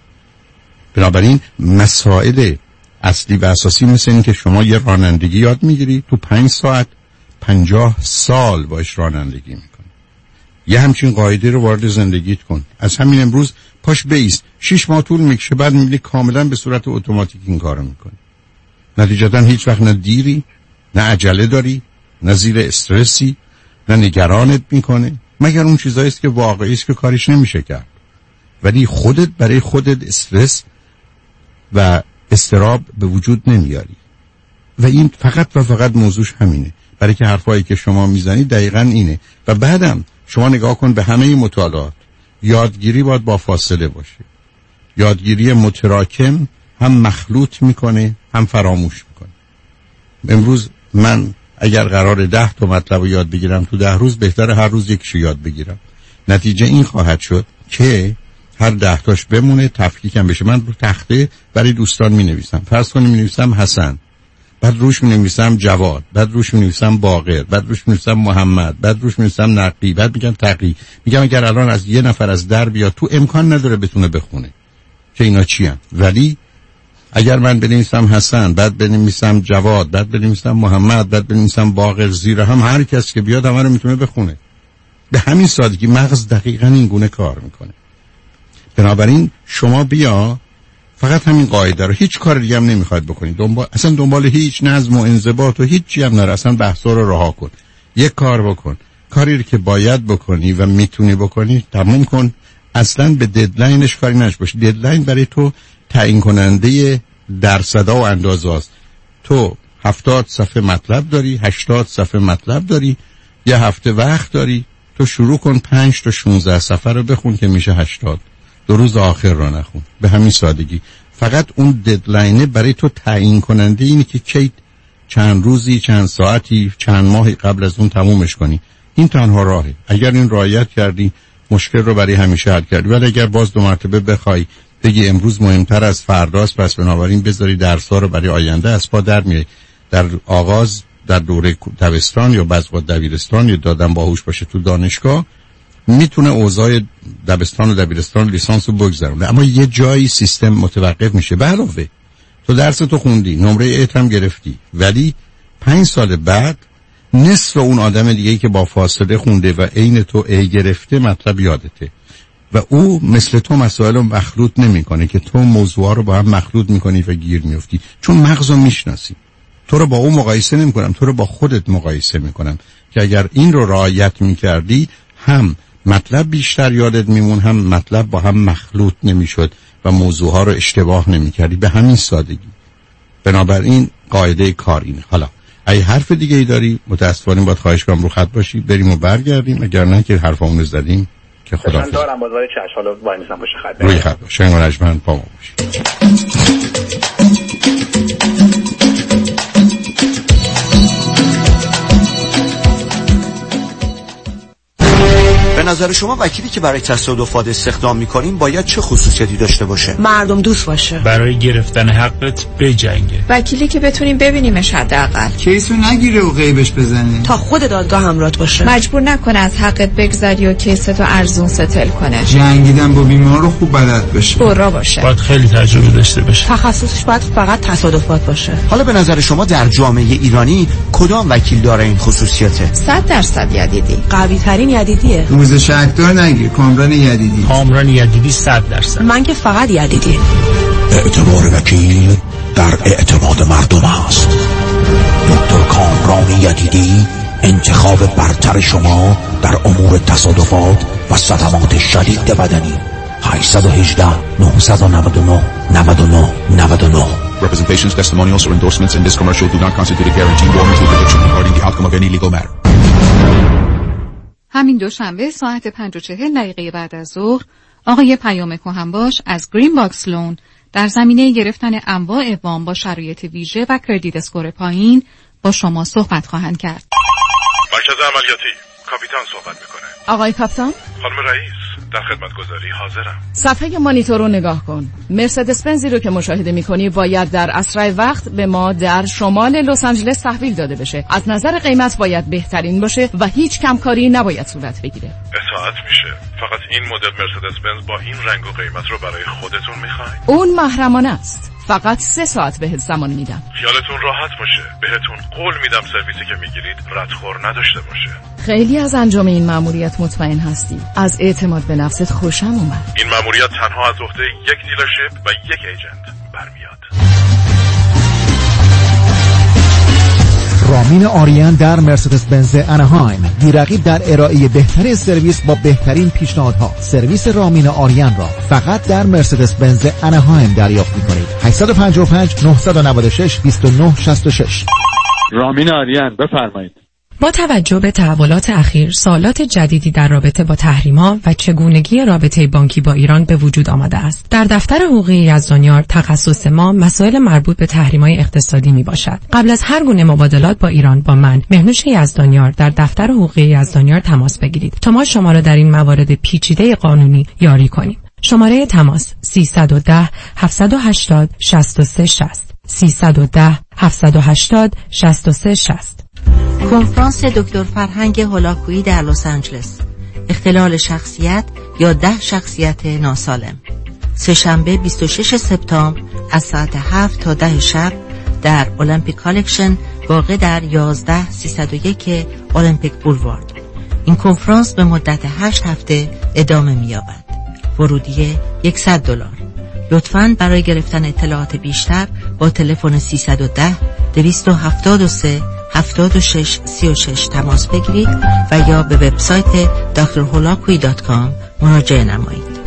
بنابراین مسائل اصلی و اساسی مثل این که شما یه رانندگی یاد میگیری، تو 5 ساعت 50 سال باش رانندگی میکنی. یه همچین قاعده رو وارد زندگیت کن. از همین امروز پاش بیست. 6 ماه طول میکشه، بعد میبینی کاملا به صورت اتوماتیک این کارو میکنی. نتیجتا هیچ وقت نه دیری، نه عجله داری، نه زیر استرسی، نه نگرانت میکنه، مگر اون چیزایی است که واقعی است که کاریش نمیشه کرد. ولی خودت برای خودت استرس و استراب به وجود نمیاری و این فقط و فقط موضوعش همینه، برای که حرفایی که شما میزنید دقیقاً اینه. و بعدم شما نگاه کن به همه مطالعات، یادگیری باید با فاصله باشه. یادگیری متراکم هم مخلوط میکنه هم فراموش میکنه. امروز من اگر قرار 10 تا مطلب رو یاد بگیرم تو 10 روز، بهتره هر روز یکیشو یاد بگیرم. نتیجه این خواهد شد که هر 10 تاش بمونه، تفکیکم بشه. من رو تخته برای دوستان می‌نویسم. فرض کنیم می‌نویسم حسن، بعد روش می‌نویسم جواد، بعد روش می‌نویسم باقر، بعد روش می‌نویسم محمد، بعد روش می‌نویسم نقی، بعد میگم تقی. میگم اگر الان از یه نفر از در بیاد تو امکان نداره بتونه بخونه که اینا چی ان. ولی اگر من بنویسم حسن، بعد بنویسم جواد، بعد بنویسم محمد، بعد بنویسم باقر، زیر هم هر کس که بیاد همه رو میتونه بخونه. به همین سادگی مغز دقیقاً این گونه کار میکنه. بنابراین شما بیا فقط همین قاعده رو، هیچ کار دیگه هم نمیخواد بکنید، دنبال هیچ نظم و انضباط و هیچ چیزی هم نرو، اصلا بحثا رو رها کن. یک کار بکن، کاری که باید بکنی و میتونی بکنی تموم کن. اصلا به ددلاینش کاری نباش. ددلاین برای تو تعیین کننده درصدا و اندازه است. تو 70 صفحه مطلب داری، 80 صفحه مطلب داری، یه هفته وقت داری، تو شروع کن 5 تا 16 صفحه رو بخون که میشه 80. 2 روز آخر رو نخون. به همین سادگی. فقط اون ددلاینه برای تو تعیین کننده اینه که کی، چند روزی، چند ساعتی، چند ماهی قبل از اون تمومش کنی. این تنها راهه. اگر این رعایت کردی مشکل رو برای همیشه حل کردی. ولی اگر باز 2 مرتبه بخوای بگی امروز مهمتر از فرداست، پس بنابراین بذاری درس‌ها رو برای آینده از پا در میای. در آغاز در دوره دبستان یا بعض وقت دبیرستان یا دادن باهوش باشه تو دانشگاه، میتونه اوضاع دبستان و دبیرستان لیسانس رو بگذرونه. اما یه جایی سیستم متوقف میشه. به علاوه تو درس تو خوندی، نمره ایت هم گرفتی، ولی 5 سال بعد نصف اون آدم دیگه‌ای که با فاصله خونده و عین تو ای گرفته مطلب یادته و او مثل تو مسائل رو مخلوط نمیکنه که تو موضوعا رو با هم مخلوط میکنی و گیر میفتی، چون مغز رو میشناسی. تو رو با اون مقایسه نمیکنم، تو رو با خودت مقایسه میکنم که اگر این رو رعایت میکردی هم مطلب بیشتر یادت میمون، هم مطلب با هم مخلوط نمیشد و موضوعها رو اشتباه نمیکردی. به همین سادگی. بنابراین قاعده کار اینه. حالا اگه حرف دیگه ای داری متاسفانه باید خواهش کنم رو خط باشی، بریم و برگردیم. اگر نه که حرفامون رو زدیم که خدا من دارم بازار چش، حالا وای میسم باشه خط روی خط باشه. شنگ و رجمن با ما باشی. به نظر شما وکیلی که برای تصادفات استخدام می‌کنیم باید چه خصوصیاتی داشته باشه؟ مردم دوست باشه، برای گرفتن حقت بجنگه، وکیلی که بتونیم ببینیمش حداقل، کیسو نگیره و غیبش بزنه، تا خود دادگاه همراهت باشه، مجبور نکنه از حقت بگذری و کیستو ارزون ستل کنه، جنگیدن با بیمار رو خوب بلد باشه، برا باشه، باید خیلی تجربه داشته باشه، تخصصش باید فقط تصادفات باشه. حالا به نظر شما در جامعه ایرانی کدام وکیل داره این خصوصیاته؟ 100% یدیدی، قوی ترین یدیدیه. روز شکدار نگیر، کامران یدیدی. کامران یدیدی 100%. من که فقط یدیدی. اعتبار وکیل در اعتماد مردم است. دکتر کامران یدیدی انتخاب برتر شما در امور تصادفات و صدمات شدید بدنی. 818 999 99 99. Representations, testimonials or endorsements in this commercial do not constitute a guarantee or a prediction regarding the outcome of any legal matter. همین دوشنبه ساعت 5:40 بعد از ظهر آقای پیام کهنباش از گرین باکس لون در زمینه گرفتن انواع وام با شرایط ویژه و کردیت اسکور پایین با شما صحبت خواهند کرد. مرکز عملیاتی، کاپیتان صحبت میکنه. آقای کاپیتان؟ خانم رئیس، در خدمتگزاری حاضرم. صفحه مانیتور رو نگاه کن. مرسدس بنزی رو که مشاهده میکنی باید در اسرع وقت به ما در شمال لس آنجلس تحویل داده بشه. از نظر قیمت باید بهترین باشه و هیچ کمکاری نباید صورت بگیره. اطاعت میشه. فقط این مدل مرسدس بنز با این رنگ و قیمت رو برای خودتون میخواین؟ اون محرمانه است. فقط 3 ساعت بهت زمان میدم. خیالتون راحت باشه. بهتون قول میدم سرویسی که میگیرید ردخور نداشته باشه. خیلی از انجام این مأموریت مطمئن هستی. از اعتماد به نفست خوشم اومد. این مأموریت تنها از عهده یک دیلرشیپ و یک ایجنت برمیاد. رامین آریان در مرسدس بنز اناهایم، بی‌رقیب در ارائه بهترین سرویس با بهترین پیشنهادها. سرویس رامین آریان را فقط در مرسدس بنز اناهایم دریافت می‌کنید. 855 996 2966. رامین آریان، بفرمایید. با توجه به تحولات اخیر، سوالات جدیدی در رابطه با تحریم‌ها و چگونگی رابطه بانکی با ایران به وجود آمده است. در دفتر حقوقی یزدانیار تخصص ما مسائل مربوط به تحریم‌های اقتصادی میباشد. قبل از هر گونه مبادلات با ایران با من، مهنوش یزدانیار، در دفتر حقوقی یزدانیار تماس بگیرید تا ما شما را در این موارد پیچیده قانونی یاری کنیم. شماره تماس 310 780 63 60 310 780 63 60. کنفرانس دکتر فرهنگ هولاکویی در لس آنجلس، اختلال شخصیت یا 10 شخصیت ناسالم. سه‌شنبه 26 سپتامبر از ساعت 7 تا 10 شب در المپیک کالکشن واقع در 11301 المپیک بولوارد. این کنفرانس به مدت 8 هفته ادامه می‌یابد. ورودی $100. لطفاً برای گرفتن اطلاعات بیشتر با تلفن 310 273 76 36 تماس بگیرید و یا به وبسایت drholakui.com مراجعه نمایید.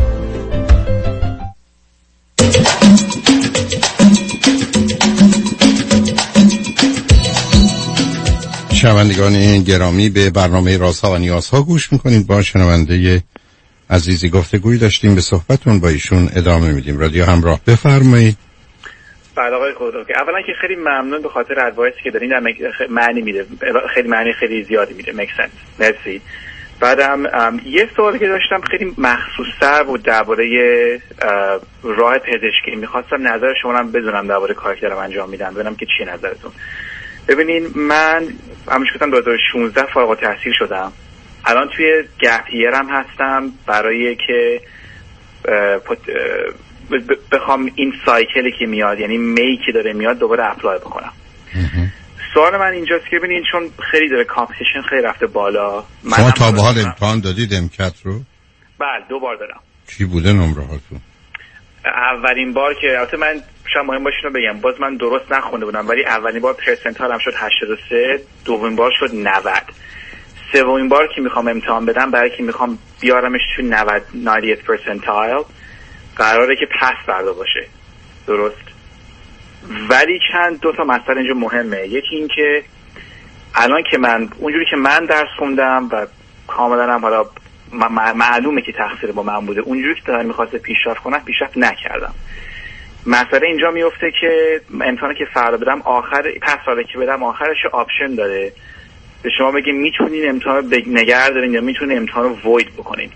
شنوندگان گرامی، به برنامه رازها و نیازها گوش میکنید. با شنونده عزیزی گفتگویی داشتیم، به صحبتون با ایشون ادامه میدیم. رادیو همراه، بفرمایید. بعد آقای خودروکی، اولا که خیلی ممنون به خاطر ادوایسی که دارین، در معنی میده، خیلی معنی خیلی زیادی میده. میک سنس. مرسی. بعدم یه سوالی که داشتم خیلی مخصوص‌تر بود درباره راه پزشکی. میخواستم نظر شما رو بدونم درباره کاری که دارم انجام میدم، ببینم که چیه نظرتون. ببینین، من همونش گفتم 2016 فارغ التحصیل شدم. الان توی گپیرم هستم برای که بخوام این سایکلی که میاد، یعنی می که داره میاد، دوباره اپلای بکنم. سوال من اینجاست که ببینید، چون خیلی داره کامپیتیشن خیلی رفته بالا. شما تا به حال امتحان دادید امکت رو؟ بله، 2 بار دادم. چی بوده نمره هاتون؟ اولین بار که البته من شاید مهم باشه اینو بگم، باز من درست نخونده بودم، ولی اولین بار پرسنتایلم شد 83، دومین بار شد 90. سومین بار که میخوام امتحان بدم، برای که میخوام بیارمش تو 90 پرسنتایل، قراره که پس فردا باشه. درست؟ ولی چند 2 تا مسئله اینجا مهمه. یکی این که الان که من اونجوری که من درس خوندم و کاملا هم حالا معلومه که تقصیر با من بوده، اونجوری که دارم میخواسته پیشرفت کنم پیشرفت نکردم. مسئله اینجا میفته که امتحانی که فردا بدم پس فردا که بدم آخرش آپشن داره به شما بگه میتونین امتحان رو نگه دارین یا میتونین امتحان رو وید بکنین.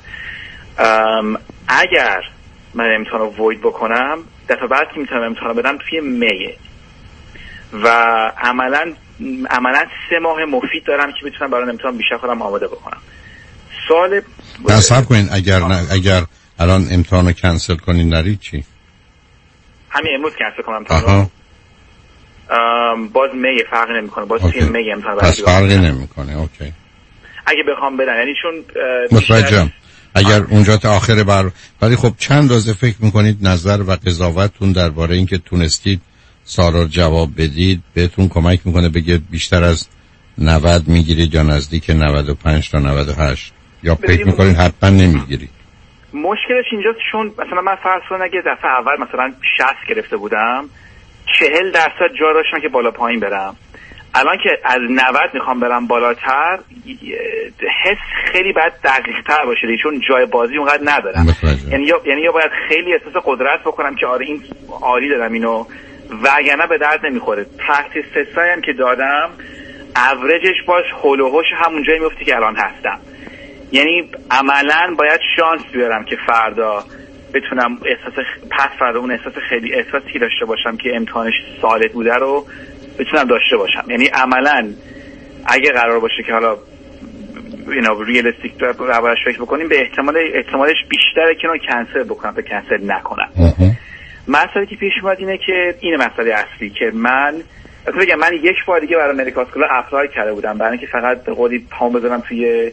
اگر من امتحان رو وید بکنم، دفعه بعد که میتونم امتحان رو بدم توی میه و عملا 3 ماه مفید دارم که بتونم برای امتحان بیشتر خودم آماده بکنم. سوال نصب کنین، اگر الان امتحان رو کنسل کنین نرید چی؟ همین امروز کنسل کنم امتحان رو؟ باز میه فرقی نمیکنه، باز توی میه امتحان پس فرقی نمیکنه. اوکی. اگه بخوام بدن، یعنی چون متوجهم. اگر اونجا تا آخر ولی خب چند روزه فکر میکنید نظر و قضاوتتون درباره اینکه تونستید سوال جواب بدید بهتون کمک میکنه بگید بیشتر از 90 میگیرید یا نزدیک 95 تا 98 یا فکر میکنید حتما نمیگیرید؟ مشکلش اینجاست چون مثلا من فرض کنم اگه دفعه اول مثلا 60 گرفته بودم، 40% جا داشتم که بالا پایین برم. الان که از 90 میخوام برم بالاتر، حس خیلی باید دقیق‌تر باشه چون جای بازی اونقدر ندارم. یعنی یا باید خیلی احساس قدرت بکنم که آره این عالی دادم اینو، وگرنه به درد نمیخوره. پرکتیس تستایی هم که دادم اوریجش باش هول و هوش همون جایی میفته که الان هستم. یعنی عملاً باید شانس بیارم که فردا بتونم پس فردا اون احساسی داشته باشم که امتحانش سالد بوده رو بتونم داشته باشم. یعنی عملاً اگه قرار باشه که حالا ریالیستیک روش فکر بکنیم، به احتمالش بیشتره که اونو کنسل بکنم تا کنسل نکنم. مسئله که پیش اومد اینه که این مسئله اصلی که من یک بار دیگه برای مدیکال اسکول اپلای کرده بودم برای اینکه فقط به قولی پام بزنم توی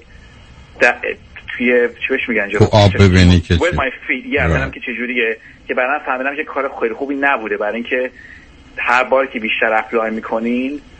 چی بهش میگن تو آب ببینی که with my feet ببینم که چجوریه، که بعداً فهمیدم که کار خیلی خوبی نبوده، برای اینکه هر بار که بیشتر اپلای میکنین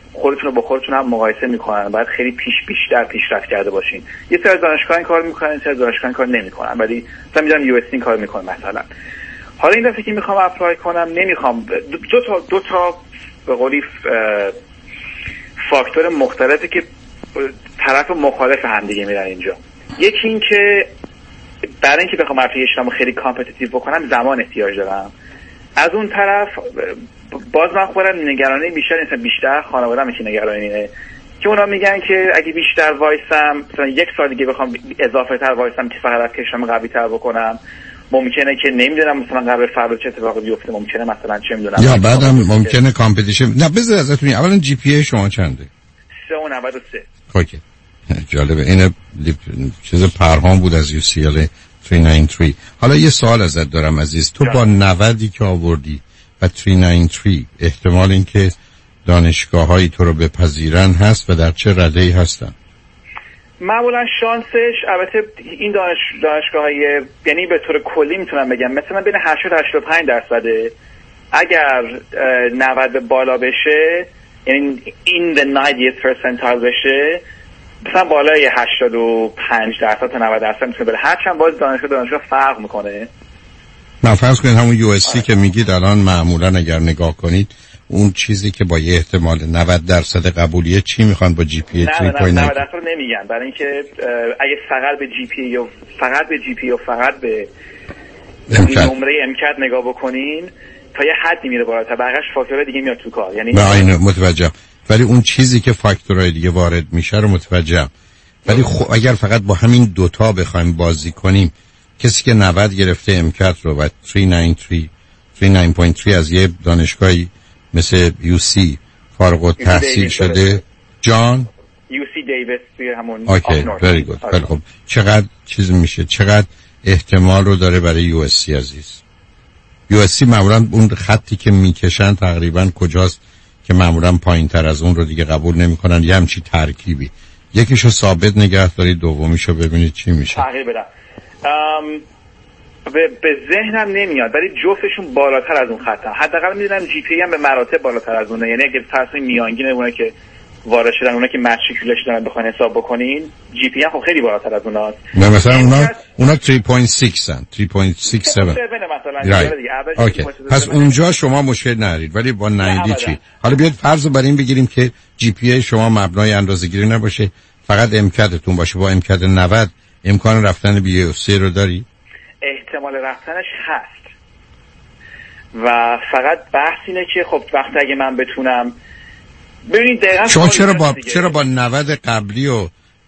خودتون رو با خودتون هم مقایسه میکنن، باید خیلی بیشتر پیشرفت کرده باشین. یه سری از دانشگاه این کار میکنن، یه سری از دانشگاه این کار نمیکنن، ولی مثلا میدونم یو اس این کار میکنه مثلا. حالا این دفعه که میخوام اپلای کنم نمیخوام دو تا به قولی فاکتور مختلفی که طرف مخالف هم دیگه میرن اینجا. یکی این که برای اینکه بخوام اپلیکیشنمو خیلی کامپتیتیو بکنم زمان احتیاج دارم. از اون طرف باز من خودم نگرانی بیشتر خانواده‌ام که نگرانی اینه که اونا میگن که اگه بیشتر وایسم مثلا یک سال دیگه بخوام اضافه تر وایسم که فقط اپلیکیشنمو قوی تر بکنم، ممکنه که نمیدونم مثلا قرار فردا چه اتفاقی بیفته، ممکنه مثلا چه میدونم یا بعدم ممکنه کامپتیشن. نه بذار ازتون اولا جی پی ای شما چنده؟ 393. اوکی جالبه. این چیز پرهام بود از UCLA 393. حالا یه سوال ازت دارم عزیز، تو با 90 که آوردی و 393 احتمال اینکه دانشگاه‌هایی تو رو بپذیرن هست و در چه رده‌ای هستن؟ معمولا شانسش البته این دانشگاه‌های یعنی به طور کلی میتونم بگم مثلا بین 80-85%. اگر 90 بالا بشه یعنی in the 90th percentile بشه مثلا بالای 85% تا 90% میتونه بره، هرچند باز دانشگاه فرق میکنه. من فرض کنید همون USC که میگید الان معمولا اگر نگاه کنید اون چیزی که با یه احتمال 90% قبولیه چی میخوان با جی پی ای 3.9؟ نه 90% رو نمیگن، برای اینکه اگه فقط به جی پی ای و فقط به نمره امکت نگاه بکنین تا یه حدی میره بالاتر، بقیه‌اش فاکتورهای دیگه میاد تو کار. یعنی نه متوجهم، ولی اون چیزی که فاکتورهای دیگه وارد میشه رو متوجهم. ولی اگر فقط با همین دوتا بخوایم بازی کنیم، کسی که 90 گرفته امکت رو و 39.3 از یه دانشگاهی مثل UC فارغ التحصیل شده، جان UC دیویس همون. اوکی very good. خیلی خوب. چقدر چیز میشه، چقدر احتمال رو داره برای USC عزیز؟ USC معمولا اون خطی که میکشن تقریبا کجاست که معمولا پایین تر از اون رو دیگه قبول نمیکنن؟ یه همچی ترکیبی، یکیشو ثابت نگه دارید، دومیشو ببینید چی میشه. تغییر بدم به ذهنم نمیاد، ولی جفتشون بالاتر از اون خطن. حداقل میدونم جی پی ای هم به مراتب بالاتر از اونه، یعنی اگه فرض کنید میانگین اونه که وارد شدن، اونا که ماتریکولیشن دارن بخواین حساب بکنین، جی پی ای هم خب خیلی بالاتر از اوناست. مثلا اونا 3.6 ان 3.67 مثلا. اوکی پس اونجا شما مشکل ندارید، ولی با 90 چی؟ حالا بیاید فرض رو بر این بگیریم که جی پی ای شما مبنای اندازه‌گیری نباشه، فقط امکانتون باشه. با امکان 90 امکان رفتن بی یو سی رو داری؟ احتمال رفتنش هست و فقط بحث اینه که خب وقتی اگه من بتونم ببینید دقیقاً شما چرا با 90 قبلی و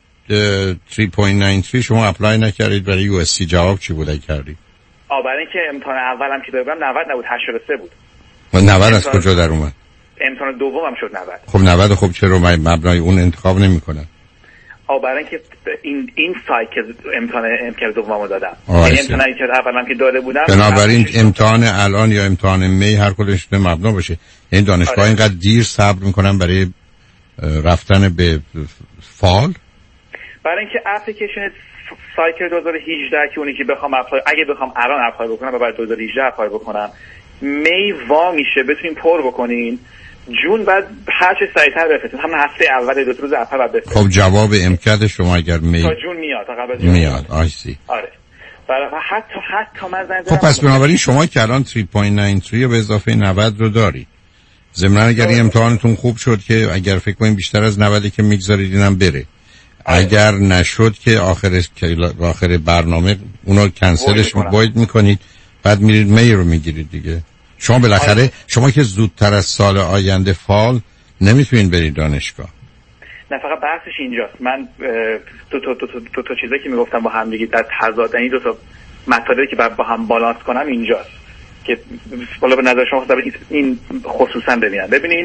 3.93 شما اپلای نکردید برای یو اس سی؟ جواب چی بود کردید؟ برای اینکه امتحان اولم که دادم 90 نبود، 83 بود. و 90 از کجا در اومد؟ امتحان دومم شد 90. خب 90 خب چرا مبنای اون انتخاب نمیکنن؟ برای اینکه این سایکل امتحان دوممو دادم، یعنی امتحانی که اولم که داده بودم. بنابراین امتحان الان یا امتحان می هر کدومش به مبنا باشه. این دانشگاه اینقدر دیر صبر میکنن برای رفتن به فال؟ برای اینکه اپلیکیشن سایکل 2018 که اونی که بخوام اگه بخوام الان اپلای بکنم و بعد 2018 اپلای بکنم، می وا میشه بتونین پر بکنین، جون بعد هر چه سریعتر بفرستین، همون هفته اول 2 روز اول بعد بفرستین. خب جواب امکان شما اگر می تا جون میاد، تا قبل جون میاد. آیسی. آره. حتی من زنده. خب پس بنابراین شما که الان 3.93 به اضافه 90 رو دارید، ضمن اگر این امتحانتون خوب شد که اگر فکر کنین بیشتر از 90 که میگذارید اینم بره، اگر نشد که آخر برنامه اونو کنسلش باید میکنید، بعد میرید می رو میگیرید دیگه. شما بالاخره شما که زودتر از سال آینده فال نمیتونین برید دانشگاه. نه فقط بحثش اینجاست. من تو چیزایی که میگفتم با هم دیگه در تضاد، این دو تا مطالبی که با هم بالانس کنم اینجاست که بالا به نظر شما این خصوصا ببینین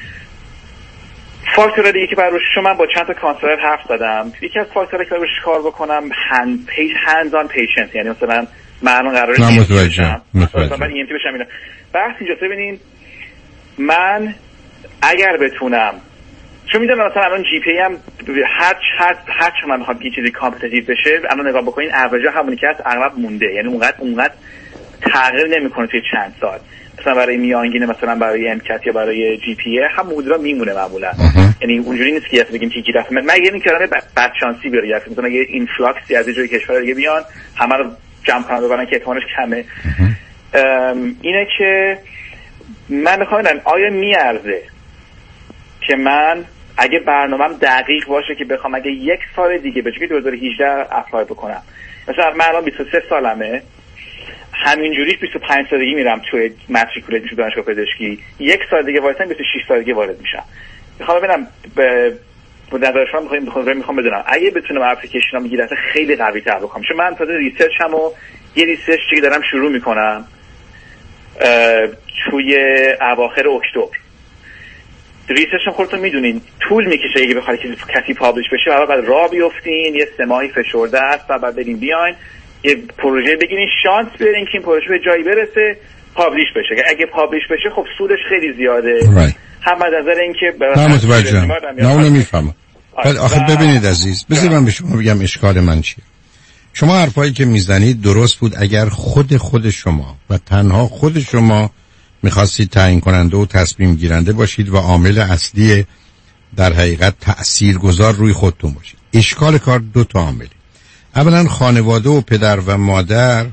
فاکتور دیگه که برای شما با چند تا کانسلر حرف زدم. یکی از فاکتورها که روش کار بکنم hands on patient، یعنی مثلا من قراره متوجهم من EMT بشم. اینا بحث اینجاست. ببینین من اگر بتونم، چون میدونم مثلا الان جی پی ای هم هر چه من بخوام یه چیزی کامپتیتیو بشه، الان نگاه بکنین اوریج همونی که هست اغلب مونده، یعنی اونقدر تغییر نمیکنه توی چند سال. مثلا برای میانگین، مثلا برای امکت یا برای جی پی ای هم مدل میمونه معمولا. یعنی اونجوری نیست که بگیم که یکی دفعه مگه اینکه بدشانسی بیاره، یا مثلا یه اینفلاکسی از یه جای کشور دیگه بیان همه رو جمع کنن ببرن که احتمالش کمه. اینه که من میخوام بدونم آیا میارزه که من اگه برنامه‌ام دقیق باشه که بخوام اگه یک سال دیگه به جای 2018 اپلای بکنم، مثلا من الان 23 سالمه، همینجوری 25 سالگی میرم توی ماتریکولیت میشم دانشگاه پزشکی، یک سال دیگه وایسم 26 سالگی وارد میشم. میخوام ببینم به نظر شما میخوام بدونم اگه بتونم اپلیکیشنام یه دفعه خیلی قوی تر بکنم. چون من تازه ریسرچمو یه ریسرچی دارم شروع میکنم توی اواخر اکتبر. ریسرچم خودتون میدونین طول میکشه اگه بخواید کسی پابلش بشه، بعد راه بیافتین، یه 3 ماهی فشرده است، بعد برین بیاین یه پروژه بگیرین، شانس بیارین که این پروژه به جایی برسه پابلش بشه. اگه پابلش بشه خب سودش خیلی زیاده. هم از نظر اینکه نه اونو میفهمم. آخه ببینید عزیز، بذارید من به شما بگم اشکال من چیه. شما حرفایی که میزنید درست بود اگر خود شما و تنها خود شما میخواستید تعیین کننده و تصمیم گیرنده باشید و عامل اصلی در حقیقت تأثیرگذار روی خودتون باشید. اشکال کار 2 تا عامله. اولا خانواده و پدر و مادر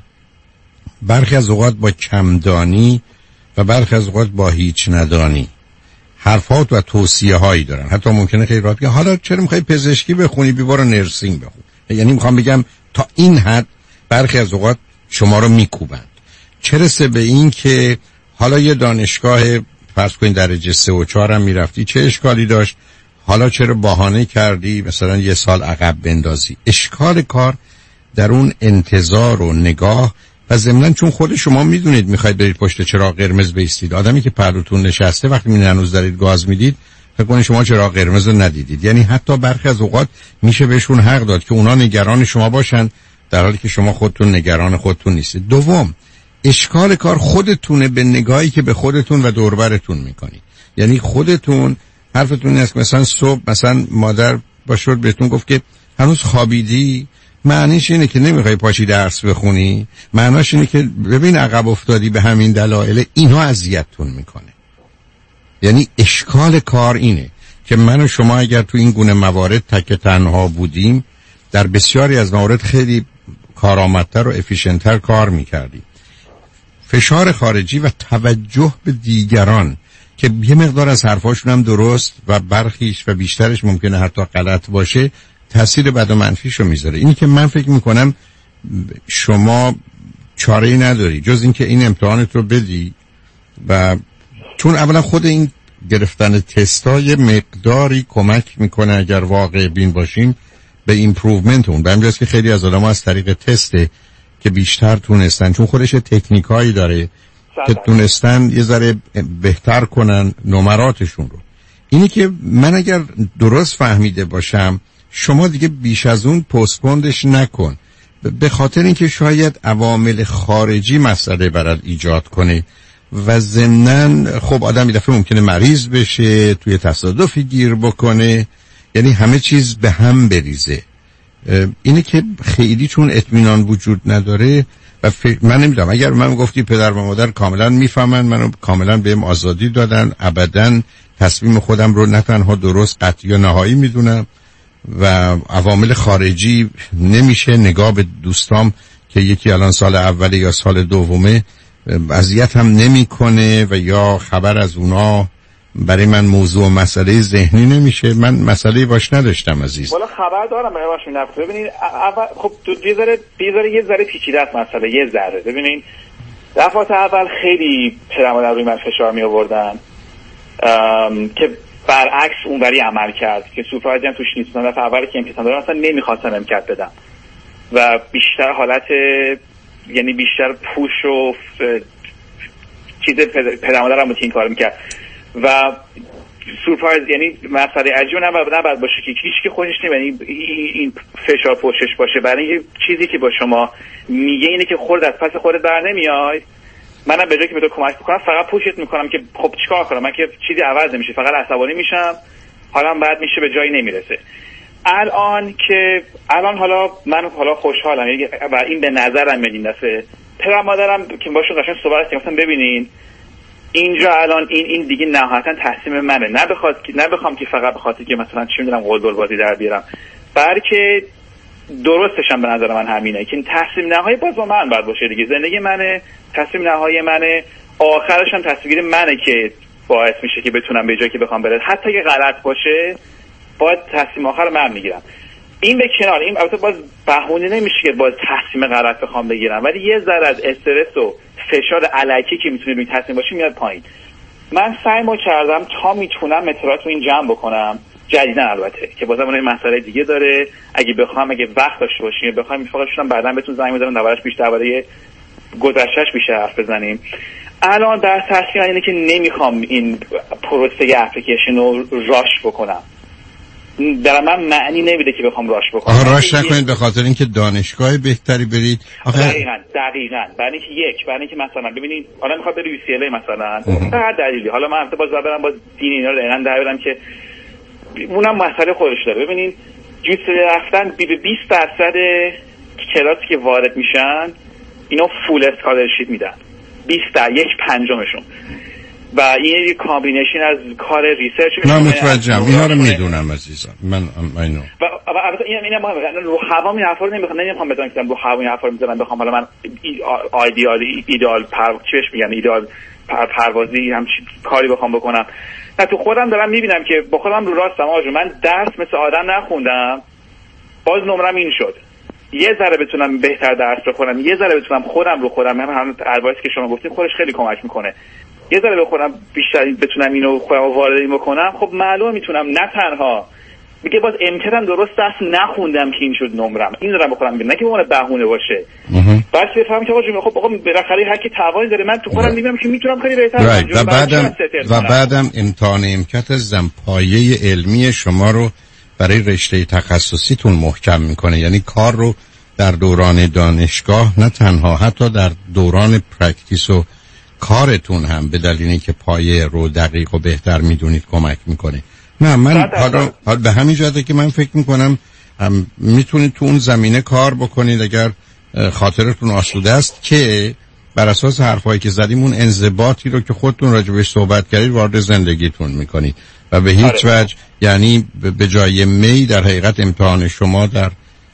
برخی از اوقات با کمدانی و برخی از اوقات با هیچ ندانی حرفات و توصیه هایی دارن. حتی ممکنه خیلی راحت بگن حالا چرا میخوای پزشکی بخونی، بیبارو نرسینگ بخون. یعنی میخوام بگم تا این حد برخی از اوقات شما رو میکوبند. چه رسه به این که حالا یه دانشگاه فرض کنید درجه 3 و 4 هم میرفتی، چه اشکالی داشت؟ حالا چرا بهانه کردی مثلا یه سال عقب بندازی؟ اشکال کار در اون انتظار و نگاه و ضمناً چون خود شما میدونید میخواید برید پشت چراغ قرمز بایستید. آدمی که پهلوتون نشسته وقتی هنوز دارید گاز میدید فکر کنید شما چراغ قرمز رو ندیدید. یعنی حتی برخی از اوقات میشه بهشون حق داد که اونا نگران شما باشن در حالی که شما خودتون نگران خودتون نیستید. دوم، اشکال کار خودتونه به نگاهی که به خودتون و دور و برتون میکنید. یعنی خودتون حرفتون این است که مثلا صبح مثلا مادر باشد بهتون گفت که هنوز خوابیدی، معنیش اینه که نمیخوای پاشی درس بخونی، معناش اینه که ببین عقب افتادی به همین دلایل، اینها اذیتتون میکنه. یعنی اشکال کار اینه که من و شما اگر تو این گونه موارد تک تنها بودیم در بسیاری از موارد خیلی کارآمدتر و افیشنتر کار میکردیم. فشار خارجی و توجه به دیگران که یه مقدار از حرفاشون هم درست و برخیش و بیشترش ممکنه حتی غلط باشه تأثیر بد و منفیشو میذاره. اینی که من فکر میکنم شما چاره‌ای نداری جز اینکه این امتحانت رو بدی و چون اولا خود این گرفتن تستا یه مقداری کمک میکنه اگر واقع بین باشیم به ایمپروومنت اون. به همین جاست که خیلی از آدم‌ها از طریق تسته که بیشتر تونستن، چون خودش تکنیکایی داره که تونستن یه ذره بهتر کنن نمراتشون رو. اینی که من اگر درست فهمیده باشم شما دیگه بیش از اون پستپوندش نکن، به خاطر اینکه شاید عوامل خارجی مسئله برات ایجاد کنه و ضمناً خب آدم یه دفعه ممکنه مریض بشه، توی تصادفی گیر بکنه، یعنی همه چیز به هم بریزه. اینه که خیلی چون اطمینان وجود نداره و من نمیدونم اگر من گفتی پدر و مادر کاملا میفهمن، منو کاملا بهم آزادی دادن، ابداً تصمیم خودم رو نه تنها درست قطعی و نهایی میدونم و عوامل خارجی نمیشه نگاه به دوستام که یکی الان سال اوله یا سال دومه اذیت هم نمیکنه و یا خبر از اونا برای من موضوع و مسئله ذهنی نمیشه. من مسئله باش نداشتم عزیز. والا خبر دارم باشون نفت. ببینید خب یه ذره پیچیده است مسئله، یه ذره. ببینید دفعات اول خیلی پدرمادر روی من فشار می آوردن که برعکس اونوری عمل کرد که سورپرایزی هم توش نیست. دفعه اولی که امتحان دادم اصلا نمیخواستم امکت بدم و بیشتر حالت یعنی بیشتر پوش و چیز پدرمادرم رو این کار میکرد و سورپرایز یعنی مسئله عجیب نباید باشه که هیچ که خودش یعنی این فشار پشتش باشه. برای اینکه چیزی که با شما میگه اینه که خودت از پس خودت بر نمیای، منم به جای که به تو کمک بکنم فقط پوشت میکنم که خب چیکار کنم، من که چیزی عوض نمیشه، فقط عصبانی میشم، حالا بعد میشه به جایی نمیرسه. الان حالا من خوشحالم و این به نظرم میاد این دفعه پدر مادرم که باشون قشنگ صحبت کردم، ببینین اینجا الان این دیگه نهایتا تصمیم منه، نبخوام که فقط به خاطر که مثلا چی میدونم قلدر بازی در بیارم، بلکه درستشم به نظر من همینه که تصمیم نهایی باز با من باید باشه دیگه. زندگی منه، تصمیم نهایی منه، آخرش هم تصمیم گیری منه که باعث میشه که بتونم به جایی که بخوام برم، حتی اگه غلط باشه باید تصمیم آخر من میگیرم. این به کنار، این البته باز بهونه نمیشه که باز تصمیم غلط بخوام بگیرم، ولی یه ذره از استرس و فشار الکی که میتونه روی تصمیم باشه میاد پایین. من سعیمو کردم تا میتونم اطلاعات رو این جمع بکنم، جدیدن البته که بازم اون مسئله دیگه داره، اگه وقت داشته باشیم بخوایم میفاقشون بعداً بهتون زنگ بزنم دربارش بیشتر درباره گذشتهش بیشتر حرف بزنیم. الان در تصمیم اینه که نمیخوام این پروسه اپلیکیشن رو راش بکنم. در من معنی نمیده که بخوام راش بکنم. راش نکنید به خاطر اینکه دانشگاه بهتری برید. دقیقاً. برای اینکه مثلا ببینید حالا میخواد بری UCLA مثلا، هر دلیلی، حالا من البته باز برام باز دین اینا رو دقیقاً دربارم که اونم مسئله خودش داره. ببینید UCLA رفتن به 20% کلاسی که وارد میشن اینا فول اسکالرشیپ میدن، 1/50 و این یک کامبینیشن از کار ریسرچ میشه. من متوجهم، اینا رو میدونم عزیزم، من اینو و البته اینا مهمه. رو هوا این حرفا رو نمیخوام بدونم که رو هوا این حرفا رو میذارم بخوام حالا من ایدئال چیش میگن ایدئال پروازی هم کاری بخوام بکنم. نه تو خودم دارم میبینم که با خودم رو راستم آجو، من درس مثل آدم نخوندم، باز نمرم این شد. یه ذره بتونم بهتر درس بخونم، یه ذره بتونم خودم رو خودم هم ادوایسی که شما گفتین خودش خیلی کمک میکنه، یه ذره بخونم بیشتر بتونم اینو خودم واردی بکنم، خب معلومه میتونم. نه تنها میگه باز امتحان درست درس نخوندم که این شد نمرم، این دارم بخونم نه که اون بهونه باشه. بعد بفهمم که خب آقا بالاخره هر کی توانی داره، من تو خودم میبینم که میتونم خیلی بهتر و بعدم امتحان امکت پایه علمی شما رو برای رشته تخصصیتون محکم میکنه. یعنی کار رو در دوران دانشگاه نه تنها حتی در دوران پرکتیس و کارتون هم به دلیلی که پایه رو دقیق و بهتر میدونید کمک میکنه. نه من حالا به همین جهته که من فکر میکنم میتونید تو اون زمینه کار بکنید اگر خاطرتون آسوده است که بر اساس حرفایی که زدیم اون انضباطی رو که خودتون راجبش صحبت کردید وارد زندگیتون میکنید و به هیچ وجه یعنی به جای می در حقیقت امتحان شما در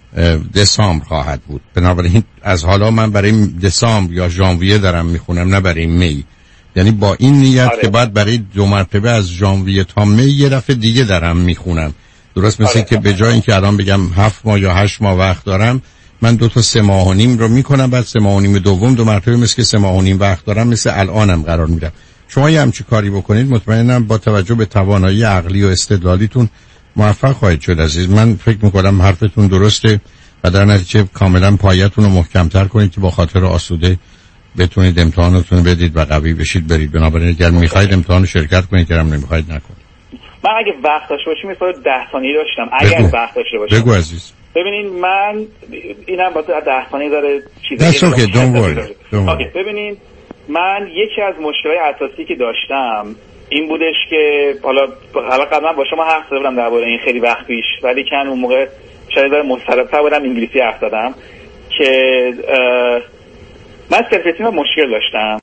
دسامبر خواهد بود. بنابراین از حالا من برای دسامبر یا ژانویه دارم میخونم نه برای می. یعنی با این نیت که بعد برای 2 مرتبه از ژانویه تا می یه دفعه دیگه دارم میخونم. درست مثل که به جای اینکه الان بگم 7 ماه یا 8 ماه وقت دارم، من 2 تا 3 ماه و نیم رو میکنم، بعد 3 ماه و نیم دوم 2 مرتبه مثل که 3 ماه و نیم وقت دارم مثل الانم قرار میدم. شما یه همچی کاری بکنید مطمئنم با توجه به توانایی عقلی و استدلالیتون موفق خواهید شد عزیز. من فکر میکنم حرفتون درسته و در نتیجه کاملا پایتون رو محکم‌تر کنید که با خاطر آسوده بتونید امتحاناتون بدید و قوی بشید برید. بنابراین اگر میخواید امتحان شرکت کنید، اگرم نمیخواید نکنید. من اگه وقت داشته باشم مثلا 10 ثانیه داشتم اگر وقت داشته باشم. بگو عزیز. ببینید من اینم با 10 ثانیه داره چیزایی That's okay, don't worry. ببینید من یکی از مشکلات اساسی که داشتم این بودش که حالا قبلا با شما حرف زدم درباره این خیلی وقت پیش، ولی که اون موقع شاید مضطرب‌تر بودم انگلیسی حرف زدم که من سلف استیم مشکل داشتم